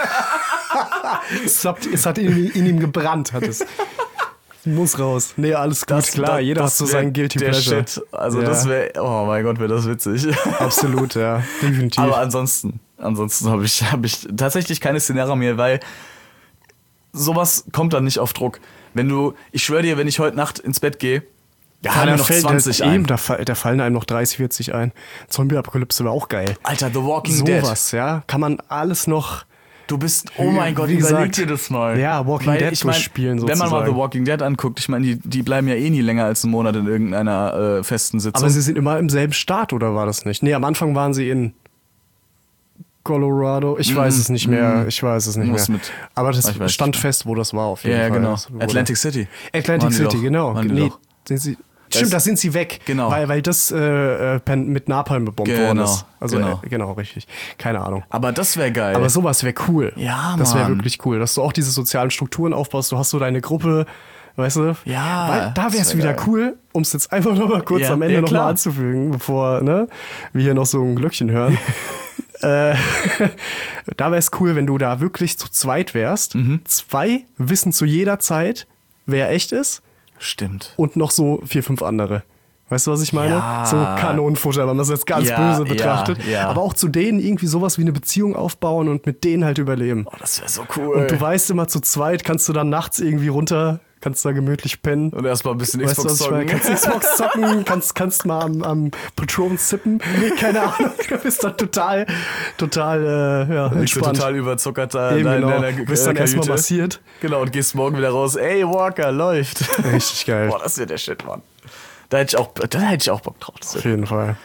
Es hat in ihm gebrannt, hat es. Muss raus. Nee, alles gut, klar. Jeder hat so seinen Guilty der Pleasure. Shit. Also Ja. das wäre, oh mein Gott, wäre das witzig. Absolut, ja. Definitiv. Aber ansonsten habe ich tatsächlich keine Szenario mehr, weil sowas kommt dann nicht auf Druck. Ich schwöre dir, wenn ich heute Nacht ins Bett gehe, fallen mir noch 20 ein. Eben, da fallen einem noch 30, 40 ein. Zombie-Apokalypse wäre auch geil. Alter, The Walking Dead. Sowas, ja. Kann man alles noch. Du bist, oh mein Gott, Wie überleg gesagt, dir das mal. ja, Walking Weil Dead ich mein, durchspielen wenn man mal sozusagen. The Walking Dead anguckt, ich meine, die bleiben ja eh nie länger als einen Monat in irgendeiner festen Sitzung. Aber sie sind immer im selben Staat, oder war das nicht? Nee, am Anfang waren sie in Colorado. Ich weiß es nicht mehr. Muss mit- Aber das Ich weiß stand nicht. fest, wo das war auf jeden ja, Fall. genau. Das wurde- Atlantic City. Atlantic Waren die City, doch. genau. Waren die Nee, doch. sind sie. Stimmt, da sind sie weg. Genau. Weil das mit Napalm bebombt worden Genau, ist. Also genau. genau, richtig. Keine Ahnung. Aber das wäre geil. Aber sowas wäre cool. Ja, Das wäre Mann. wirklich cool, dass du auch diese sozialen Strukturen aufbaust. Du hast so deine Gruppe, weißt du? Ja, Weil da wäre es das wär wieder geil. cool, um es jetzt einfach noch mal kurz Ja, am Ende ja, noch mal klar. anzufügen, bevor wir hier noch so ein Glöckchen hören. Da wäre es cool, wenn du da wirklich zu zweit wärst. 2 wissen zu jeder Zeit, wer echt ist. Stimmt. Und noch so 4, 5 andere. Weißt du, was ich meine? Ja. So Kanonenfutter, wenn man das jetzt ganz Ja, böse betrachtet. ja. Aber auch zu denen irgendwie sowas wie eine Beziehung aufbauen und mit denen halt überleben. Oh, das wäre so cool. Und du weißt immer, zu zweit kannst du dann nachts irgendwie runter, kannst da gemütlich pennen. Und erstmal ein bisschen Weißt du, Xbox was ich meine? zocken. Kannst Xbox zocken, kannst mal am Patron zippen. Keine Ahnung, du bist dann total Liegst du entspannt. total überzuckert da Eben, in genau. deiner Du bist dann erstmal Kajüte. massiert. Genau, und gehst morgen wieder raus. Ey, Walker, läuft. Richtig geil. Boah, das wäre der Shit, Mann. Da hätte ich auch Bock drauf. Das Auf jeden Fall.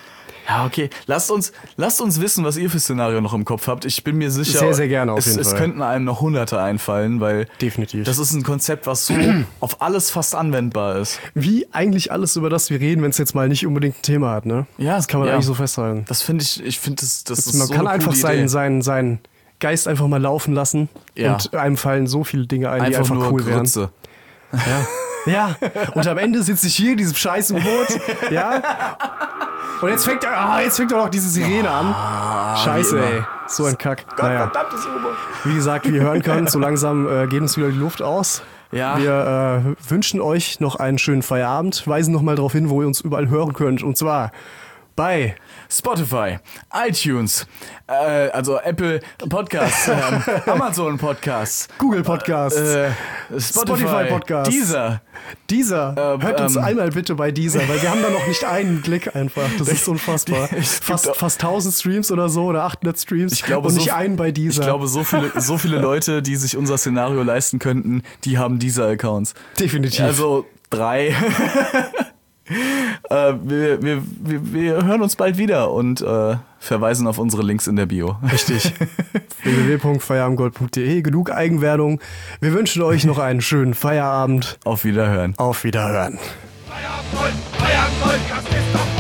Ja, okay. Lasst uns wissen, was ihr für Szenario noch im Kopf habt. Ich bin mir sicher, Sehr, sehr gerne auf jeden es Fall. könnten einem noch Hunderte einfallen, weil Definitiv. das ist ein Konzept, was so auf alles fast anwendbar ist. Wie eigentlich alles, über das wir reden, wenn es jetzt mal nicht unbedingt ein Thema hat, ne? Ja, Das kann man ja. eigentlich so festhalten. Das finde ich finde das ist Man so kann eine einfach coole Idee. seinen Geist einfach mal laufen lassen Ja. und einem fallen so viele Dinge ein, die einfach nur cool wären. Grütze. Ja, und am Ende sitze ich hier in diesem scheiß U-Boot, ja, und jetzt fängt doch noch diese Sirene an. Scheiße, wie immer. ey, so ein Kack. Naja. Wie gesagt, wie ihr hören könnt, so langsam geht uns wieder die Luft aus. Ja. Wir wünschen euch noch einen schönen Feierabend, weisen noch mal darauf hin, wo ihr uns überall hören könnt, und zwar bei Spotify, iTunes, also Apple Podcasts, Amazon Podcasts, Google Podcasts, Spotify Podcasts, Deezer. Hört uns einmal bitte bei dieser, weil wir haben da noch nicht einen Klick einfach. Das ist unfassbar. Fast 1000 Streams oder so oder 800 Streams Ich glaube, und nicht einen bei dieser. Ich glaube, so viele Leute, die sich unser Szenario leisten könnten, die haben diese Accounts. Definitiv. Also 3. Wir hören uns bald wieder und verweisen auf unsere Links in der Bio. Richtig. www.feierabendgold.de. Genug Eigenwerbung. Wir wünschen euch noch einen schönen Feierabend. Auf Wiederhören. Auf Wiederhören. Feierabend, das ist doch